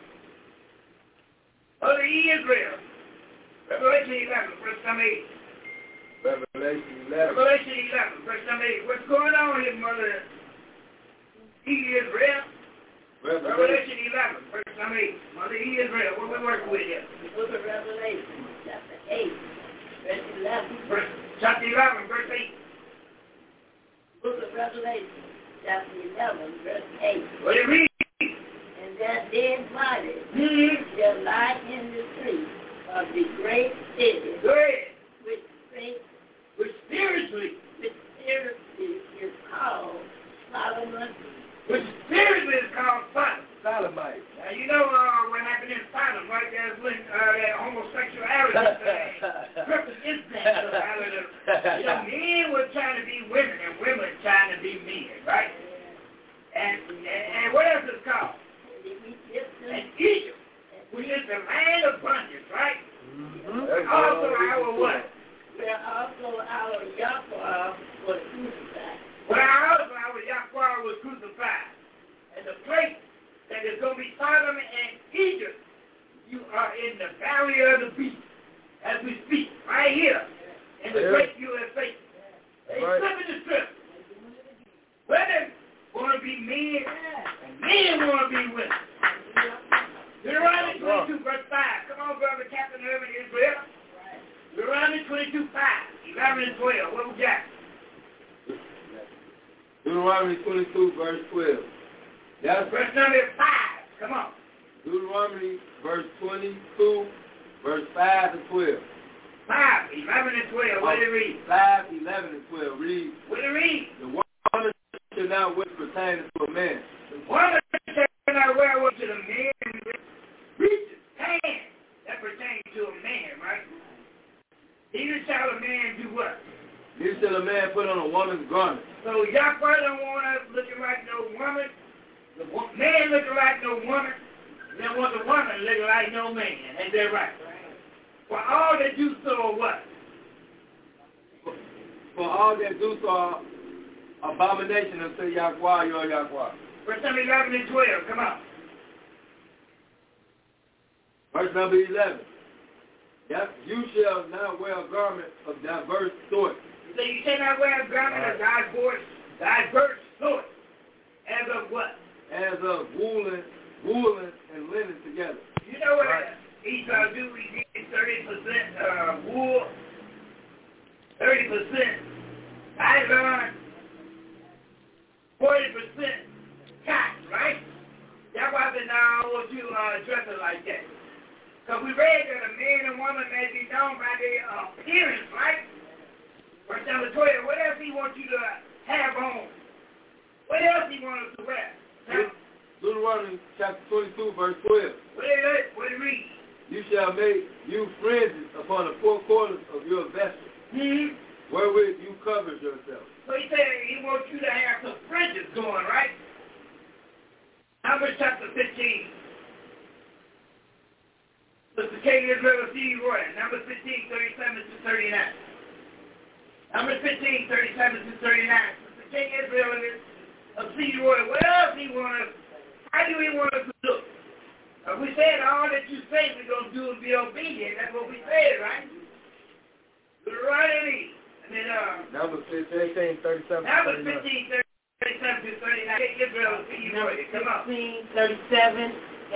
For the Israel. Revelation 11, verse number 8. Revelation 11. Revelation 11, verse number 8. What's going on here, Mother Israel? Revelation 11, verse number 8. Mother Israel, what we working with here? The book of Revelation, chapter 8, verse 11. Chapter 11, verse 8. Book of Revelation, chapter 11, verse 8. What do you read? And that dead body shall lie in the street of the great city, Go ahead. which spiritually is called Solomon. Which spiritually is called Sodom. Sodomite. Now, you know what happened in Sodom, right? That's when that homosexuality purpose is that. You know, men were trying to be women and women trying to be men, right? And what else is called? And Egypt, which is the land of bondage, right? Mm-hmm. Also our what? Where also our Yahweh was crucified. Where also our Yahweh was crucified. And the place that is going to be Sodom and Egypt, you are in the valley of the beast, as we speak, right here, in the great USA. They flipping the script. Women want to be men, and men want to be women. Deuteronomy 22, verse 5. Come on, brother Captain Urban Israel. Deuteronomy 22, 5, 11 and 12. What we got? Deuteronomy 22, verse 12. That's Verse number 5. Come on. Deuteronomy, verse 22, verse 5 and 12. 5, 11 and 12. What do you read? 5, 11 and 12. Read. What do you read? The woman shall not which pertains to a man. The woman shall not wear what to the man reaches hand. That pertains to a man, right? Neither shall a man do what? Neither shall a man put on a woman's garment. So Yahweh don't want us looking like no woman. The man looking like no woman. They want the woman looking like no man. Ain't that right? For all that do so are what? For all that do so are abomination unto Yahweh, your Yahweh. Verse number 11 and 12. Come on. Verse number 11. Yep, you shall not wear a garment of diverse sorts. So you cannot wear a garment of diverse sorts. As of what? As of woolen and linen together. You know what Esau do? We get 30% wool, 30% nylon, 40% cotton, right? That's why I said, no, I want you dress it like that. Because we read that a man and woman may be known by their appearance, right? Verse number 12, what else he wants you to have on? What else he wants us to wear? Now, Deuteronomy chapter 22, verse 12. what do you read? You shall make you fringes upon the four corners of your vessel, wherewith you cover yourself. So he said he wants you to have some fringes going, right? Numbers chapter 15. Sister Katie Israel C. Roy, Numbers 15, 37 to 39. Numbers 15, 37 to 39. Sister Katie Israel of C. Roy, what else he want us? How do he want us to look? We said all that you say we're going to do and be obedient. That's what we said, right? Deuteronomy. And then, Numbers 15, 37. Numbers 15, 37 to 39. Israel, come on. 15:37,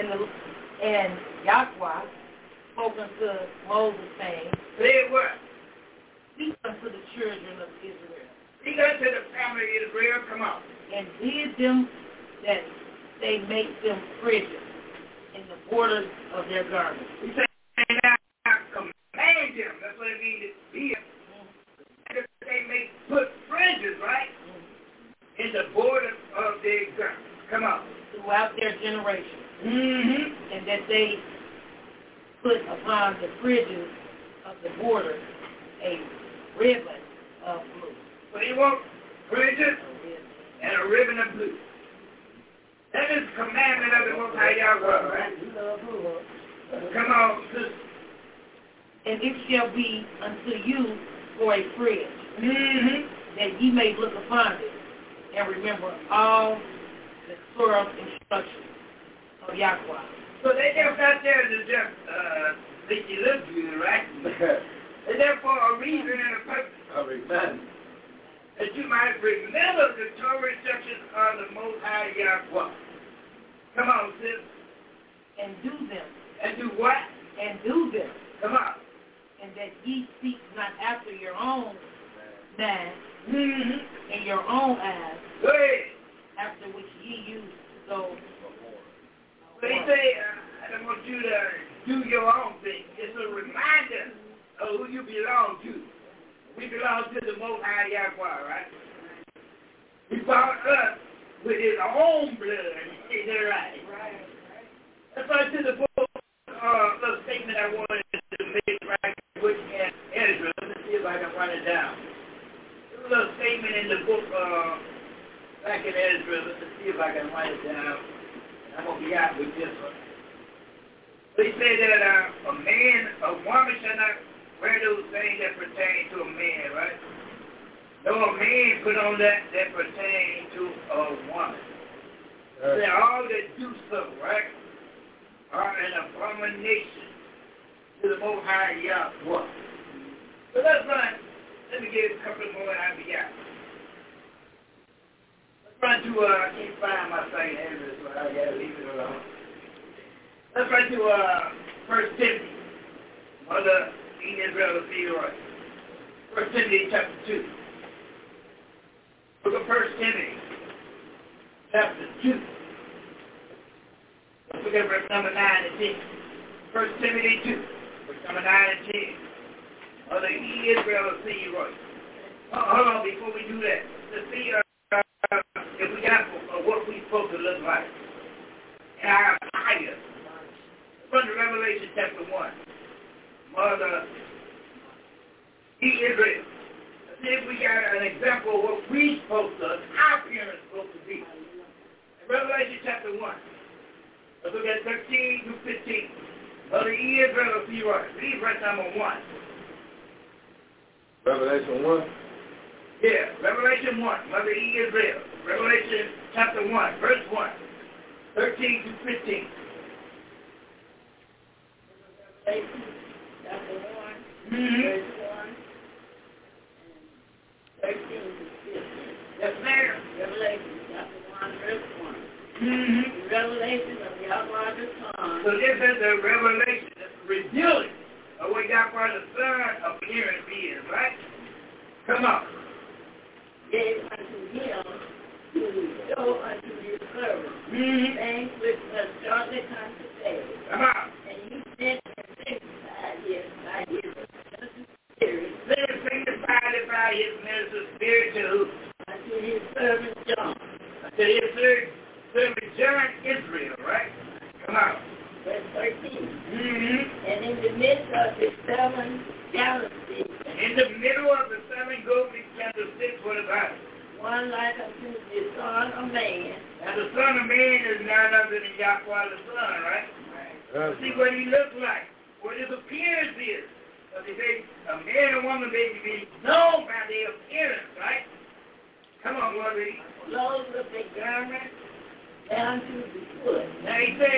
and Yahweh spoke unto Moses, saying, Say what? Speak unto the children of Israel. Speak unto the family of Israel, come on. And bid them that they make them fringes in the borders of their garments. He said, now command them. That's what it means to be. They may put fringes, right? In the borders of their garments. Come on. Throughout their generations. Mm-hmm. And that they put upon the fringes of the border a ribbon of blue. So you want fringes and a ribbon of blue. That is the commandment of the Most High Yahweh, right? Come on, sister. And it shall be unto you for a fringe, that ye may look upon it, and remember all the Torah instructions of Yahweh. So they just got there to just make you look good, right? And therefore a reason and a purpose. Amen. That you might remember the Torah instructions of the Most High Yahweh. Come on, sis. And do them. And do what? And do them. Come on. And that ye seek not after your own mind and your own eyes, Go ahead. after which ye used to go. So he say, I don't want you to do your own thing. It's a reminder of who you belong to. We belong to the Most High Yahweh, right? He bought us with his own blood. Is that right? Right. That's why to the book, little statement I wanted to make right quick in Ezra. Let's see if I can write it down. There's a little statement in the book back in Ezra. Let's see if I can write it down. I'm going to be out with this one. They say that a woman shall not wear those things that pertain to a man, right? No, a man put on that pertain to a woman. They all that do so, right, are an abomination to the Most High Yahweh. So let's run. Let me give a couple more and I'll be out. Let's run to, I can't find my thing here, so I got to leave it alone. Let's run to 1 Timothy. Mother Israel of Theodore. 1 Timothy chapter 2. Look at 1 Timothy chapter 2. Look at verse number 9 and 10. 1 Timothy 2, verse number 9 and 10. Mother Israel of Theodore. Hold on, before we do that. Let's see if we got what we're supposed to look like. And our fire. From the Revelation chapter 1. Mother Israel. Let's see if we got an example of what we're supposed to, our parents supposed to be. In Revelation chapter 1. Let's look at 13 to 15. Mother Israel of Theodore. Read verse number 1. Revelation 1? Yeah, Revelation 1. Mother Israel. Revelation chapter 1, verse 1. 13 to 15. Revelation chapter 1, verse 1, and 13 to 15. Yes, ma'am. Revelation chapter 1, verse 1. Mm-hmm. The revelation of Yahweh the Son. So this is the revelation, the revealing of what Yahweh the Son appearance is, right? Come on. Gave unto him to show unto his servants things which must shortly come to pass. Come on. And he sent and sanctified him by his minister spirit Let us sanctify it by his minister spirit to who? unto his servant John. To his servant John Israel, right? Come on. Verse 13. Mm-hmm. And in the midst of the 7 galaxies, In the middle of the 7 golden candlesticks, what about it? one like unto the Son of Man. Now the Son of Man is none other than Yahweh the Son, right? See what he looks like, what his appearance is. So they say a man and woman may be known by their appearance, right? Come on, Lord. Clothed with a garment down to the foot. Now he says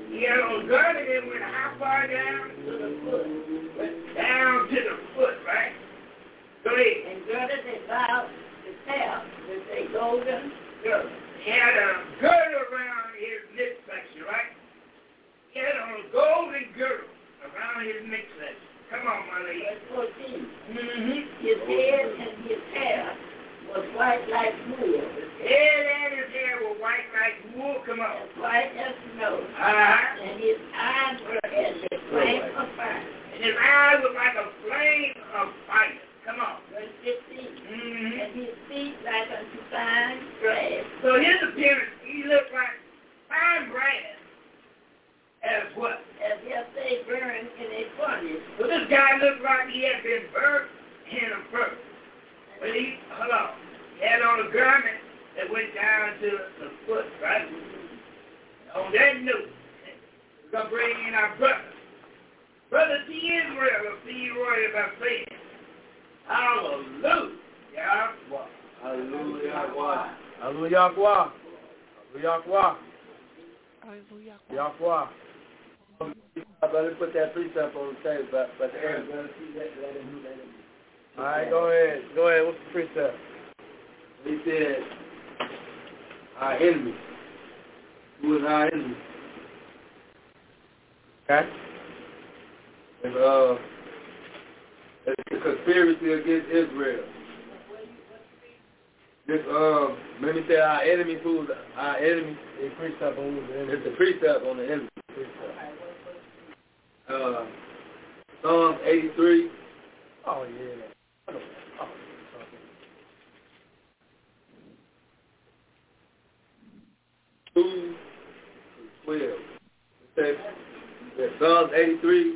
He had on girded and went how far down? To the foot. Went down to the foot, right? Go ahead. And girded about the tail with a golden girdle. He had a girdle around his midsection, right? He had on a golden girdle around his midsection. Come on, my lady. Verse 14. Mm-hmm. His head and his hair was white like wool. His head and his hair were white like wool. Come on. As white as snow. Uh-huh. And his eyes were as a flame of fire. And his eyes were like a flame of fire. Come on. Verse 15. Mm-hmm. And his feet like unto fine brass. So his appearance, he looked like fine brass. As what? As if they burned in a furnace. So this guy looked like he had been burnt in a furnace. But he, hold on, he had on a garment that went down to the foot, right? On that note, we're going to bring in our brother. Brother T. Israel of C. Roy by saying, hallelujah. Hallelujah. Hallelujah. Hallelujah. Hallelujah. Let's put that precept on the table, but the end. All right, go ahead. What's the precept? He said, our enemy. Who is our enemy? Okay? It's a conspiracy against Israel. This, let me say our enemy. Who's our enemy? It's the precept on the enemy. Psalms 83. Oh, yeah. 2 to 12. It says, Psalms 83.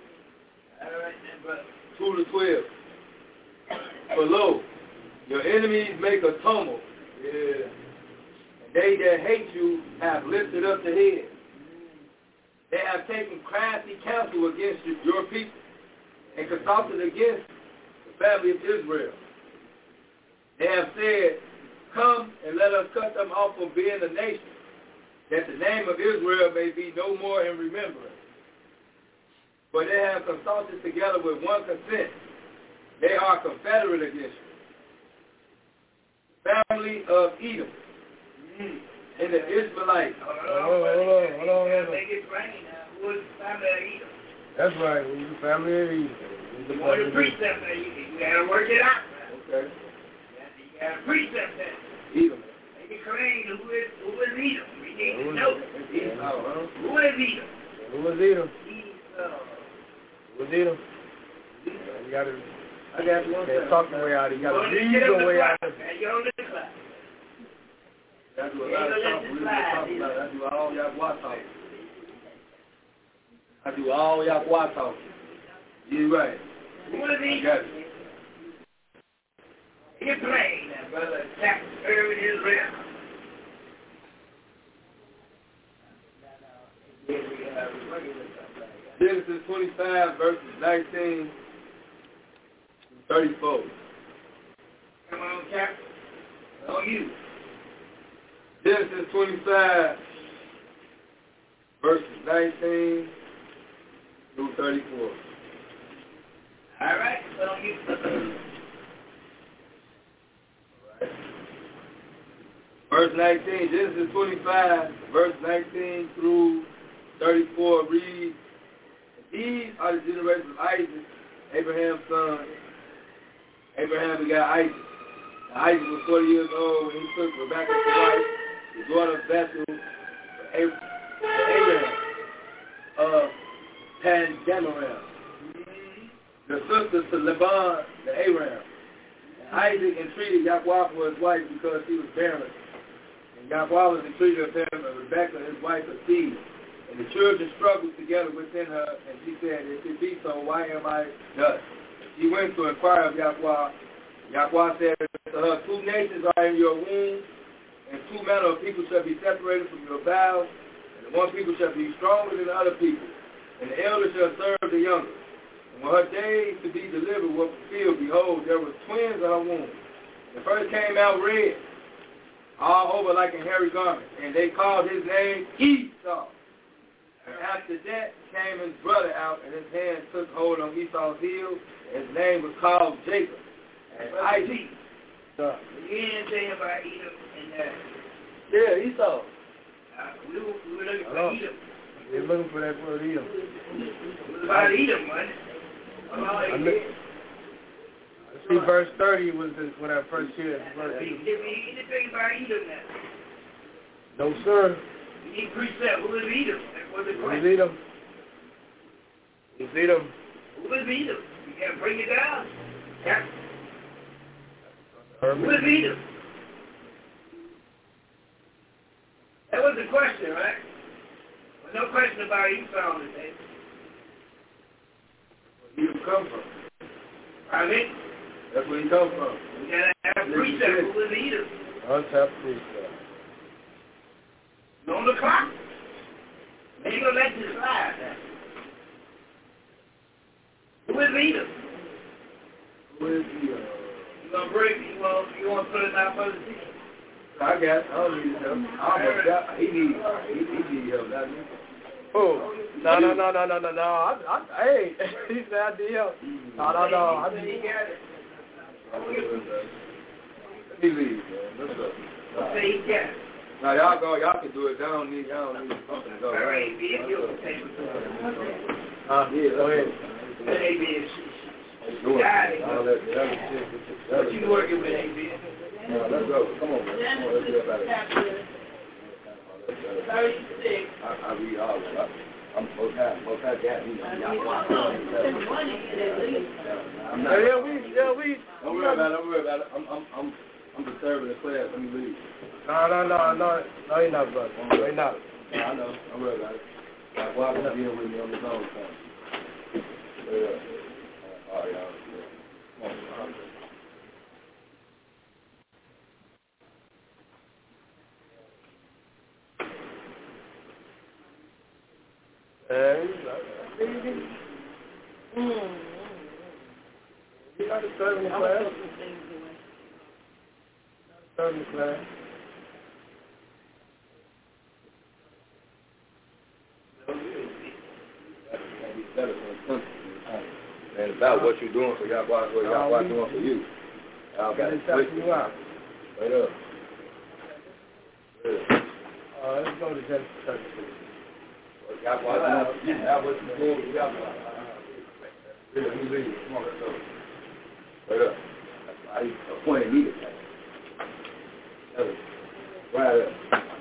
2 to 12. For lo, your enemies make a tumult. Yeah. And they that hate you have lifted up the head. They have taken crafty counsel against your people and consulted against the family of Israel. They have said, come and let us cut them off from being a nation, that the name of Israel may be no more in remembrance. For they have consulted together with one consent. They are confederate against you. The family of Edom and the Israelites. Hold on. Make it plain now. Who is the family of Edom? That's right. We're the family of Edom. You want to precept that. You got to work it out. Okay. You got to precept that. Edom. Make it plain. Who is Edom? We need to know. Who is Edom? Who is Edom? Who is Edom? You got to... I got to talk your way out. You got to read your way out. You're on the clock. I do a lot of talking. I do all Yahweh talking. I do all Yahweh talking. You're right. What is he? I got it. You're playing now, brother. Attack serving Israel. Genesis 25, verses 19 to 34. Come on, Captain. On you. Genesis 25, verses 19 through 34. All right, on you. Verse 19, Genesis 25, verse 19 through 34 reads, these are the generations of Isaac, Abraham's son. Abraham begot Isaac. Now, Isaac was 40 years old when he took Rebekah to wife, the daughter of Bethuel, Abraham of Padanaram, the sister to Laban the Aram. And Isaac entreated Yahweh for his wife because she was barren. And Yahweh was entreated of him, and Rebekah his wife conceived. And the children struggled together within her, and she said, if it be so, why am I thus? She went to inquire of Yahweh. Yahweh said to her, 2 nations are in your womb, and 2 manner of people shall be separated from your bowels, and the one people shall be stronger than the other people, and the elder shall serve the younger. And when her days to be delivered were fulfilled, behold, there were twins in her womb. The first came out red, all over like a hairy garment, and they called his name Esau. After that came his brother out, and his hand took hold on Esau's heel. His name was called Jacob. And Isaac. You didn't say about Edom and that. Yeah, Esau. We were looking for Edom. They're looking for that word Edom. It was about Edom, wasn't it? See, verse 30 was when I first heard verse Did 30. we anything about Edom now? No, sir. You need precept. Who is Edom? That was the Who's question. Edom? Who's Edom? Who is Edom? You got to bring it down. Yeah. Who Herman. is Edom? That was the question, right? Well, no question about Esau on the table. Where Edom come from? I mean, That's where he come from. we got to have precept. Who is Edom? Let's have precept. On the clock. Maybe you'll let this slide now. Who is Edom? Who is Edom? You gonna break? You want to put it out for the team? I don't need help. He need help, not me. Oh, no. Hey, he said I need help. No. I need Let me leave, man. Let's go. Say he got it. Now y'all go. Y'all can do it. Y'all don't need something to go. All right, if you'll take it. Yeah, go ahead. Let AB Do it. got it. What What you working with, AB? Let's go. Come on, man. Come on, let's do about it. Chapter 36. I read all of it. I'm most high got me. Spend money in at least. Yeah, we. Don't worry about it. I'm disturbing the class. Let me leave. No, you're not, brother. No, you're not. No, I know. Don't worry about it. Like, why would you deal with me on this own time? Yeah. All right, y'all. Come on. You're not disturbing the class. Disturbing the class. And about what you're doing for y'all, what y'all doing for you. Y'all got to switch you out. Right up. Let's go to Genesis 36. Y'all what you're doing for y'all. Let me leave. Come on, let's go. Right up. I appointed me to that. Right up.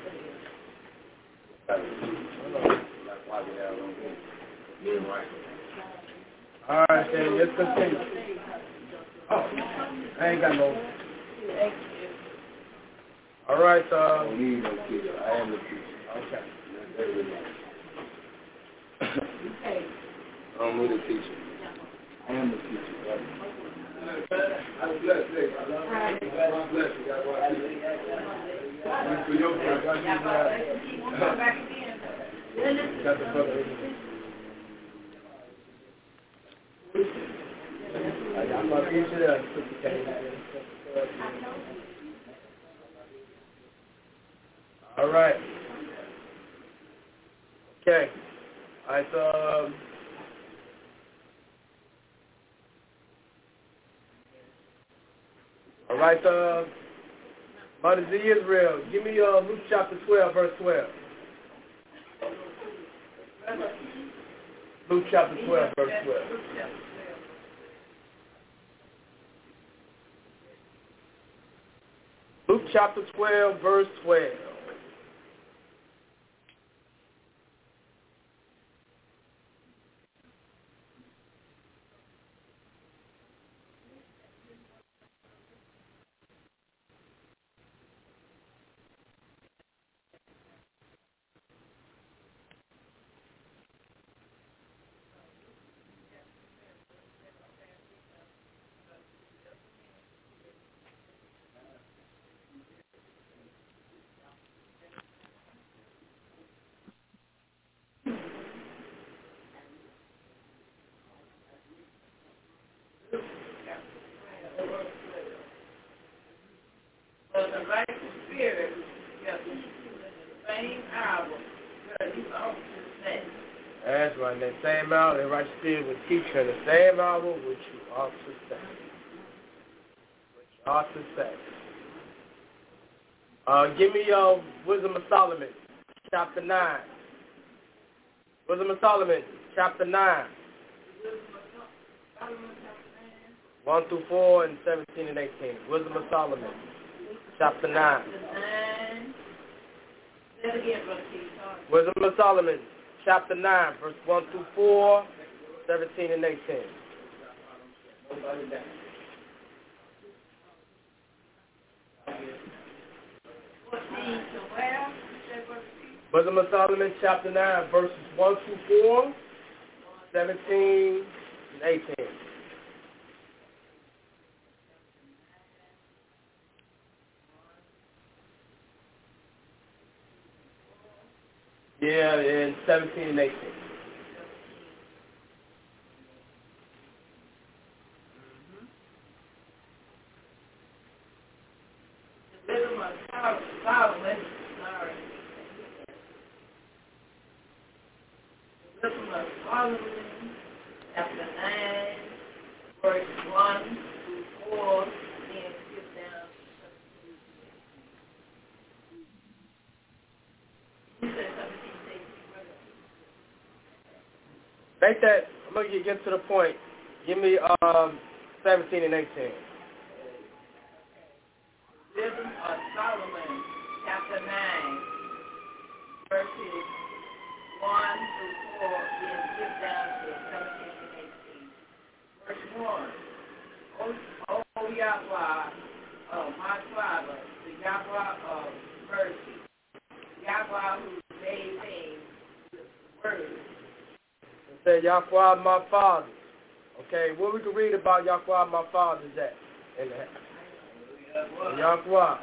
All right, then, let's continue. Oh, I ain't got no. All right, I don't need no teacher. I am the teacher. Okay. I don't need a teacher. I am the teacher. I'm blessed. I'm blessed. For your I'm going to teach you that. All right. Okay. All right, so... all right, Brothers of Israel, give me Luke chapter 12, verse 12. Luke chapter 12, verse 12. Luke chapter 12, verse 12. That's right. That same hour, the right spirit will teach you in the same hour which you ought to say. Which you ought to say. Give me your Wisdom of Solomon, chapter 9. Wisdom of Solomon, chapter 9. 1 through 4 and 17 and 18. Wisdom of Solomon, chapter 9. Wisdom of Solomon, chapter 9, verse 1 through 4, 17 and 18. Wisdom of Solomon, chapter 9, verses 1 through 4, 17 and 18. Yeah, in 17 and 18. Wisdom of Solomon, Wisdom of Solomon, chapter 9, verse 1 through 4, then skip down. You said 17, 18. Make that, I'm going to get to the point. Give me 17 and 18. Wisdom of Solomon, chapter 9, verses 1 through 4, then skip down to 17 and 18. Verse 1, O Yahweh, my Father, the Yahweh of mercy, Yahweh who made things with the word. It said, Yahweh, my Father. Okay, what we can read about Yahweh, my Father is that? In the Yahweh.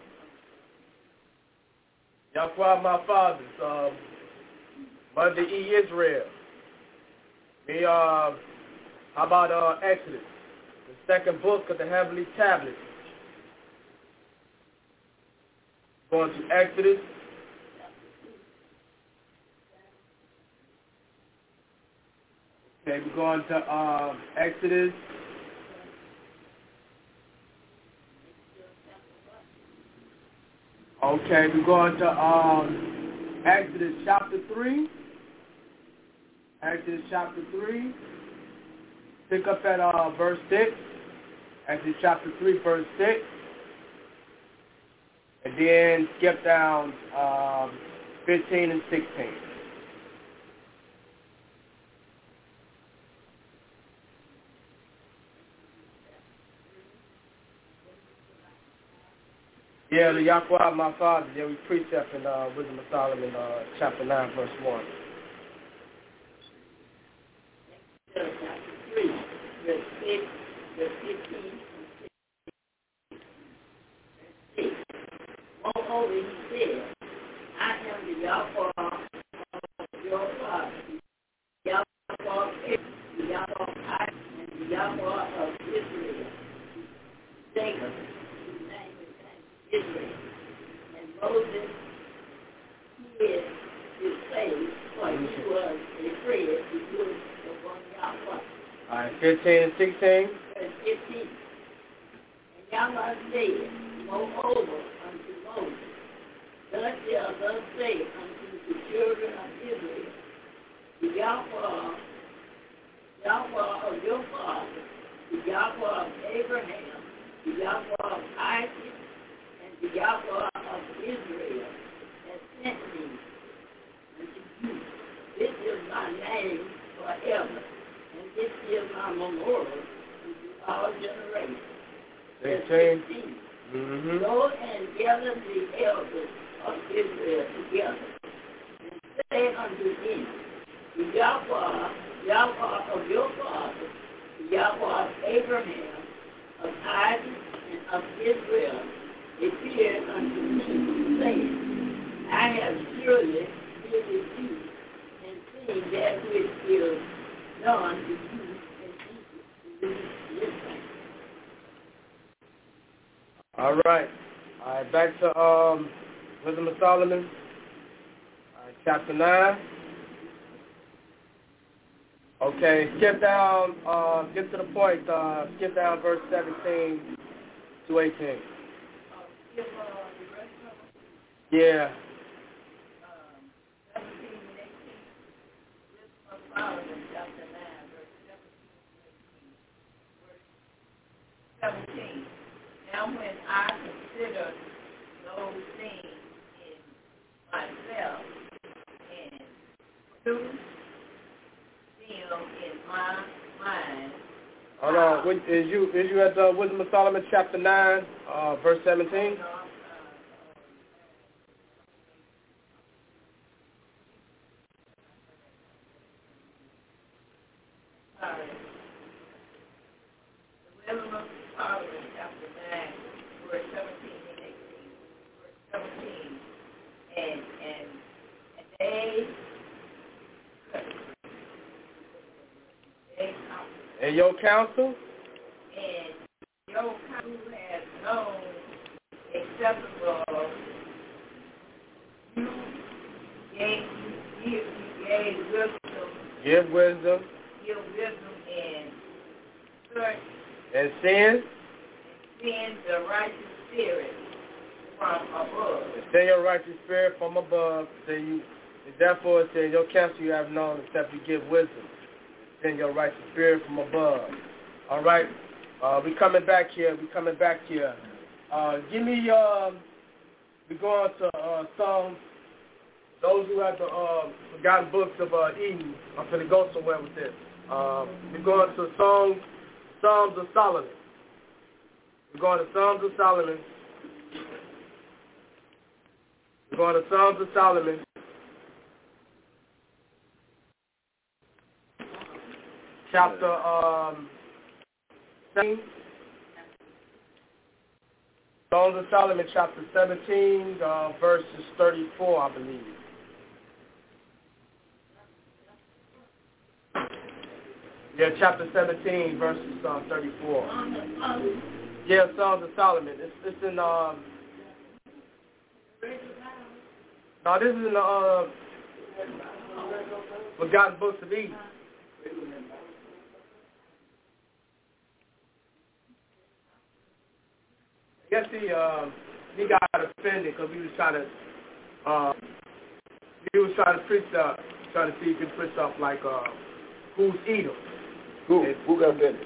Yahweh, my Father. Mother E. Israel. How about Exodus, the second book of the Heavenly Tablet? Going to Exodus. Okay, we're going to Exodus. Okay, we're going to Exodus chapter 3. Exodus chapter 3. Pick up at verse 6. Exodus chapter 3, verse 6. And then skip down 15 and 16. Yeah, the Yahweh, my Father, yeah, we precept in Wisdom of Solomon, chapter 9, verse 1. Chapter 3, verse 6, verse 15, 6. Moreover, he said, I am the Yahweh of your father, the Yahweh of Israel, the Yahweh of Isaac, and the Yahweh of Israel. Jacob, whose name is Israel. And Moses hid his face, for he was afraid to do the one Yahweh. All right, 15 and 16. Verse 15. And Yahweh said, moreover, unto Moses, thus shall thus say unto the children of Israel, the Yahweh of your father, the Yahweh of Abraham, the Yahweh of Isaac, and the Yahweh of Israel has sent me unto you. This is my name forever, and this is my memorial unto all generations. 18. Mm-hmm. Go and gather the elders of Israel together, and say unto them, the Yahweh of your father, the Yahweh of Abraham, of Isaac, and of Israel, appeared unto me, saying, I have surely visited you, and seen that which is done to you in Egypt, to this thing. All right. All right, back to Wisdom of Solomon, chapter 9. Okay, skip down, get to the point, skip down verse 17 to 18. Yeah. 17 and 18. Wisdom of Solomon, chapter 9, verse 17. 17. Now when I consider those things in myself and produce them in my mind. Hold on. Is you at Wisdom of Solomon chapter 9, verse 17? Sorry. The Wisdom of Solomon chapter 9, verse 17 and 18. Verse 17. And they And your counsel? And your counsel has known acceptable. You gave wisdom. Give wisdom. Give wisdom and search. And sin? Send the righteous spirit from above. And send your righteous spirit from above. Therefore, it says, your counsel you have known except you give wisdom. Send your righteous spirit from above. All right. We coming back here. Give me, we going to Psalms. Those who have the forgotten books of Eden. I'm going to go somewhere with this. We're going to Psalms of Solomon. We're going to Psalms of Solomon. We're going to Psalms of Solomon. Chapter 17. Songs of Solomon, chapter 17, verses 34, I believe. Yeah, chapter 17, verses 34. Yeah, Songs of Solomon. It's in, no, this is in the Forgotten Books of Eden. I guess he got offended because he was trying to preach trying to see if he could preach stuff like who's Edom. Who got offended?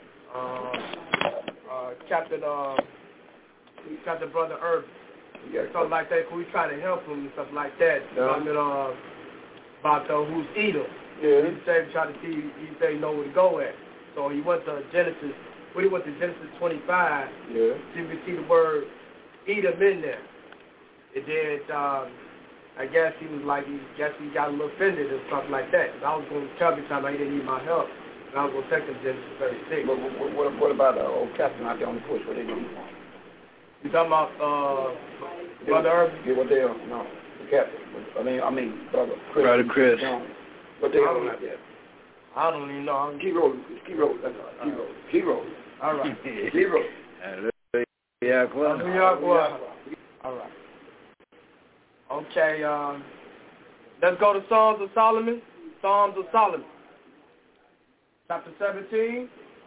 Captain Brother Irvin. Yeah, something like that. Cause we trying to help him and stuff like that. Talking about who's Edom. Yeah. He said trying to see. He said he know where to go at. So he went to Genesis. When he went to Genesis 25, yeah, you can see the word Edom in there. And then I guess he was like, he got a little offended and stuff like that. And I was going to tell him time he didn't need my help. And I was going to take him to Genesis 36. What about the old captain out there on the push? What they doing? You talking about Brother Irvin? Yeah, what they on? No, the captain. I mean, Brother Chris. Brother Chris. What they on out there? I don't even know. Keep rolling. Keep rolling. That's all right. Keep rolling. All right. Keep rolling. Yeah, all right. Okay, let's go to Psalms of Solomon. Psalms of Solomon. Chapter 17.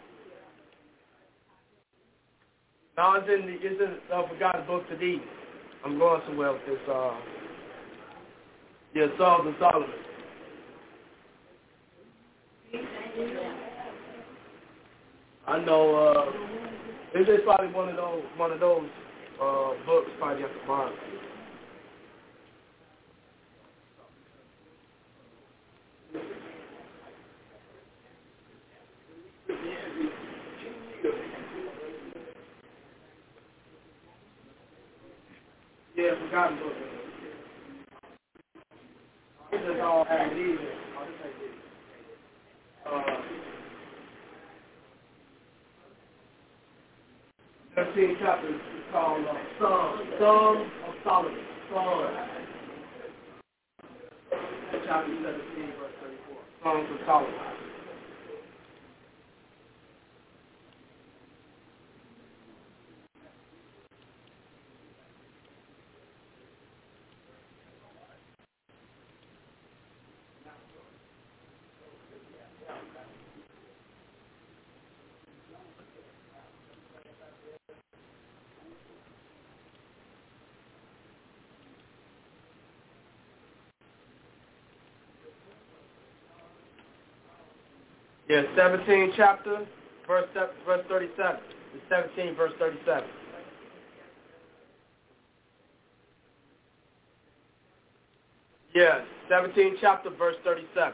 Now it's in the Forgotten Books of Eden. I'm going somewhere with this, Psalms of Solomon. I know, this is probably one of those books probably at the bottom. Yeah, Forgotten Book. This is all amnesia. 13 chapters is called Songs of Solomon. Chapter 17, verse 34. Songs of Solomon. Yeah, 17 chapter, verse 37. It's 17, verse 37. Yeah, 17 chapter, verse 37.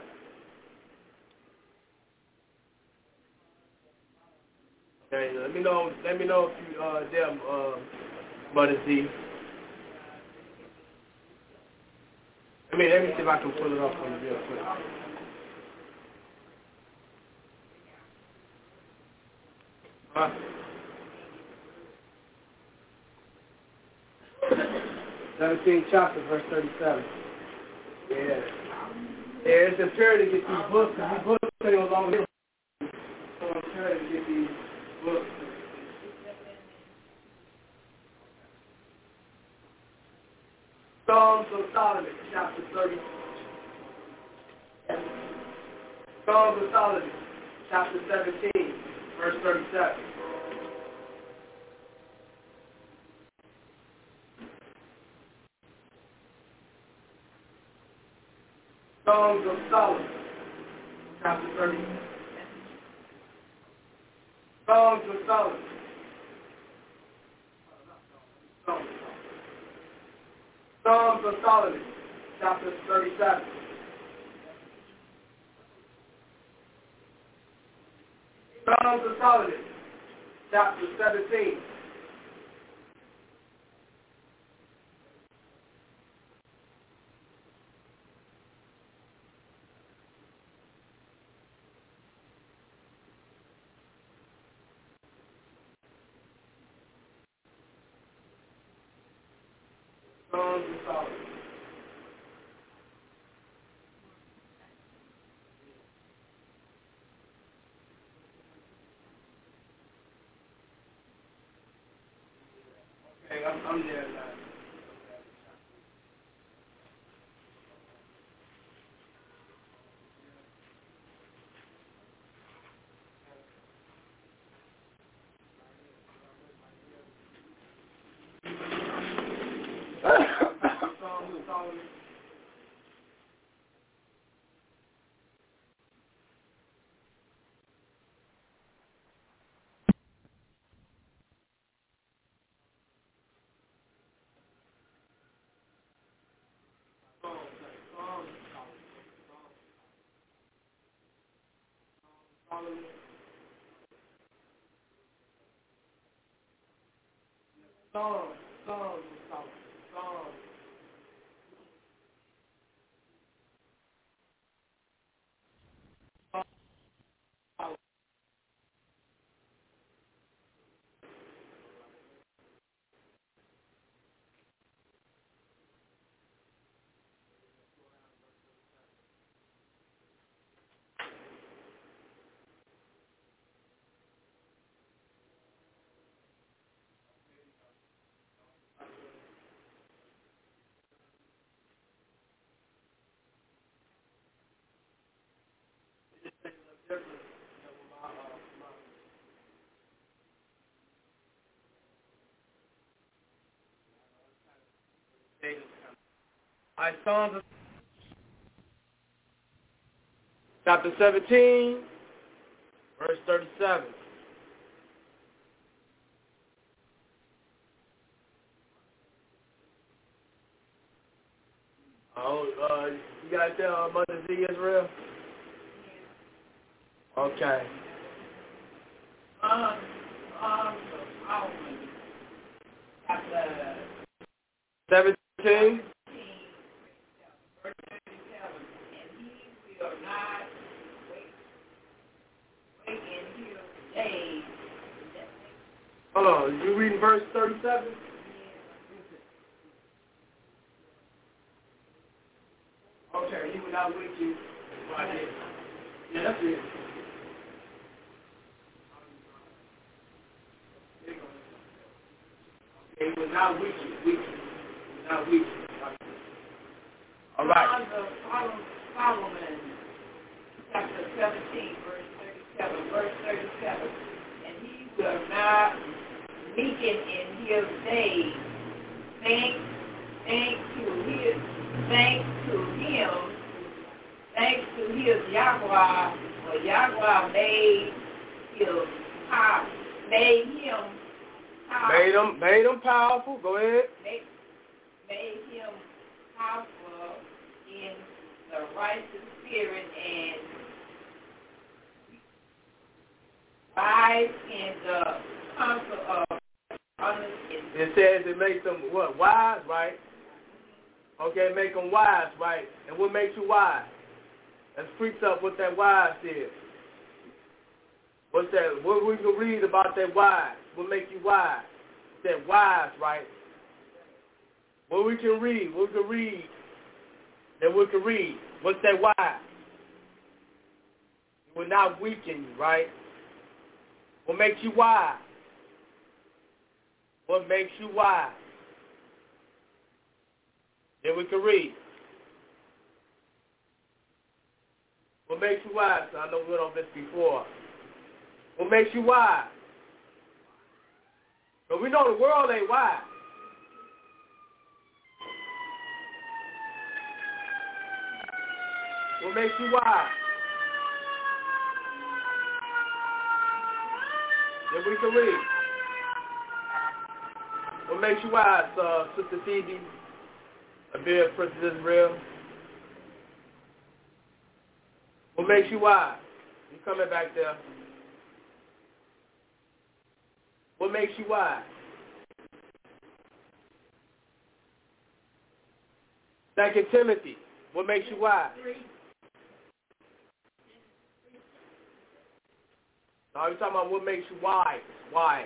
Okay, let me know if you there, Mother Z. Let me see if I can pull it up for you real quick. Huh? 17 chapter, verse 37. Yeah. Yeah, it's imperative to get these books, because these books are no longer here. So it's imperative to get these books. Songs of Solomon, chapter 30. Songs of Solomon, chapter 17, verse 37. Songs of Solomon, chapter 30. Songs of Solomon. Songs of Solomon, chapter 37. Songs of Solomon, chapter 17. Songs of Solomon. Okay, I'm there now. Songs of Solomon. Songs of chapter 17, verse 37. You got that, Mother Z, Israel? Okay. Chapter 17. Hold on, you reading verse 37? Okay, he will not wake you. Yeah, that's it. He will not wake you. He will not wake you. All right. Solomon, chapter 17, verse 37. Verse 37. And he will not weaken in his days. Thanks to his Yahweh, for Yahweh made him powerful. Go ahead. Made him powerful in the righteous spirit and wise in the counsel of understanding. It says it makes them what? Wise, right? Okay, make them wise, right? And what makes you wise? Let's preach up what that wise is. What's that? What we can read about that wise? What make you wise? That wise, right? What we can read? That we can read. What's that wise? It will not weaken you, right? What makes you wise? What makes you wise? Then we can read. What makes you wise? I know we went over this before. What makes you wise? But we know the world ain't wise. What makes you wise? Then we can read. What makes you wise, Sister Phoebe? Abir, Princess Israel. What makes you wise? You coming back there. What makes you wise? 2 Timothy. What makes you wise? No, you're talking about what makes you wise. Why?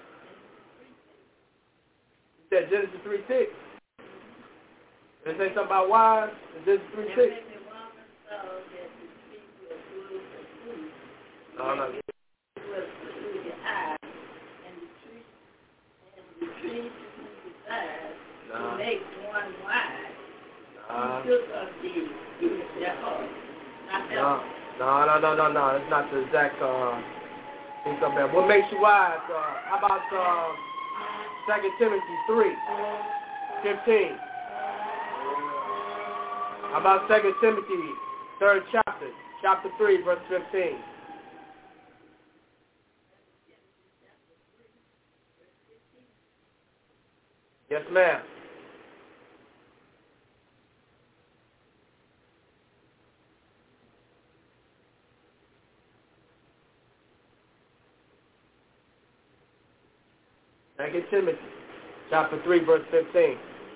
You said Genesis 3:6. Did it say something about wise? Genesis 3:6. No. Make one wise. No. It's not the exact thing up there. What makes you wise? How about 2 Timothy 3:15? How about 2 Timothy 3rd chapter 3, verse 15? Yes, ma'am. Second Timothy, chapter 3, verse 15.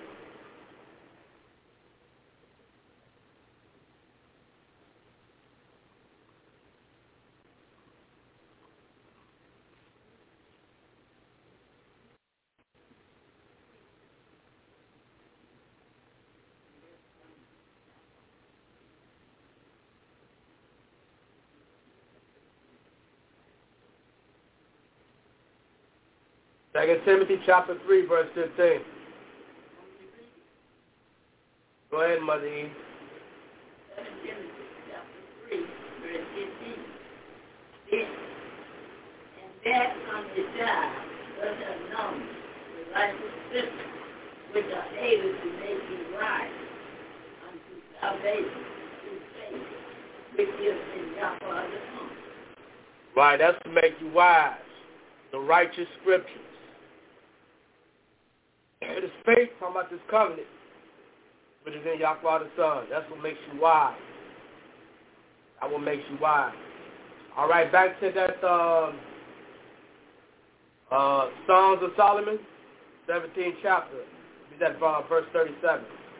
Second Timothy chapter 3, verse 15. Go ahead, Mother E. 2 Timothy chapter 3, verse 15. And that from the child does have known the righteous scriptures, which are able to make you right unto salvation through faith, which is in Yahweh the Son. Right, that's to make you wise. The righteous scriptures. It is faith, talking about this covenant, but it's in Yahweh the Son. That's what makes you wise. That what makes you wise. All right, back to that Songs of Solomon, 17th chapter. Is that verse 37?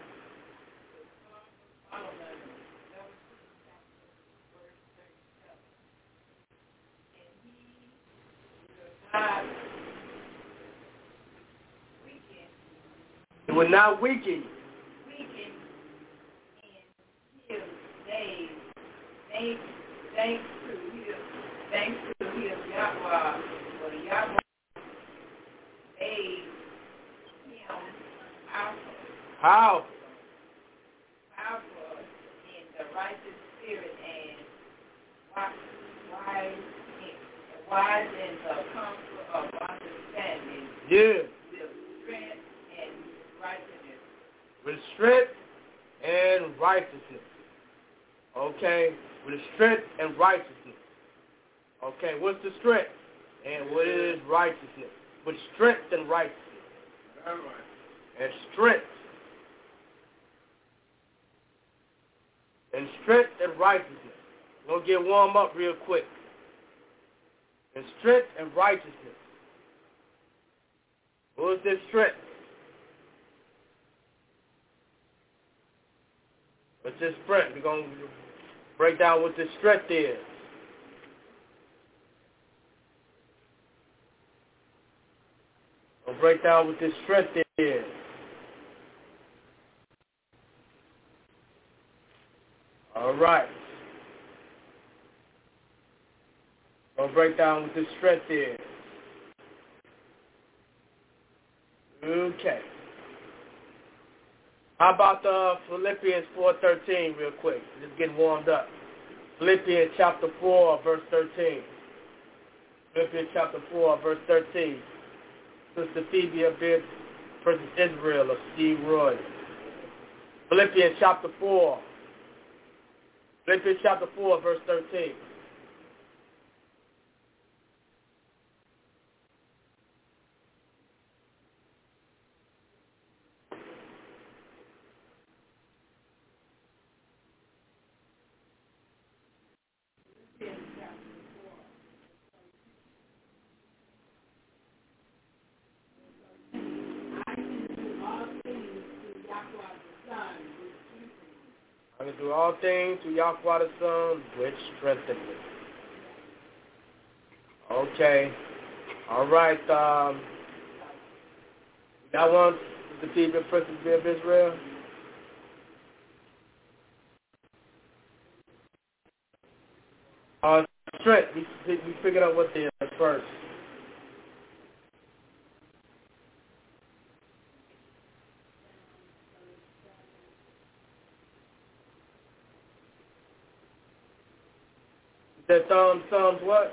It will not weaken you. Weaken in his days. Thanks to his Yahweh, for Yahweh made him How? powerful in the righteous spirit and wise in the counsel of understanding. Yeah. With strength and righteousness. With strength and righteousness. Okay? With strength and righteousness. Okay, what's the strength? And what is righteousness? With strength and righteousness. All right. And strength. And strength and righteousness. We're going to get warm up real quick. And strength and righteousness. What is this strength? What's this strength? We're going to break down what this strength is. We'll break down what this strength is. All right. We'll break down what this strength is. Okay. How about Philippians 4:13 real quick? Just getting warmed up. Philippians chapter 4, verse 13. Philippians chapter 4, verse 13. Sister Phoebe of versus Israel of Steve Roy. Philippians chapter 4. Philippians chapter 4, verse 13. I can do all things through Yahweh the Son, which strengthens me. Okay. All right. That one, the people of Princess of Israel. Strength. We figured out what they are first. That Psalms what?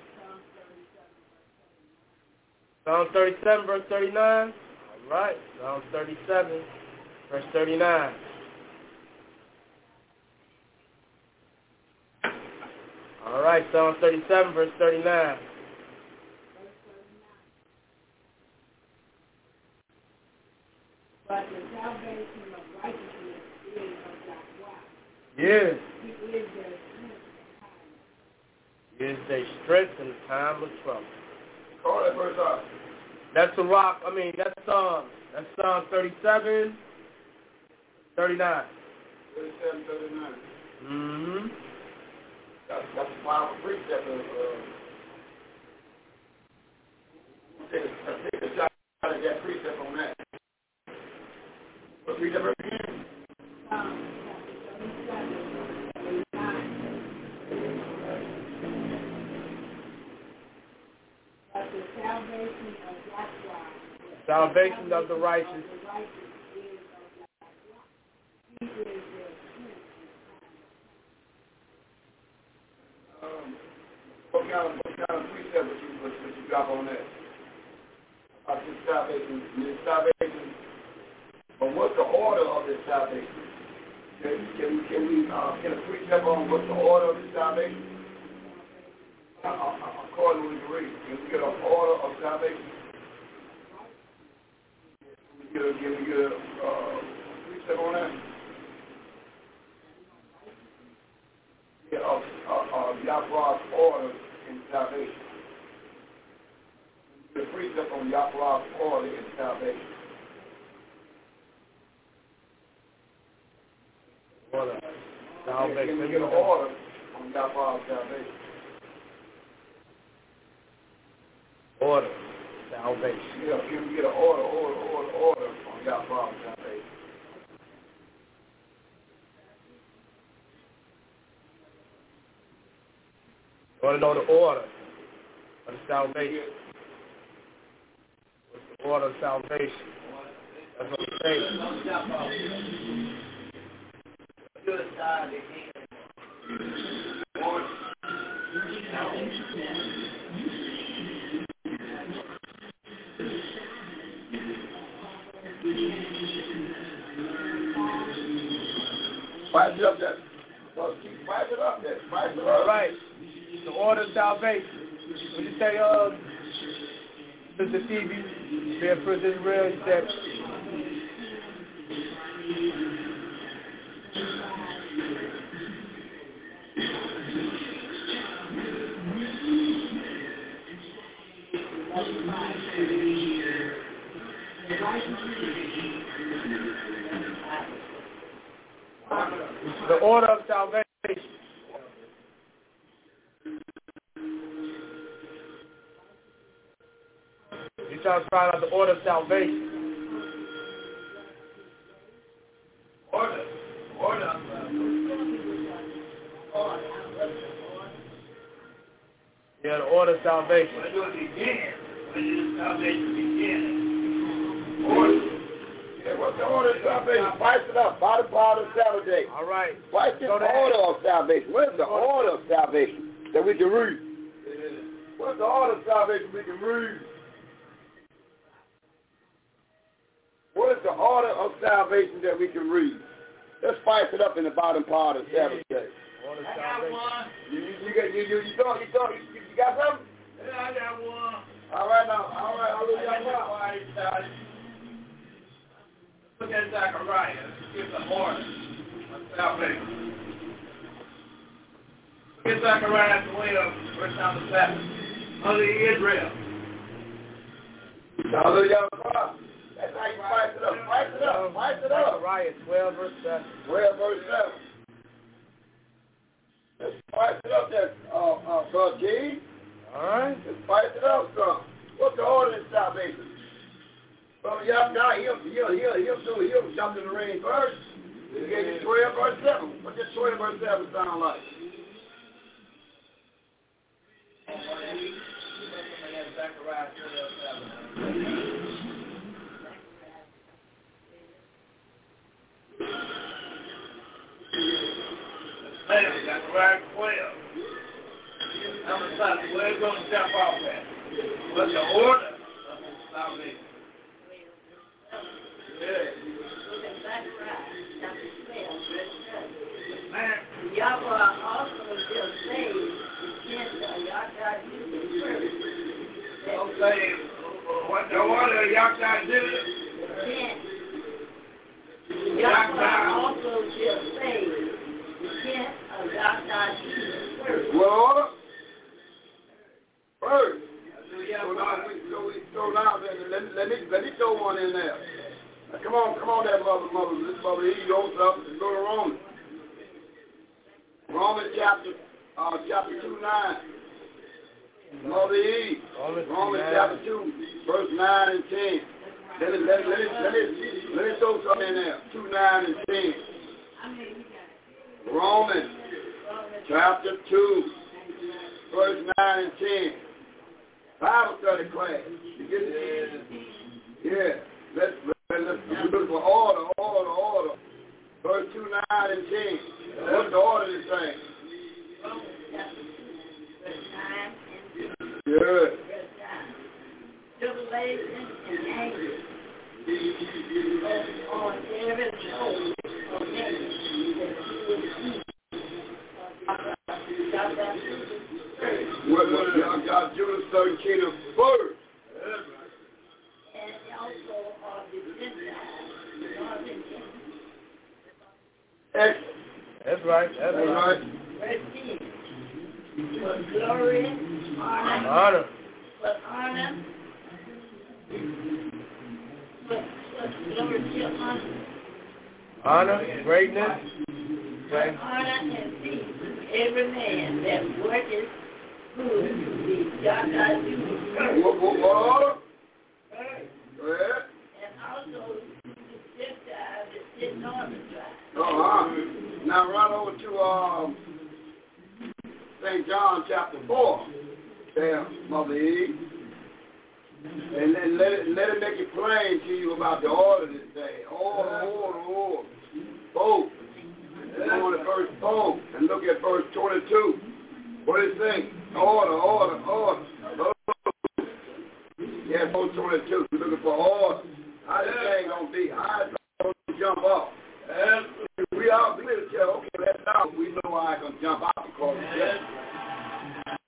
Psalm 37, verse 39. All right. Psalm 37, verse 39. All right. Psalm 37, verse 39. But the salvation of righteousness is of Yahweh. Yes. He is their strength in time. Is their strength in time of trouble. Call that verse up. That's the rock. I mean, that's Psalm 37, 39. 37, 39. Mm-hmm. That's a powerful precept of take a shot at that precept on that. What precept again? But the salvation of Yahweh. Salvation of the righteous. Is of Yahweh. He is their strength. What kind of precept would you drop on that? This salvation. But what's the order of this salvation? Can a precept on what's the order of this salvation? According to what we read, can we get an order of salvation? Can we get a precept on that? Yahweh's order in salvation. The precept on Yahweh's order in salvation. Order. Salvation. Can we get an order on Yahweh's salvation? Order. Salvation. Yeah, can we get an order on Yahweh's salvation? You want to know the order of salvation? What's the order of salvation? That's what I'm saying. Spice it up, that. Spice it up, that. Spice it up. All right. The order of salvation. When you say, Mr. TV, being Prince Israel, you said, the order of salvation. You're trying to find out the order of salvation. Order. Yeah, the order of salvation. When do it begin? When does salvation begin? Order. Yeah, what's the order of salvation? Spice it up. Body part of Saturday. All right. What's the order of salvation? What is the order of salvation that we can read? What's the order of salvation we can read? What is the order of salvation that we can read? Let's spice it up in the bottom part of Saturday. Order of I got salvation. one. You got something? Yeah, I got one. All right, now. All right, I'll look at that. Look at Zechariah. Give the order of salvation. Look at Zechariah 12, verse number 7. Under Israel. Hallelujah. That's how you spice it up. Spice it up. Spice it up. Zechariah 12, verse 7. 12, verse 7. Let's spice it up there, Brother G. All right. Let's spice it up some. What's the order of salvation? Brother Yahweh, he'll jump in the ring first. He gave you 12, verse 7. What does 12, verse 7 sound like? Zechariah 12, 7. Zechariah 12. Number 7. Where's going to jump off at? What's the order of salvation? Yahweh also shall save the children of Yahweh first. Okay, what the order of Yahweh do? Yahweh also shall save the children of Yahweh first. What order? First. So now, let me throw one in there. Now, come on there, mother. This mother, you go to Romans. Romans chapter 2:9. Mother E. Romans chapter 2, verse 9 and 10. Let me throw something in there. 2:9 and 10. Romans chapter 2, verse 9 and 10. Bible study class. You get it? Yeah. Let's look for order. Verse 2, 9, and 10. What's the order of this thing? Good. Tribulation and anger on every soul of men that you will see. What God Judas 13 of first. And also of the Gentiles. Excellent. That's right. Verse 10. For glory, honor. For honor. For glory to honor. Honor, greatness. For honor and peace to every man that worketh good to be Yahweh. What order? And also the Gentiles that sit northern tribe. Now run over to St. John chapter 4. There, Mother Eve. And then let it make it plain to you about the order this day. Order. Both. Go on to verse 4 and look at verse 22. What do you think? Order. Yeah, verse 22. We're looking for order. How this thing gonna be? How it's gonna jump off? We all clear to tell, okay, that's out. We know why it's gonna jump out because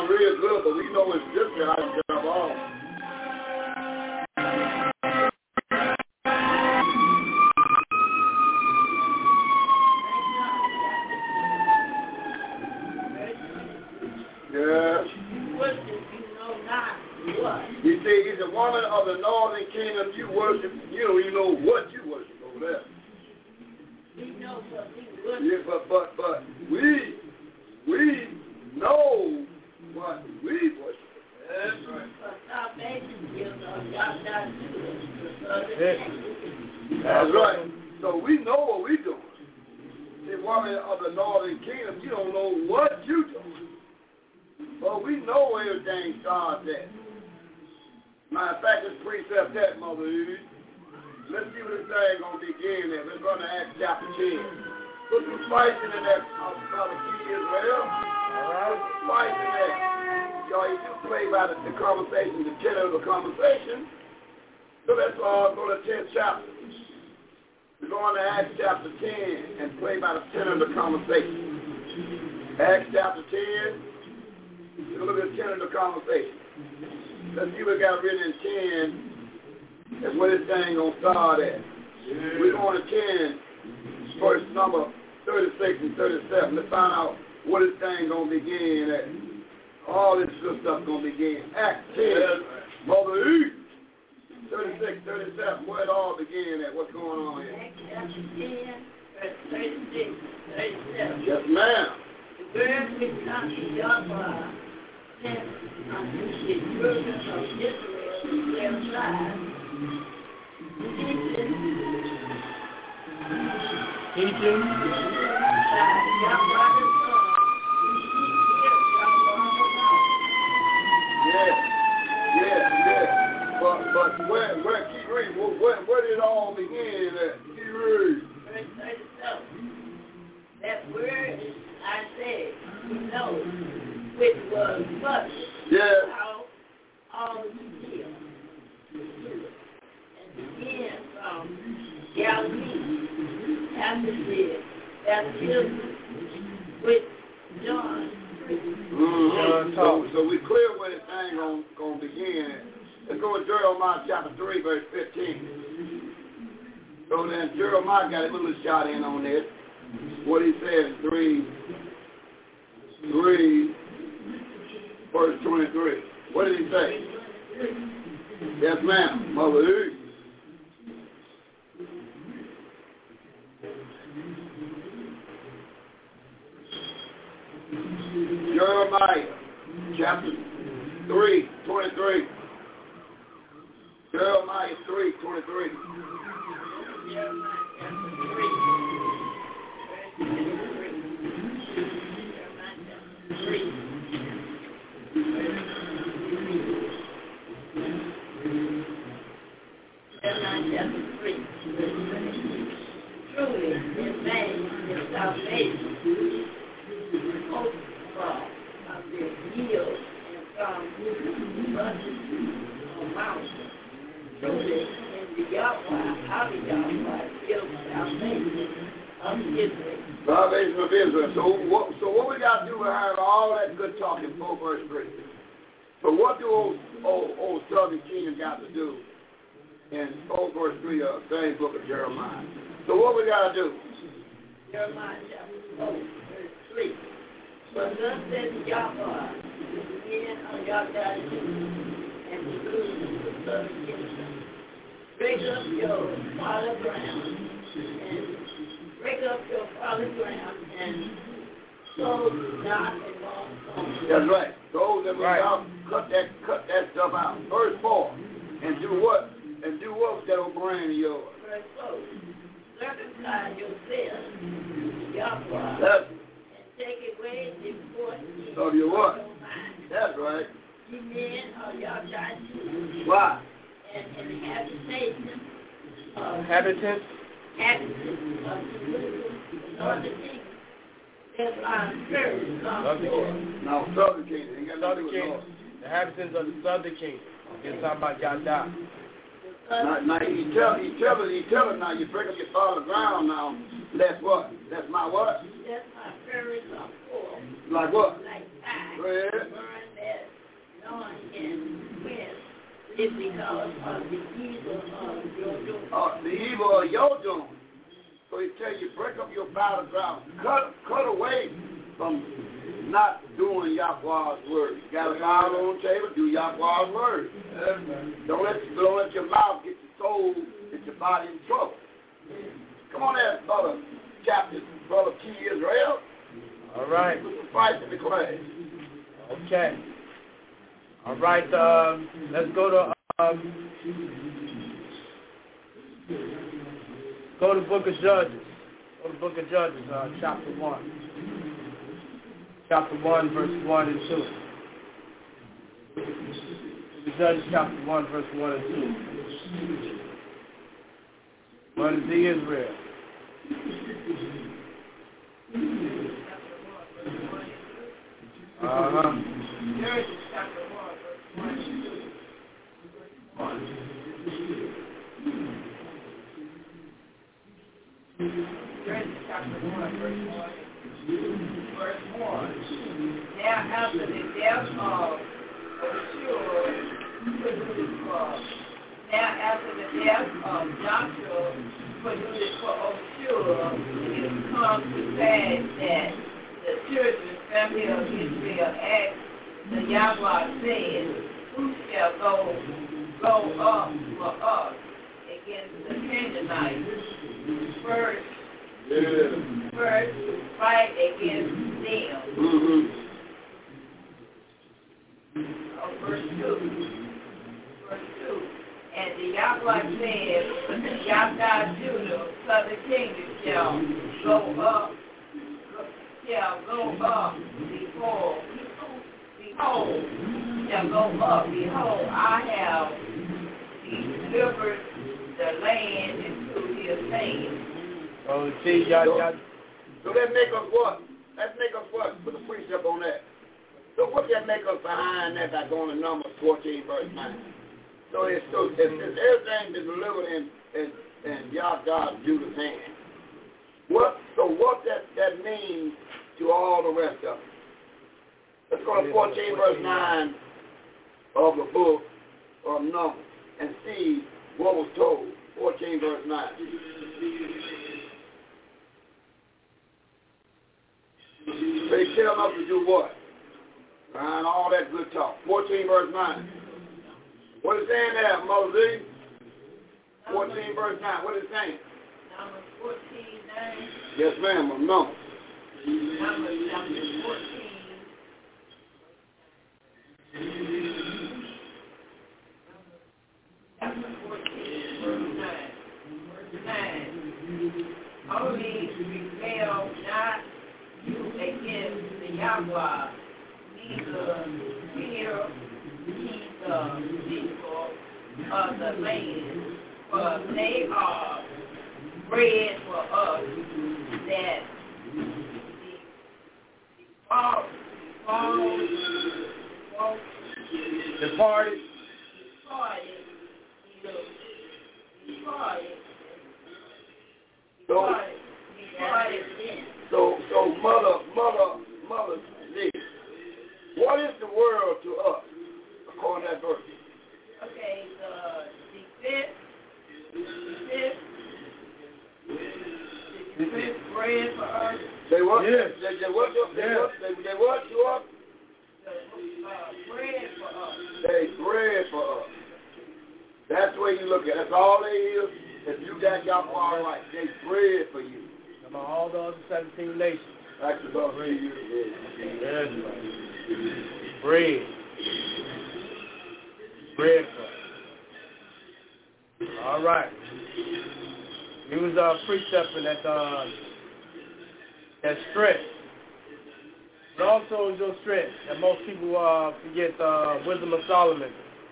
sound real good, but we know it's different how you jump off. Yeah. You see, he's a woman of the northern kingdom. You worship, you don't even know what you worship over there. We know what we worship. Yeah, but we know what we worship. That's right. But salvation gives us God does That's right. So we know what we're doing. The woman of the northern kingdom, you don't know what you're doing. But we know everything starts at. Matter of fact, this precept that, Mother Eve. Let's see what this thing going to begin at. Let's run to Acts chapter 10. Put some spice in that, Brother Key Israel. All right. Put some spice in there. Y'all, you just play by the conversation, the tenor of the conversation. So let's go to the 10th chapter. We're going to Acts chapter 10 and play by the tenor of the conversation. Acts chapter 10. Look at the tenor of the conversation. Let's see what got written in 10. That's where this thing going to start at. We're going to 10, verse number 36 and 37. Let's find out what this thing going to begin at. All this good stuff going to begin. Acts 10, Mother Eve. 36, 37, where it all began at. What's going on here? Acts chapter 10, verse 36, 37. Yes, ma'am. The word which unto Yahweh sent unto the children of Israel their lives. Teaching by Yahweh the Son, Yeah. But where keep reading? Where did it all begin at? Keep reading. Verse 37. That word I said, we know, which was published out all Judea, and began from Galilee, after this baptism with John. So we clear where this thing going to begin at. Let's go to Jeremiah chapter 3, verse 15. So then Jeremiah got a little shot in on this. What he said in 3, verse 23. What did he say? Yes, ma'am. Mother Eve. Jeremiah chapter 3, 23. Jeremiah 3, 23. Truly, in vain is salvation, hope of their yield, and from abundance of mountains. Truly, in the Yahweh, out of Yahweh, is salvation of Israel. Salvation of Israel. So what we got to do behind all that good talking, 4 verse 3? So what do old Southern Kingdom got to do in 4 verse 3 of the same book of Jeremiah? So what we got to do? Jeremiah chapter 4, verse 3. But thus says Yahweh, the men of Yahweh, and the Jerusalem, the Southern Kingdom, break up your fallow ground, and sow not among stones. That's right. Those that were out, cut that stuff out. Verse 4. And do what? And do what with that old brain of yours? Verse 4. Circumcise yourselves, Yahweh, and take away the forces of your what? Your mind. That's right. You men of Yahweh. Why? And the habitation of Inhabitants of Jerusalem, northern kingdom. That's why I'm sure Southern Kingdom. No, Southern Kingdom. Ain't got Southern nothing to do with Kingdom. The inhabitants of the Southern Kingdom. You're talking about Yada. Now he tell us now, you break up your father's ground now. That's what? That's my what? That's my parents are poor. Like what? Like fire. Go ahead. Burn north and west is because of the evil of your doing. The evil of your doing. So he tell you, break up your battleground. Cut away from not doing Yahweh's word. You got a Bible on the table, do Yahweh's word. Don't let your mouth get your soul, get your body in trouble. Come on there, brother Captain, brother T. Israel. All right. Fight to the class. Okay. All right. Let's go to Book of Judges. Go to Book of Judges, chapter 1. Chapter 1, verse 1 and 2. Book of Judges, chapter 1, verse 1 and 2. What is the Israel? Judges chapter 1, verse 1 and 2. Judges chapter 1, verse 1 and 2. Verse 1. Now after the death of Joshua produced for Ashur, it comes to pass that the children family of Israel asked the Yahweh, saying, who shall go up for us against the Canaanites? First to fight against them. Verse 2. And the Yahweh said, Yahweh Judah, southern kingdom, shall go up behold, I have delivered the land into his hand. Oh, see, So that make us what? That make us what? Put a precept on that. So what that make us behind that by going to Numbers 14, verse 9? So it's everything is delivered in Yahweh Judah's hand. What that means to all the rest of it? Let's go to 14, verse 9 of the book of Numbers and see what was told. 14, verse 9. They tell us to do what? And all that good talk. 14, verse 9. What is it saying there, Moses? 14, verse 9. What is it saying? Numbers 14, 9. Yes, ma'am. I'm no. Numbers chapter 14. Chapter 14, verse 9. Verse 9. Only rebel not you against the Yahweh, neither fear ye the people of the land, for they are bread for us, that departed. So mother, Lee, what is the world to us, according to that verse? Okay, the bread for us. They what? Yes. They what to us? Bread for us. They bread for us. That's the way you look at it. That's all they is. If you got Yahweh right, they bread for you. Among all the other 17 nations. That's about bread. Yes, bread. Bread for us. All right. He was precepting that strength. But also is your strength that most people forget Wisdom of Solomon.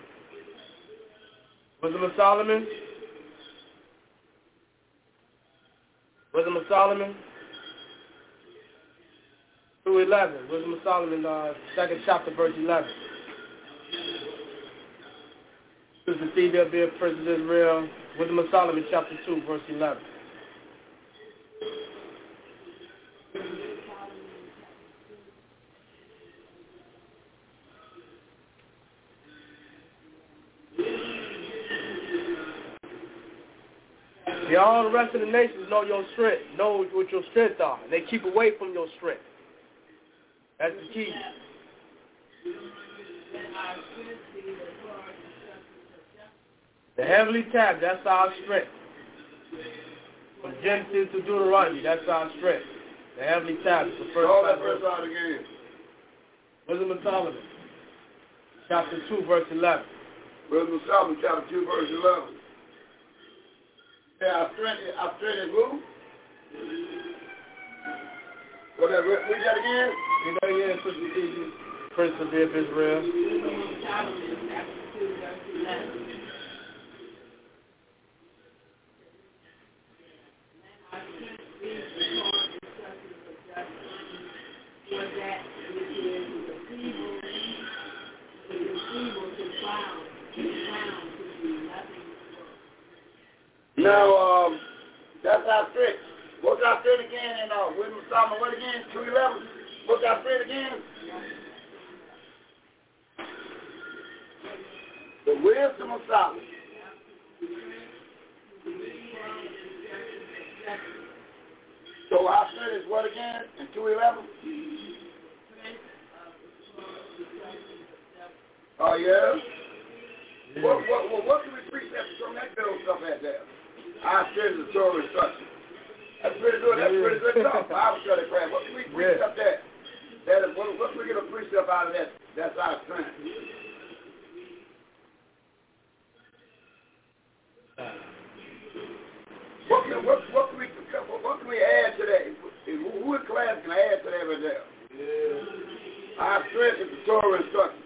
Wisdom of Solomon? Wisdom of Solomon? 2:11. Wisdom of Solomon, 2nd chapter, verse 11. This is see there be a prince of Israel. Wisdom of Solomon, chapter 2, verse 11. See, all the rest of the nations know your strength, know what your strength are. They keep away from your strength. That's the key. The heavenly tab, that's our strength. From Genesis to Deuteronomy, that's our strength. The heavenly tab is the first. Call that verse out again. Wisdom of Solomon, chapter 2, verse 11. Wisdom of Solomon, chapter 2, verse 11. Yeah, our strength is who? Go ahead, read that again. Read that again, Sister T. Prince of Israel. Now, that's our strength. What's our strength again? And Wisdom of Solomon, what again? 2:11. What's our strength again? The wisdom of Solomon. So our strength is what again? In 2:11? Oh, yeah? What can we precept from that little stuff at there? Our strength is the Torah instruction. That's pretty good. That's pretty good stuff. Bible study prayer. What can we precept that? What can we get a precept out of that? That's our strength. What can we add today? Who in class can add to that right there? Yeah. Our strength is the Torah instruction.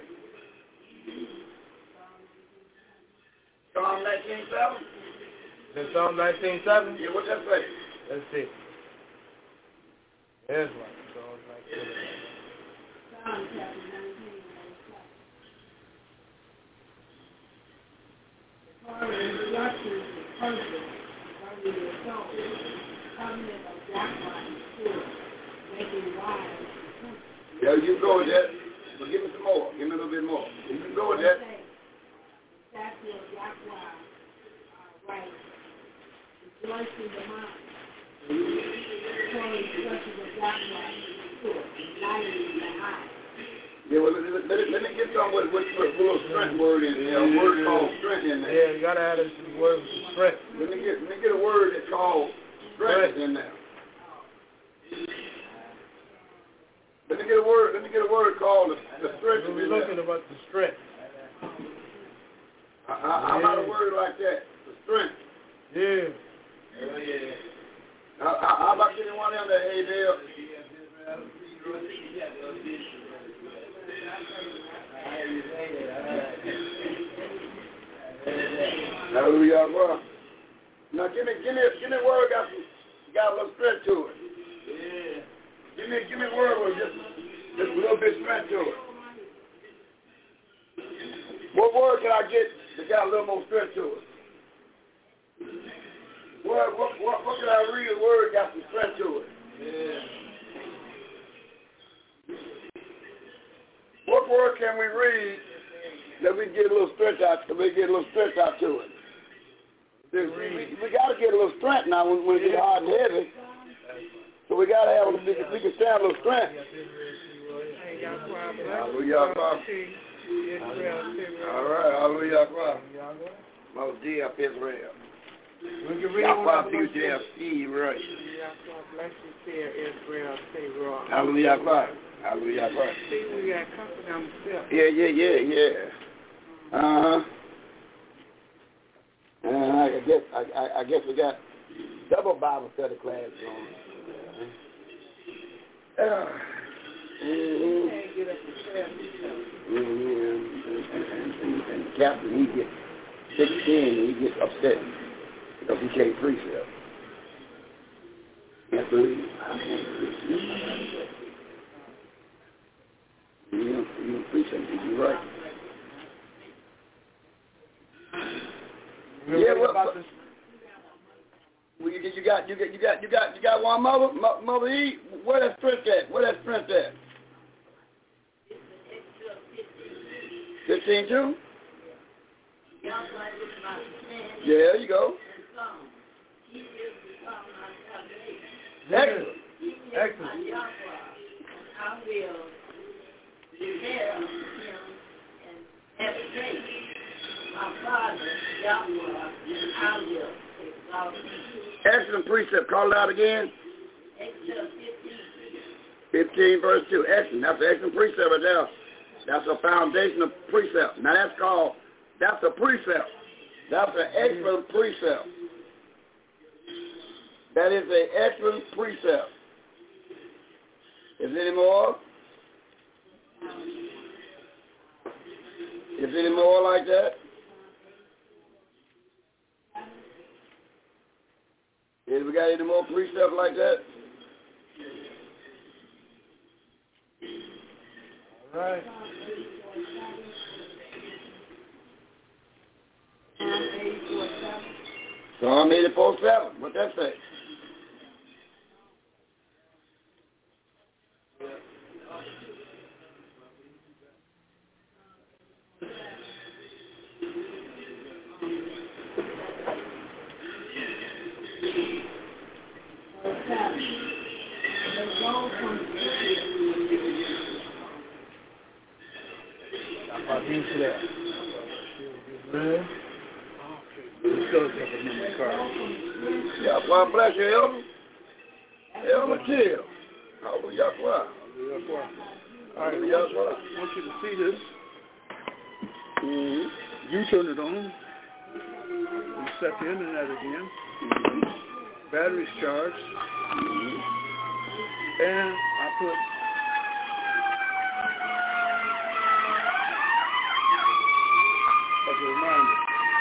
Psalm 19:7? Is it Psalm 19:7? Yeah, what's that say? Let's see. There's one. Psalm 19:7. Psalm chapter 19, Torah instructions is perfect, burning your soul, covenant of Yahweh is pure, making wise. Yeah, you go with that. But give me some more. Give me a little bit more. You can go with that. The statue of Yahweh are right. Rejoice in the mind. Torah instructions of Yahweh is pure, enlightening the eye. Yeah, well, let me get some with a little strength word in there. A word called strength in there. Yeah, you gotta add a word with strength. Let me get a word that's called strength in there. Let me get a word called the strength in there. We're looking about the strength. How about a word like that? The strength. Yeah. How about getting one in there, hey, Dale? Hallelujah. Well, now give me a word got a little strength to it. Yeah. Give me a word with just a little bit strength to it. What word can I get that got a little more strength to it? What can I read a word got some strength to it? Yeah. What word can we read that we get a little strength out? To it. We got to get a little strength now when we get hard and heavy. So we got to have we can stand a little strength. Hallelujah. All right. Hallelujah. Most dear Israel. We can read Yahweh be there, see right. Hallelujah. Hallelujah. See, we got company on the step. Yeah. I guess we got double Bible study class going. And the captain, he gets 16 and he gets upset because he can't preach it. Can't believe it. I can't preach it. You don't preach it. You're right. Yeah, well, you got one mother E. Where that strength at? 15 Yeah, there you go. Excellent. Excellent. I will prepare him and every day. My Father, Yahweh, I will exalt him. Excellent precept. Call it out again. Exodus 15 verse 2. Excellent. That's an excellent precept right there. That's a foundational precept. Now that's a precept. That's an excellent precept. That is an excellent precept. Is there any more? Is there any more like that? Have we got any more precepts like that? All right. Psalm 84:7. What that say? Yeah, well, bless you, Elder. Elder Jill. Hallelujah. All right, I want you to see this. You turn it on. You set the internet again. Battery's charged. And I put as a reminder.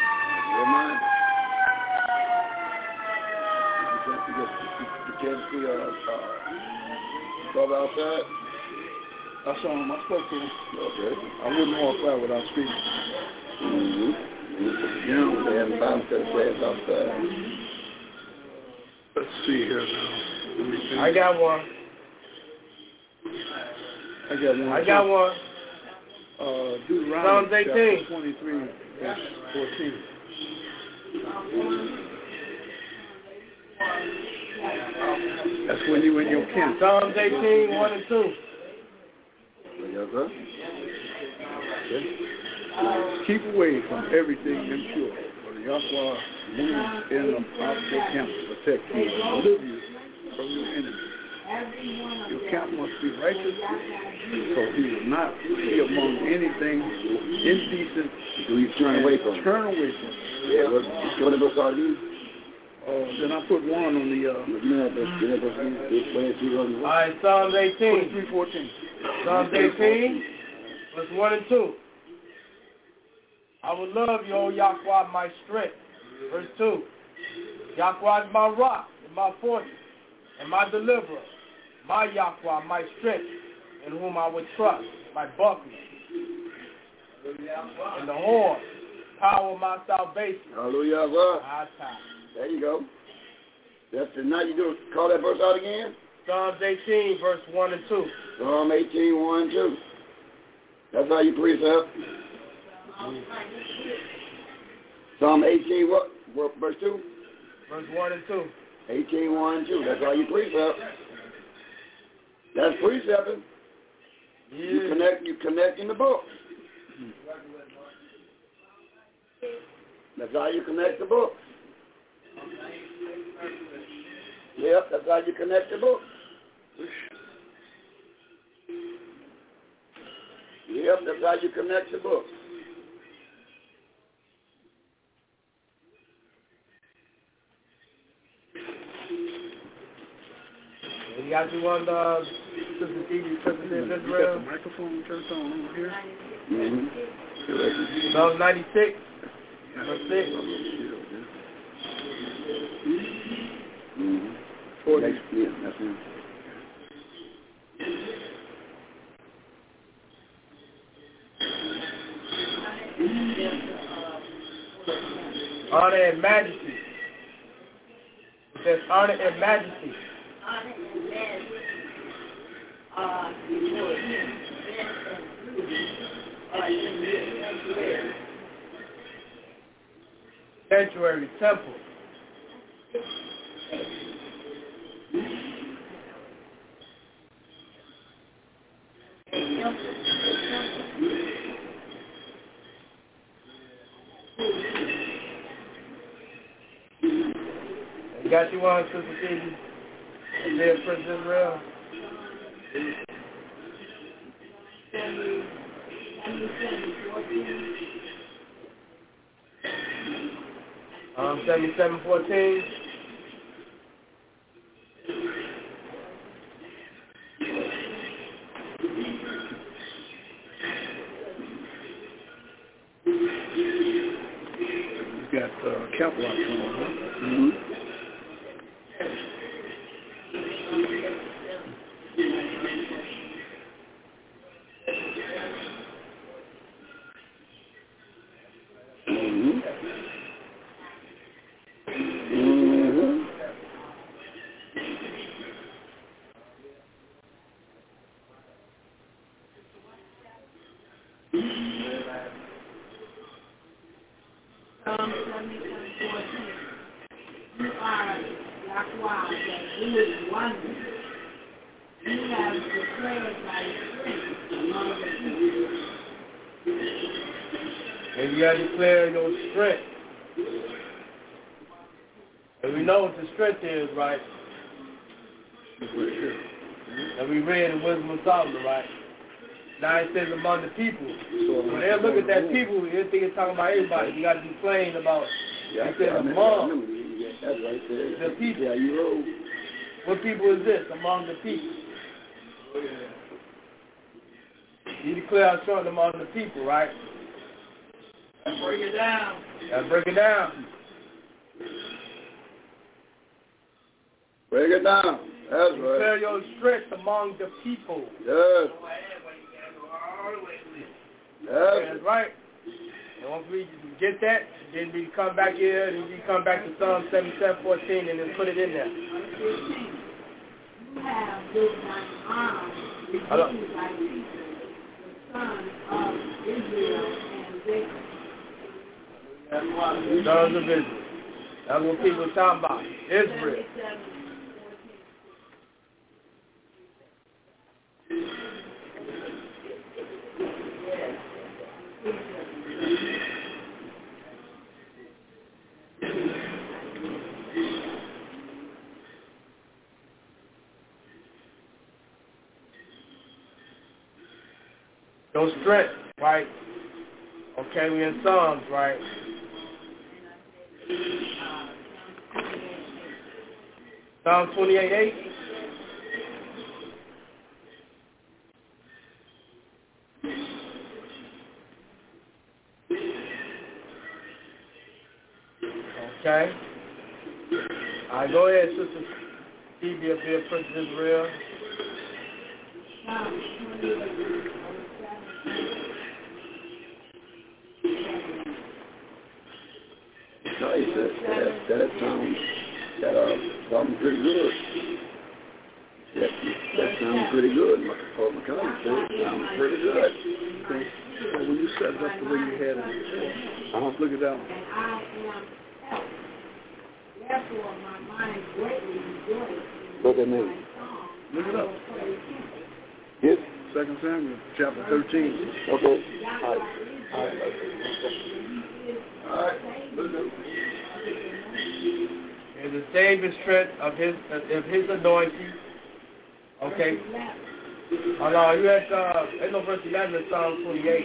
You can't see brother outside? I saw him. I spoke to him. Okay. I wouldn't walk by without speaking. They haven't found the class outside. Let's see here now. I got one. I got one. Deuteronomy Psalms 18. chapter 23, verse 14. That's when you in your camp. Psalms 18, 1 and 2. Yes, sir. Keep away from everything impure, for the Yahweh moves in and out your camp to protect you and deliver you from your enemies. Your camp must be righteous, so he will not be among anything indecent. Do you turn away from it? Turn away from it. Yeah, what about Saudi? Then I put one on the... All right, Psalms 18. 23:14. Psalms 18, verse 1 and 2. I will love you, O Yahweh, my strength. Verse 2. Yahweh is my rock and my fortress and my deliverer. My Yahweh, my strength, in whom I would trust, my buckler. And the horn, power of my salvation. Hallelujah. There you go. That's the night you do. Call that verse out again. Psalms 18, verse 1 and 2. Psalm 18, 1 and 2. That's how you precept. Psalm 18, what? Verse 2? Verse 1 and 2. 18, 1 and 2. That's how you precept. That's precepting. Yeah. You connect in the book. That's how you connect the book. Yep, that's how you connect the book. Yep, that's how you connect the book. You got you on the Sister Dee, Sister You got the microphone turned on over here? Mm-hmm. Psalm 96, verse 6. Mm-hmm. 40. Yeah, that's him. Honor and majesty. It says honor and majesty. Honor and majesty are before him. Sanctuary, temple. You got you one, Sister Phoebe? Isaiah, Prince Israel. 77:14. You got Camp Rock coming on, huh? Mm-hmm. And you got to declare your strength. And we know what the strength is, right? And we read in Wisdom of Solomon, right? Now it says among the people. So when they look at that people, they think it's talking about everybody. You got to be plain about it says among the people. Yeah, you wrote. What people is this? Among the people. You declare our strength among the people, right? Break it down. Break it down. Break it down. That's right. Declare your strength among the people. Yes. That's right. And once we get that, then we come back here, and we come back to Psalm 77:14, and then put it in there. You have built thine arm to be like the sons of Israel and Jacob. Sons of Israel. That's what people are talking about. Israel. Your strength, right? Okay, we in Psalms, right? Psalm 28:8. Okay. All right, go ahead, Sister Phoebe up here, Prince Israel. No, he said that sounds pretty good. That sounds pretty good. Paul McConnell said it sounds pretty good. Okay. So when you set it up the way you had it before, look at that one. And I am helped. Therefore, my mind greatly rejoiced. Look at me. Look it up. Yes. 2 Samuel, chapter 13. Okay. All right. Look at it. And the saving strength of his anointing. Okay. Oh no, you had there's no verse 11 in Psalm 28.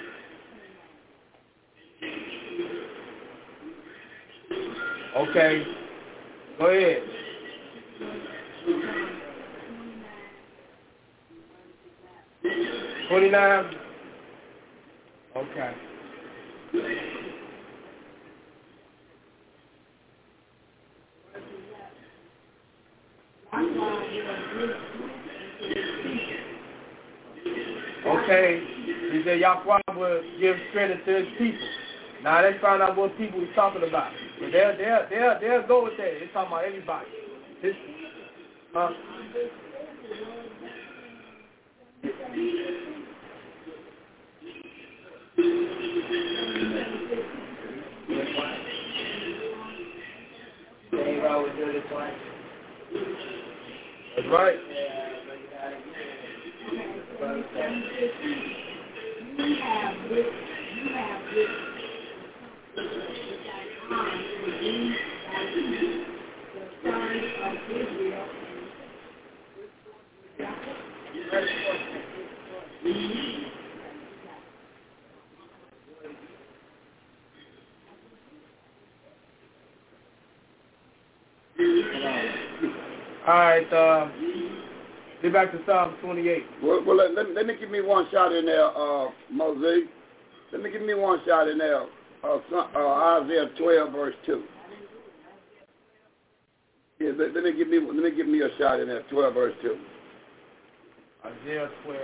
Okay. Go ahead. 29. Okay. Okay, he said Yahweh will give strength to his people. Now let's find out what people he's talking about. But they'll go with that. He's talking about everybody. That's right. You have this the sons of Israel. All right, get back to Psalm 28. Well, let me give me one shot in there, Mosaic. Let me give me one shot in there, Isaiah 12 verse 2. Yeah, let me give me a shot in there, 12 verse 2. Isaiah 12.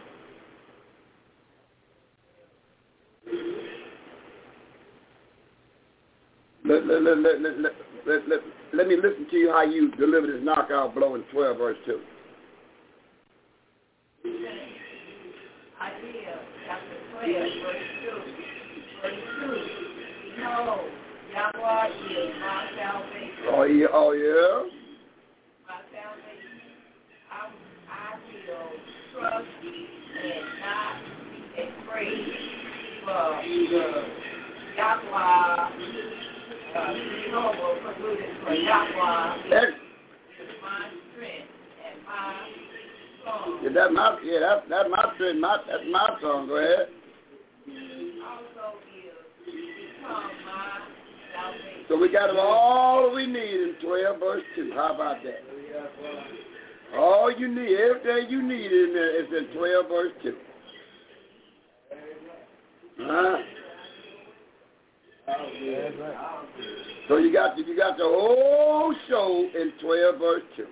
Let me listen to you how you deliver this knockout blow in 12 verse 2. Isaiah chapter 12 verse 2. Verse 2. Behold, Yahweh is my salvation. Oh yeah. My salvation. I will trust and not be afraid. For Yahweh, Jehovah, for Yahweh is my strength and my song. Yeah, that's my strength. That's my song. Go ahead. Also is become my salvation. So we got all we need in 12 verse 2. How about that? All you need, everything you need in there is in 12 verse 2. So you got the whole show in 12 verse 2.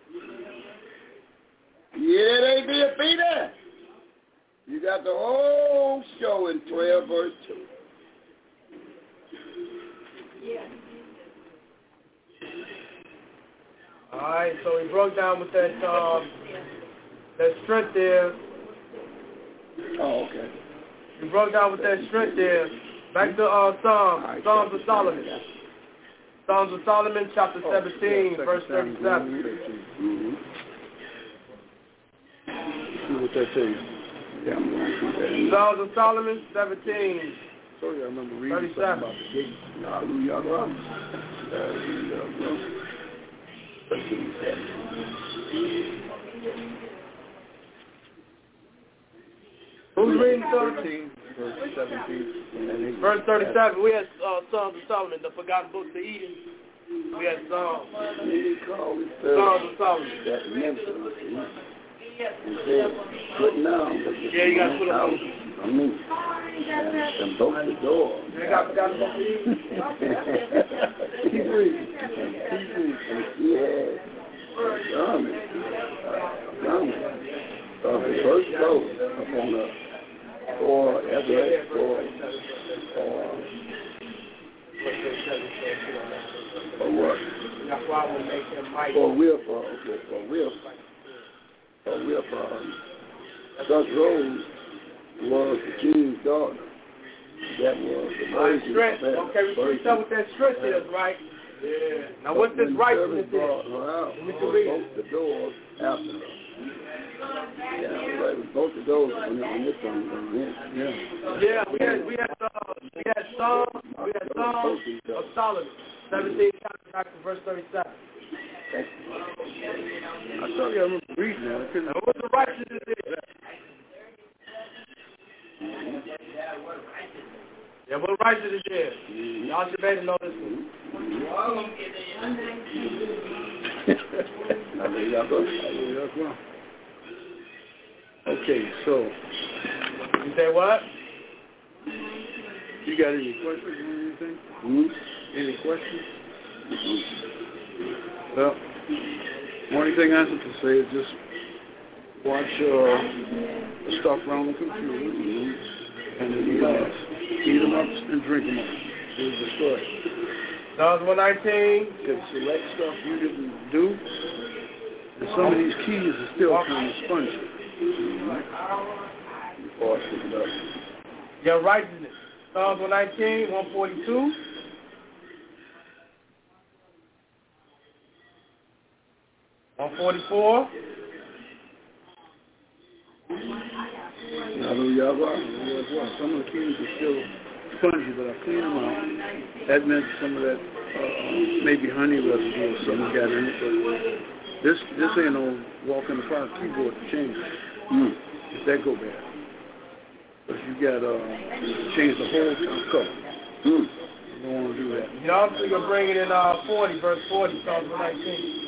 Yeah, they be a Peter. You got the whole show in 12 verse 2. All right, so he broke down with that strength there. Oh, okay. He broke down with that strength there. Back to Psalms of Solomon. Psalms of Solomon, chapter 17, verse 37. Mm-hmm. See what that says. Yeah, I'm going to see that. Psalms of Solomon, 17. Sorry, I remember reading 37. something about the gate. Hallelujah, God. Hallelujah, God. Who's reading 13, verse 17. Verse 37. We had Psalms of Solomon, the forgotten books of Eden. We had Psalms of Solomon. Yeah, you got to put them on. And both the door. You got forgotten books of Eden. Keep reading. Yeah. The first row upon the four, that's right, four, for what? That's why we make them mighty. For whip, such rose was the king's daughter. That was the virgin. Strength. Okay, we see what that strength is, right? Yeah. Now what's this righteousness is? We can read both the doors after her. Yeah, right. Both of those on this one. Yeah, we had Psalms of Solomon, 17 chapter back to verse 37. I told you I remember reading that. Now what's the righteousness is? Yeah, what righteousness is? Y'all should better know this one. Okay, so. You say what? You got any questions or anything? Any questions? Well, only thing I have to say is just watch the stuff around the computer and eat them up and drink them up. Here's the story. Psalms 119. Because select stuff you didn't do, and some of these keys are still kind of spongy. Before I pick it up. Your righteousness. Psalms 119, 142. Some of the keys are still spongy, but I clean them out. That meant some of that maybe honey residue or something got in it. But this ain't no walk in the park keyboard to change it. If that go bad. Because you got to change the whole color. You don't want to do that. You also can bring it in 40, verse 40, Psalm 19.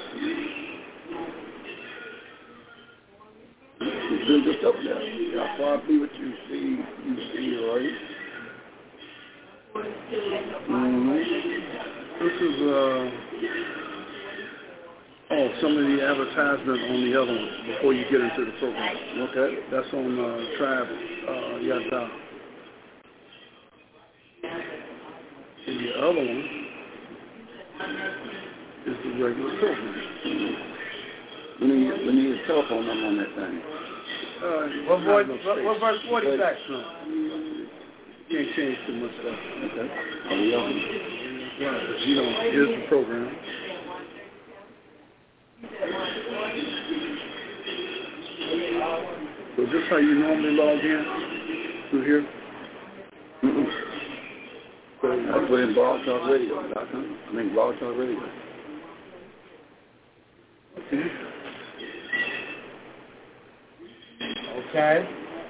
It's just up there. How far be what you see, right? This is some of the advertisement on the other one before you get into the program. Okay. That's on Tribe Yada. The other one is the regular program. We need a telephone number on that thing. What verse 40 say? No. Can't change too much stuff. Okay. Here's the program. So this how you normally log in? Through here? So I put in blogtalkradio.com. Blog Talk Radio. Okay. Okay.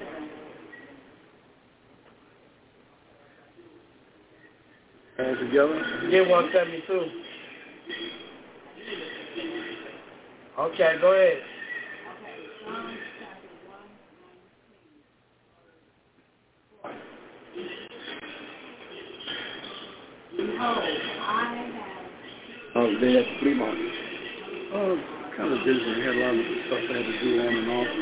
All together? Get 172. Okay, go ahead. They had 3 months. Kind of busy. We had a lot of stuff I had to do on and off.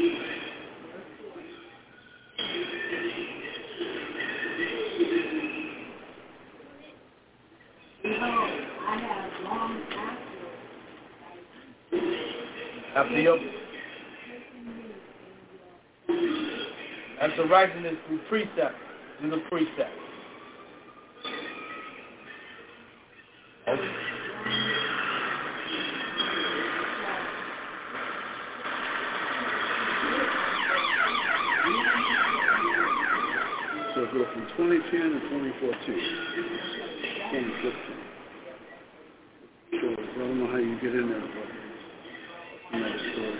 After righteousness through precept, through the precept. So go from 2010 to 2014. 2015. So I don't know how you get in there, but next story.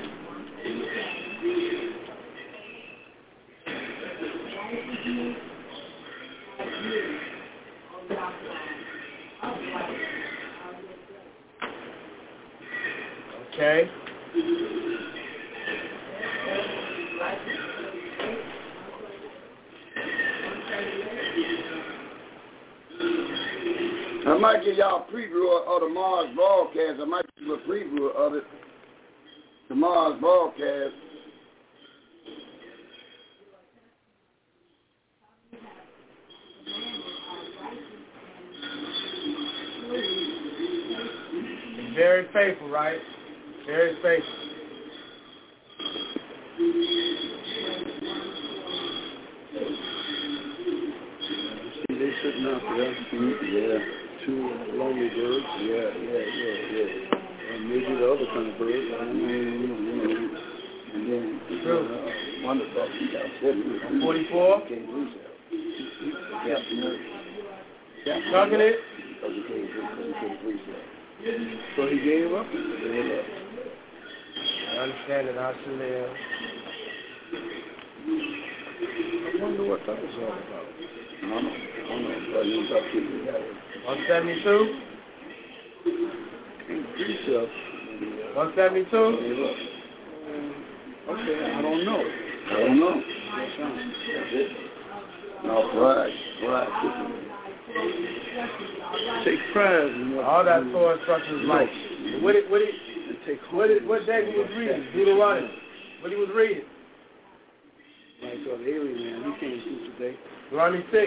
Okay. I might give y'all a preview of tomorrow's broadcast. I might do a preview of it. Tomorrow's broadcast. Very faithful, right? Very faithful. See, they sitting out there. Yeah. 2 lonely birds. Yeah. And maybe the other kind of birds. I don't know. And then one of them got 44. Talking it. So he gave up? I understand it. I should live. I wonder what that was all about. I don't know. 172? 172? Okay, I don't know. That's it. No, pride. Take pride in what all that Torah instruction is like. What day he was reading? Deuteronomy. What he was reading? Like the alien man, he came through today. Deuteronomy 6.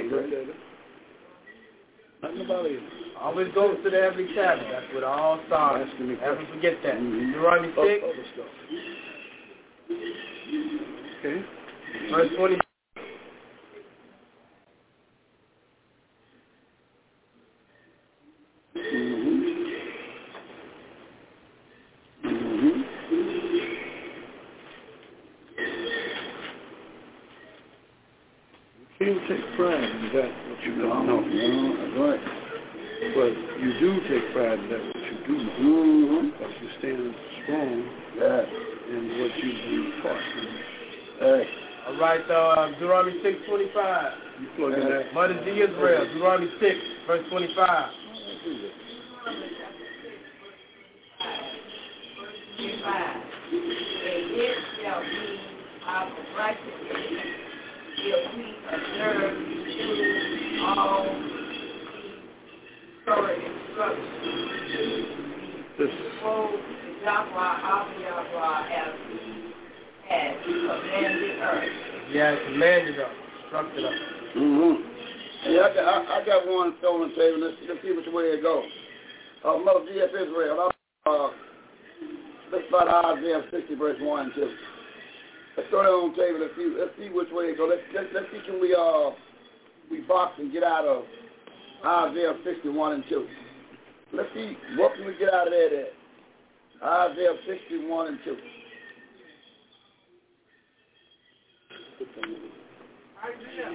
Nothing about it. Always goes to the heavenly cabinet. That's what all starts. Never forget that. Deuteronomy 6. Other stuff. Okay. Verse 20. You don't take pride in that what you don't know. No, that's right. But you do take pride in that what you do know. Because you stand strong in what you've been taught. All right, Deuteronomy 6:25. You plug in that. Mother D. Israel, Deuteronomy 6, verse 25. And it shall be our righteousness if we observe to all these instructions. Behold, Yahweh, our Yahweh, as he has commanded us. Yeah, commanded us, instructed us. Yeah, I got one stone on the table. Let's see which way it goes. Mother D.F. Israel, let's start Isaiah 60, verse 1 and 2. Let's throw that on the table. Let's see which way it goes. Let's see can we box and get out of Isaiah 61 and 2. Let's see what can we get out of there. Isaiah 61 and 2. Isaiah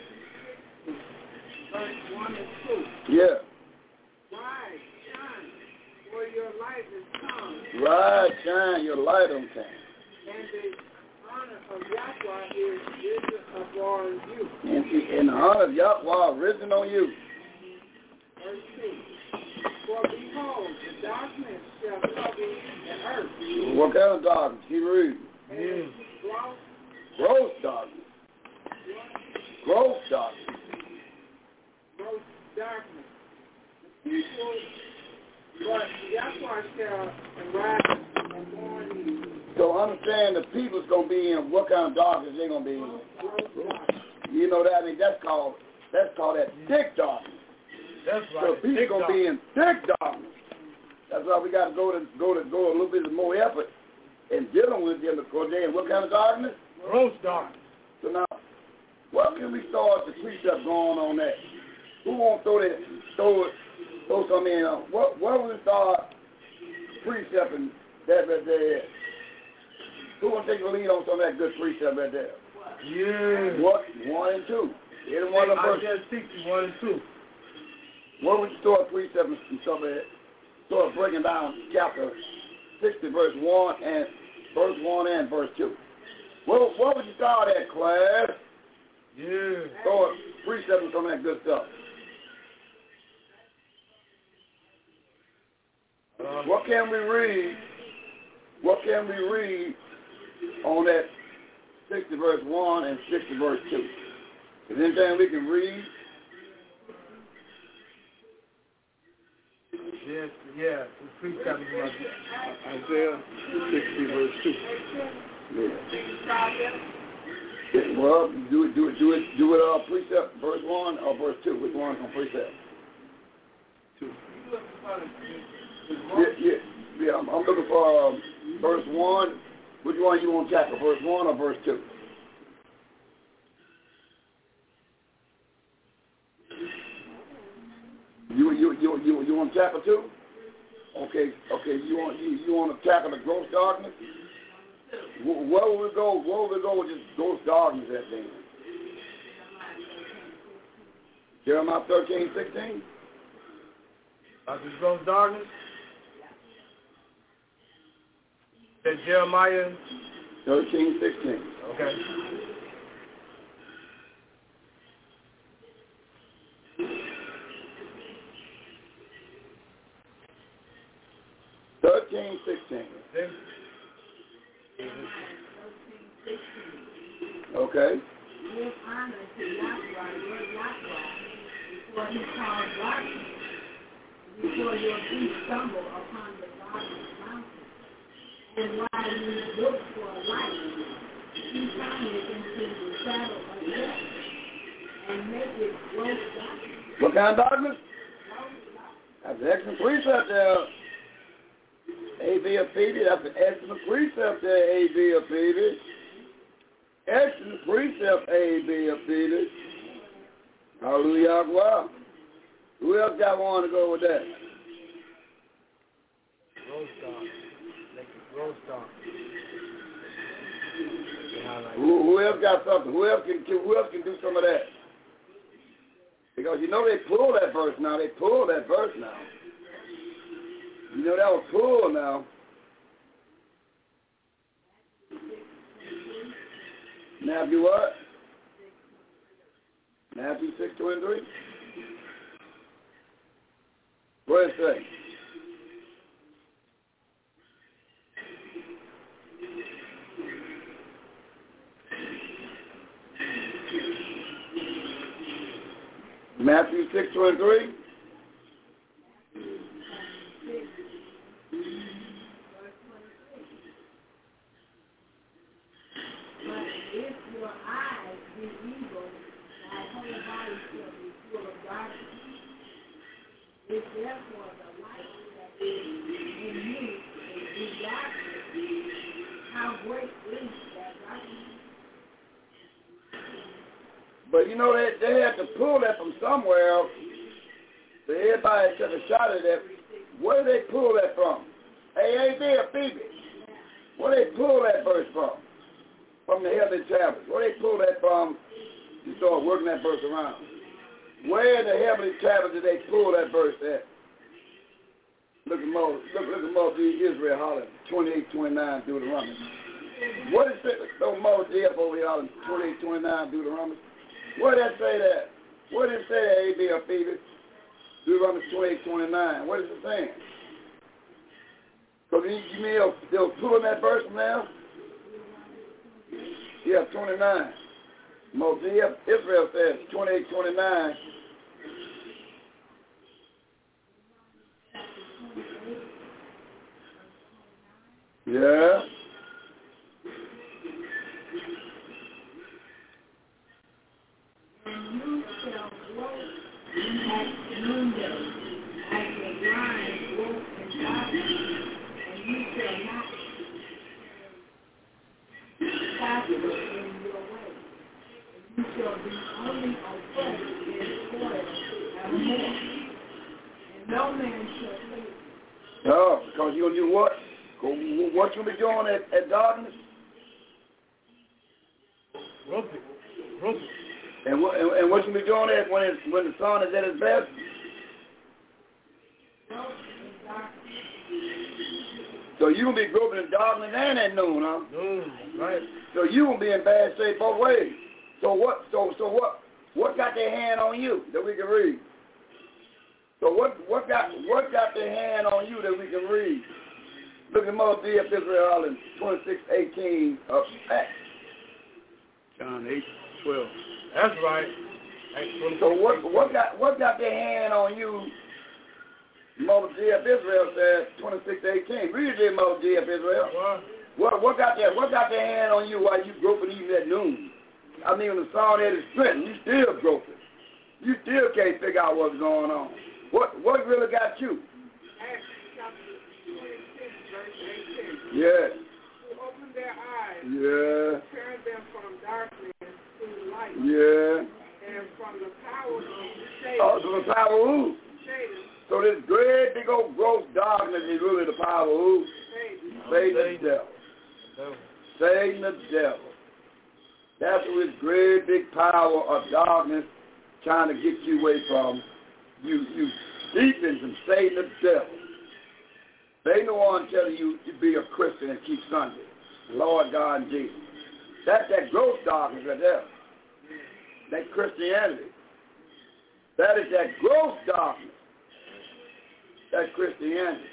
verse 1 and 2. Yeah. Rise, shine, for your light is come. Rise, shine, your light on time. And the honor of Yahweh is risen upon you. And the honor of Yahweh risen on you. Verse 2. For behold, the darkness shall cover the earth. What kind of darkness? Keep reading. And gross darkness. Gross darkness. Gross darkness. The people, but Yahweh shall arise upon you. So understand the people's going to be in what kind of darkness they're going to be in. You know that? I mean, that's called that thick darkness. That's right. So people going to be in thick darkness. That's why we got to go a little bit more effort in dealing with them because they're in what kind of darkness? Gross darkness. So now, what can we start the precept going on that? Who won't throw some in? What will we start precepting that right there? Who wants to take the lead on some of that good precept right there? Yeah. What? 1 and 2. Either one of them. Isaiah 60, 1 and 2. What would you start precepting and some of that? Start breaking down chapter 60, verse 1 and verse 2. What would you start at, class? Yeah. Start precepting some of that good stuff. What can we read? What can we read on that 60 verse 1 and 60 verse 2? Is there anything we can read? Yes, yeah. Precept is Isaiah 60 verse 2. Yeah. Well, do it precept verse 1 or verse 2. Which one's on precept? 2. Yeah. I'm looking for verse 1. Which one you want to tackle, verse 1 or verse 2? You want to tackle 2? Okay. You want to tackle the gross darkness? Where will we go? Where will we go with this gross darkness at then? Jeremiah 13:16. About this gross darkness? That Jeremiah 13:16. Okay. Okay. Give honor to Yahweh, your Yahweh, before he calls darkness, before your feet stumble upon the darkness mountain. And while you look for a light, he turns it into the shadow of death and make it gross darkness. What kind of darkness? That's an excellent precept there. A.B. of Phoebe, that's an excellent precept there, A.B. of Phoebe. Excellent precept, A.B. of Phoebe. Hallelujah. Wow. Who else got one to go with that? Gross darkness. Make it gross darkness. Who else got something? Who else can do some of that? Because you know they pulled that verse now. They pulled that verse now. You know that was pulled now. Matthew what? Matthew 6:23. What does it say? Matthew 6:23. If therefore the light that is in you is darkness, how great is that darkness? But you know they had to pull that from somewhere. So everybody took a shot at that. Where did they pull that from? AAB or Phoebe? Where did they pull that verse from? From the heavenly tablets. Where did they pull that from? You start working that verse around. Where in the heavenly tablets did they pull that verse at? Look at Moses, Israel hollering 28:29 Deuteronomy. What is it? So Moses over here hollering 28:29 Deuteronomy. Where did that say that? What did it say, A.B. or Phoebe? Deuteronomy 28:29. What is it saying? Because you mean they were pulling that verse from there? Yeah, 29. Moses, Israel says 28:29. Yeah. And you shall grow at noonday, as the lion grows in darkness, and you shall not prosper in your way. You shall be only oppressed in toil evermore, and no man shall save you. No, because you're going to do what? What you be doing at darkness? Rope. And what you be doing at when the sun is at its best? So you gonna be groping in darkness and at noon, huh? Noon, right. So you gonna be in bad shape both ways. So what got their hand on you that we can read? So what got their hand on you that we can read? Look at Moses Israel in 26:18 of Acts. John 8:12. That's right. So what got their hand on you? Moses Israel says 26:18. Read it, Moses Israel. What got their hand on you while you groping even at noon? I mean, when the sun had its strength, you still groping. You still can't figure out what's going on. What really got you? Acts chapter 26, verse 18. Yeah. Who opened their eyes. Yeah. Turned them from darkness to light. Yeah. And from the power of Satan. Oh, from the power of who? Satan. So this great big old gross darkness is really the power of who? Satan the devil. Satan the devil. That's what this great big power of darkness trying to get you away from. You deep into Satan the devil. They ain't no one telling you to be a Christian and keep Sunday. Lord God and Jesus. That's that gross darkness right there. That Christianity. That is that gross darkness. That's Christianity.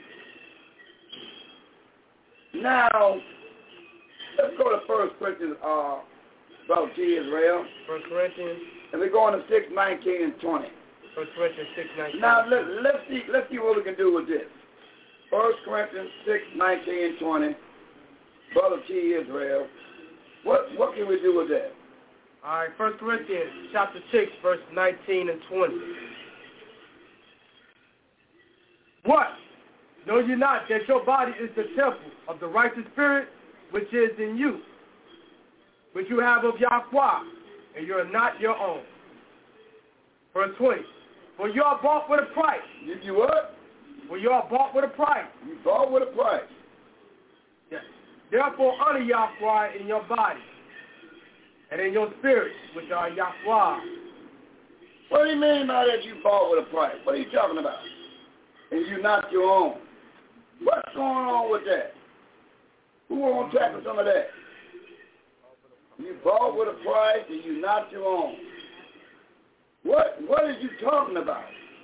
Now, let's go to 1 Corinthians, Brother T. Israel. 1 Corinthians. And we're going to 6:19 and 20. 1 Corinthians 6:19. Now, let's see what we can do with this. 1 Corinthians 6:19 and 20. Brother T. Israel. What can we do with that? All right, 1 Corinthians chapter 6, verse 19 and 20. What? Know you not that your body is the temple of the righteous spirit which is in you, which you have of Yahweh, and you are not your own. Verse 20. For you are bought with a price. You what? For you are bought with a price. You bought with a price. Yes. Therefore honor Yahweh in your body and in your spirit, which are Yahweh. What do you mean by that you bought with a price? What are you talking about? And you not your own. What's going on with that? Who won't tackle some of that? You bought with a price and you not your own. What is you talking about?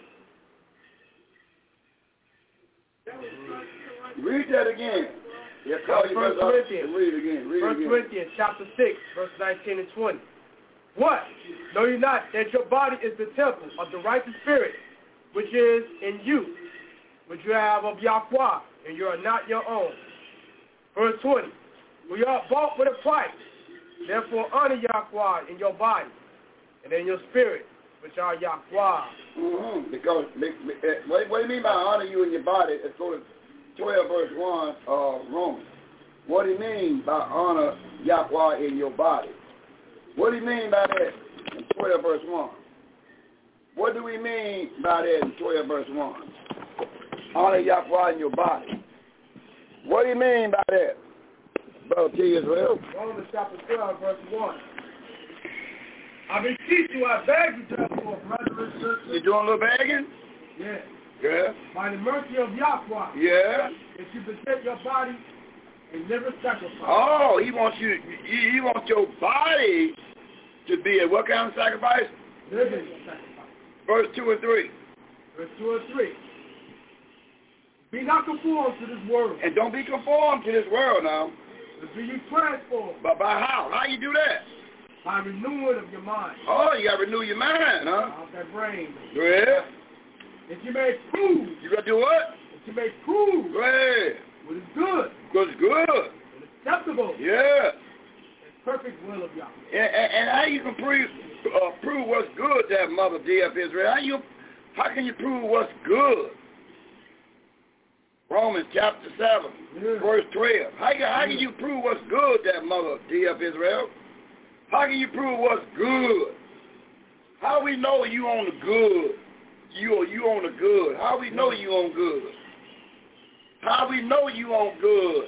Read that again. Yeah, call you First Corinthians. Read it again. First Corinthians chapter 6, verse 19 and 20. What? Know you not that your body is the temple of the righteous spirit, which is in you, which you have of Yahweh, and you are not your own. Verse 20. We are bought with a price. Therefore honor Yahweh in your body and in your spirit, which are Yahweh. Mm-hmm. Because, what do you mean by honor you in your body? Let's go to 12 verse 1 of Romans. What do you mean by honor Yahweh in your body? What do you mean by that in 12 verse 1? What do we mean by that in 12 verse 1? Honor Yahweh in your body. What do you mean by that? Brother T. Israel. Romans chapter 12, verse 1. I beseech you, I beg you, therefore, brethren, sisters. You doing a little begging? Yeah. Yeah. By the mercy of Yahweh. Yeah. That you present your body a living sacrifice. Oh, he wants your body to be a what kind of sacrifice? Living sacrifice. Verse 2 and 3. Verse 2 and 3. Be not conformed to this world. And don't be conformed to this world now. But be you transformed. But by how? How you do that? By renewing of your mind. Oh, you got to renew your mind, huh? Out that brain. Yeah. That you may prove. You got to do what? That you may prove. Yeah. What is good. What's good. What is acceptable. Yeah. The perfect will of Yahweh. And how you can prove what's good, that mother DF Israel? How can you prove what's good? Romans chapter 7, verse 12. How can you prove what's good, that mother DF Israel? How can you prove what's good? How we know you on the good? You on the good. How we know you on good? How we know you on good?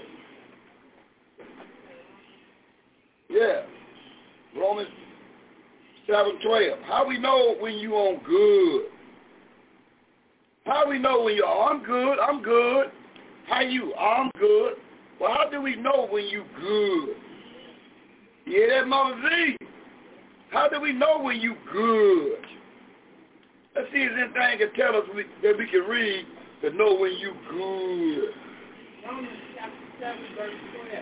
Yeah. Romans 7:12. How we know when you on good? How we know when you I'm good, I'm good. How you? I'm good. Well, how do we know when you good? Yeah, that Mama Z. How do we know when you good? Let's see if anything can tell us that we can read to know when you good. Romans chapter 7, verse 12.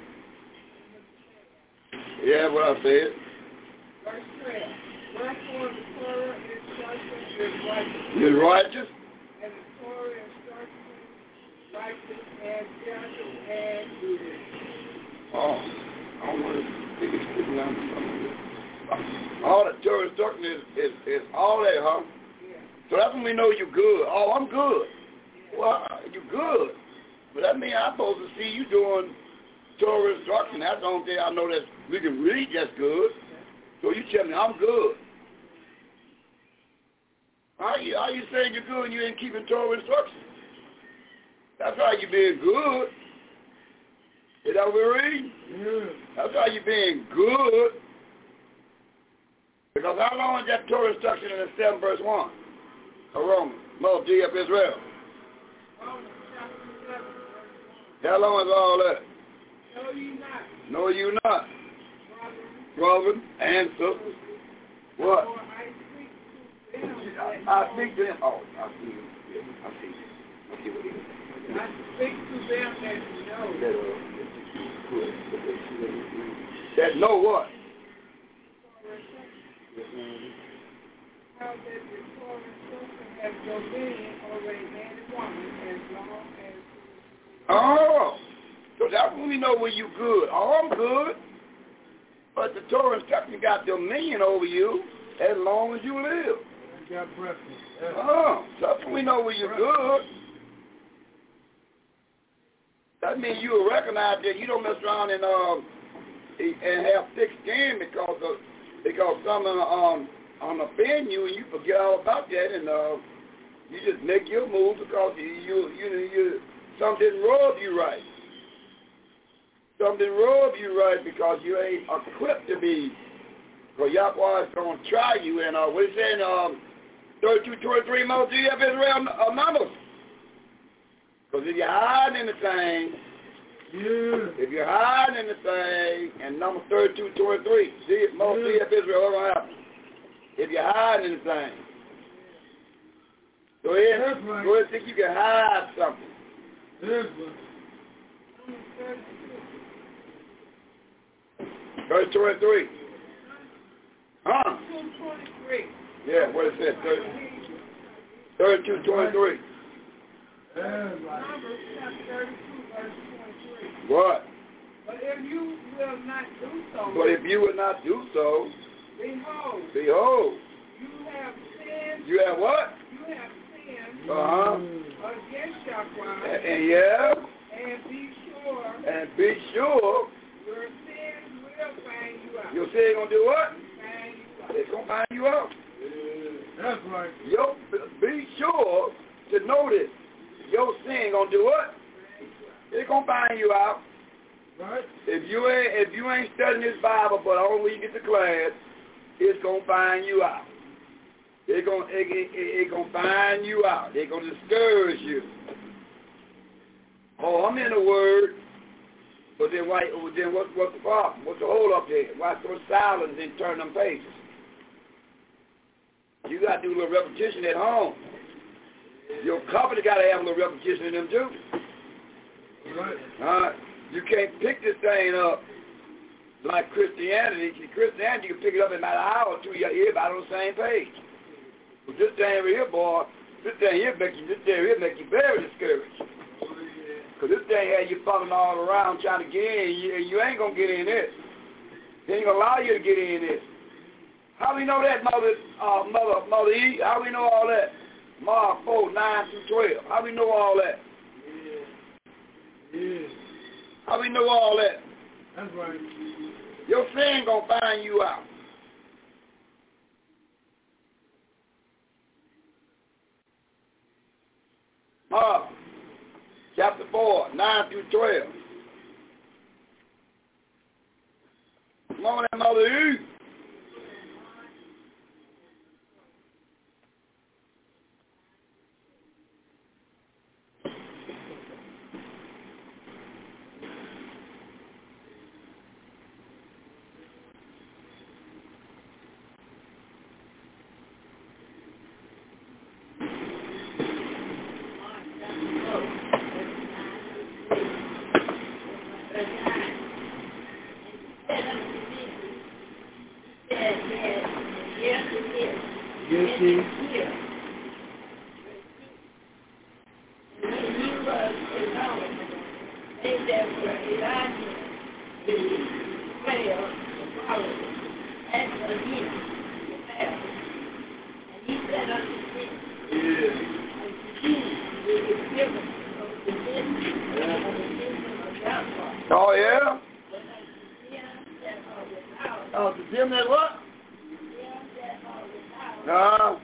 Yeah, what I said. Verse 12. Wherefore the Torah instruction is righteous. Is righteous? And the Torah instruction righteous and gentle and good. Oh, I don't want to think it's sticking down to something. All the Torah instruction is all that, huh? Yeah. So that's when we know you're good. Oh, I'm good. Yeah. Well, you're good. But that means I'm supposed to see you doing Torah instruction. That's the only thing I know that we can read that's good. So you tell me I'm good. How you saying you're good and you ain't keeping Torah instruction? That's how you being good. Is that what we're reading? Yeah. That's how you being good. Because how long is that Torah instruction in the 7 verse 1? Romans, Mother DF Israel. Romans chapter 7, verse 1. How long is all that? Know ye not. Know you not. Brothers and sisters. What? For I speak to them. Oh, I see you. Yeah, I see you. I see what it is. I speak to them that know. That know what? How that the Torah instruction has dominion over a man and woman as long as. Oh, so that's when we know when you good. Oh, I'm good. But the Torah instruction got dominion over you as long as you live. You got breath. Yeah. Oh, so that's when we know when you're good. That means you will recognize that you don't mess around and have thick skin because someone offend you and you forget all about that and you just make your move because you something didn't rub you right. Something rub you right because you ain't equipped to be Because Yahweh is going to try you. And what is it in 32:23, Moses, you have Israel numbers. Because if you're hiding in the thing, if you're hiding in the thing, and number 32:23, see, Moses, you have Israel, what's going to happen? If you're hiding in the thing. Go ahead and think you can hide something. Verse 23. Huh? 23. Yeah, what it said? 32:23. Numbers chapter 32, verse 23. What? But if you will not do so, behold, you have sinned. You have what? You have sinned against Yahweh. And be sure your sins will find you out. Your sin gonna do what? Find you out. It's gonna find you out. That's right. Be sure to know this. Your sin gonna do what? It's gonna find you out. Right. If you ain't studying this Bible, but only when you get to class, it's gonna find you out. It's gonna find you out. They're gonna discourage you. Oh, I'm in the Word, but then what's the problem? What's the hold up there? Why so silent and turn them pages? You got to do a little repetition at home. Your company got to have a little repetition in them too. Right. You can't pick this thing up like Christianity. Christianity, you can pick it up in about an hour or two. You're about on the same page. But this thing over here, boy, this thing here make you very discouraged. Because this thing had you fumbling all around trying to get in, and you ain't going to get in this. They ain't going to allow you to get in this. How we know that, Mother E? How we know all that? Mark 4, 9-12. How we know all that? Yeah. How we know all that? That's right. Your sin going to find you out. Mark chapter 4, 9-12. Come on, Mother E. Oh, yeah? Oh, to them that what? No.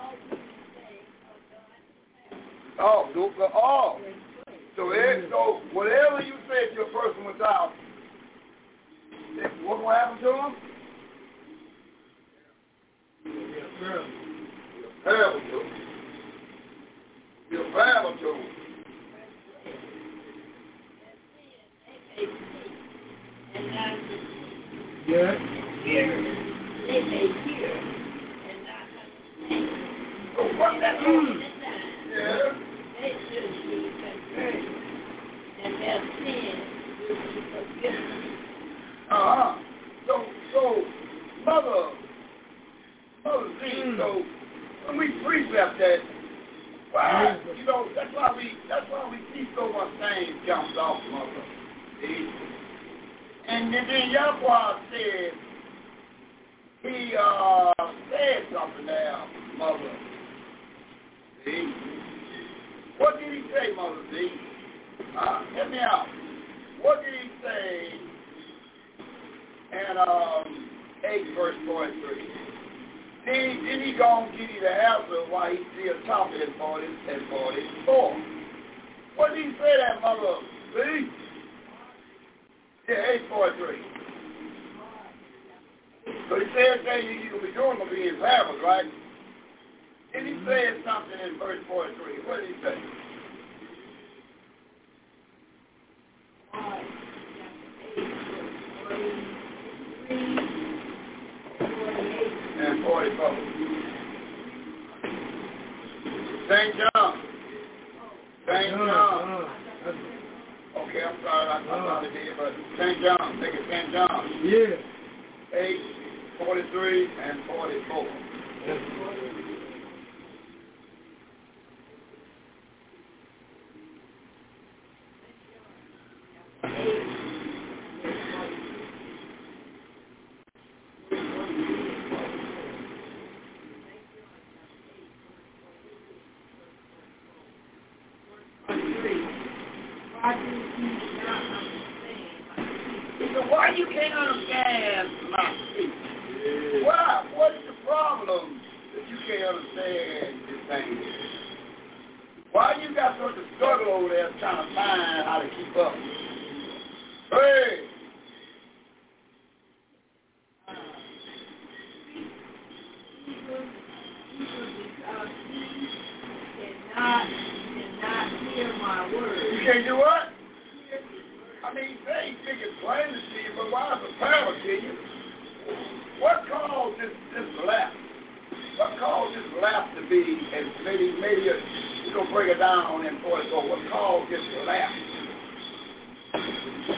Oh. So whatever you say to a person without, what will happen to him? Terrible to him. You're terrible to him. Yeah. They may hear and not understand. So what that means? Yeah. They should be converted, and their sin will be forgiven. So, Mother Z, so when we precept that, wow, that's why we see so much things jumps off, Mother. See? And then Yahweh said, he said something there, Mother. See? What did he say, Mother Z? Help me out. What did he say in 8 verse 43? Then he gonna give you the answer why he still talking at 44. What did he say that, Mother Z? Yeah, 8:43. So he said everything you're going to be doing will be in parables, right? And he said something in verse 43. What did he say? And 44. St. John. St. John. Okay, I'm sorry, I thought it did, but St. John. Take it, St. John. Yeah. 8, 43, and 44. Why you can't understand my speech? Why? What is the problem that you can't understand this thing? Why you got such a struggle over there trying to find how to keep up? Hey! Cannot hear my words. You can't do what? I mean, they think it's plain to see you, but why is the parable to you? What caused this laugh? What caused this laugh to be, and maybe you're going to break it down in 44, what caused this laugh?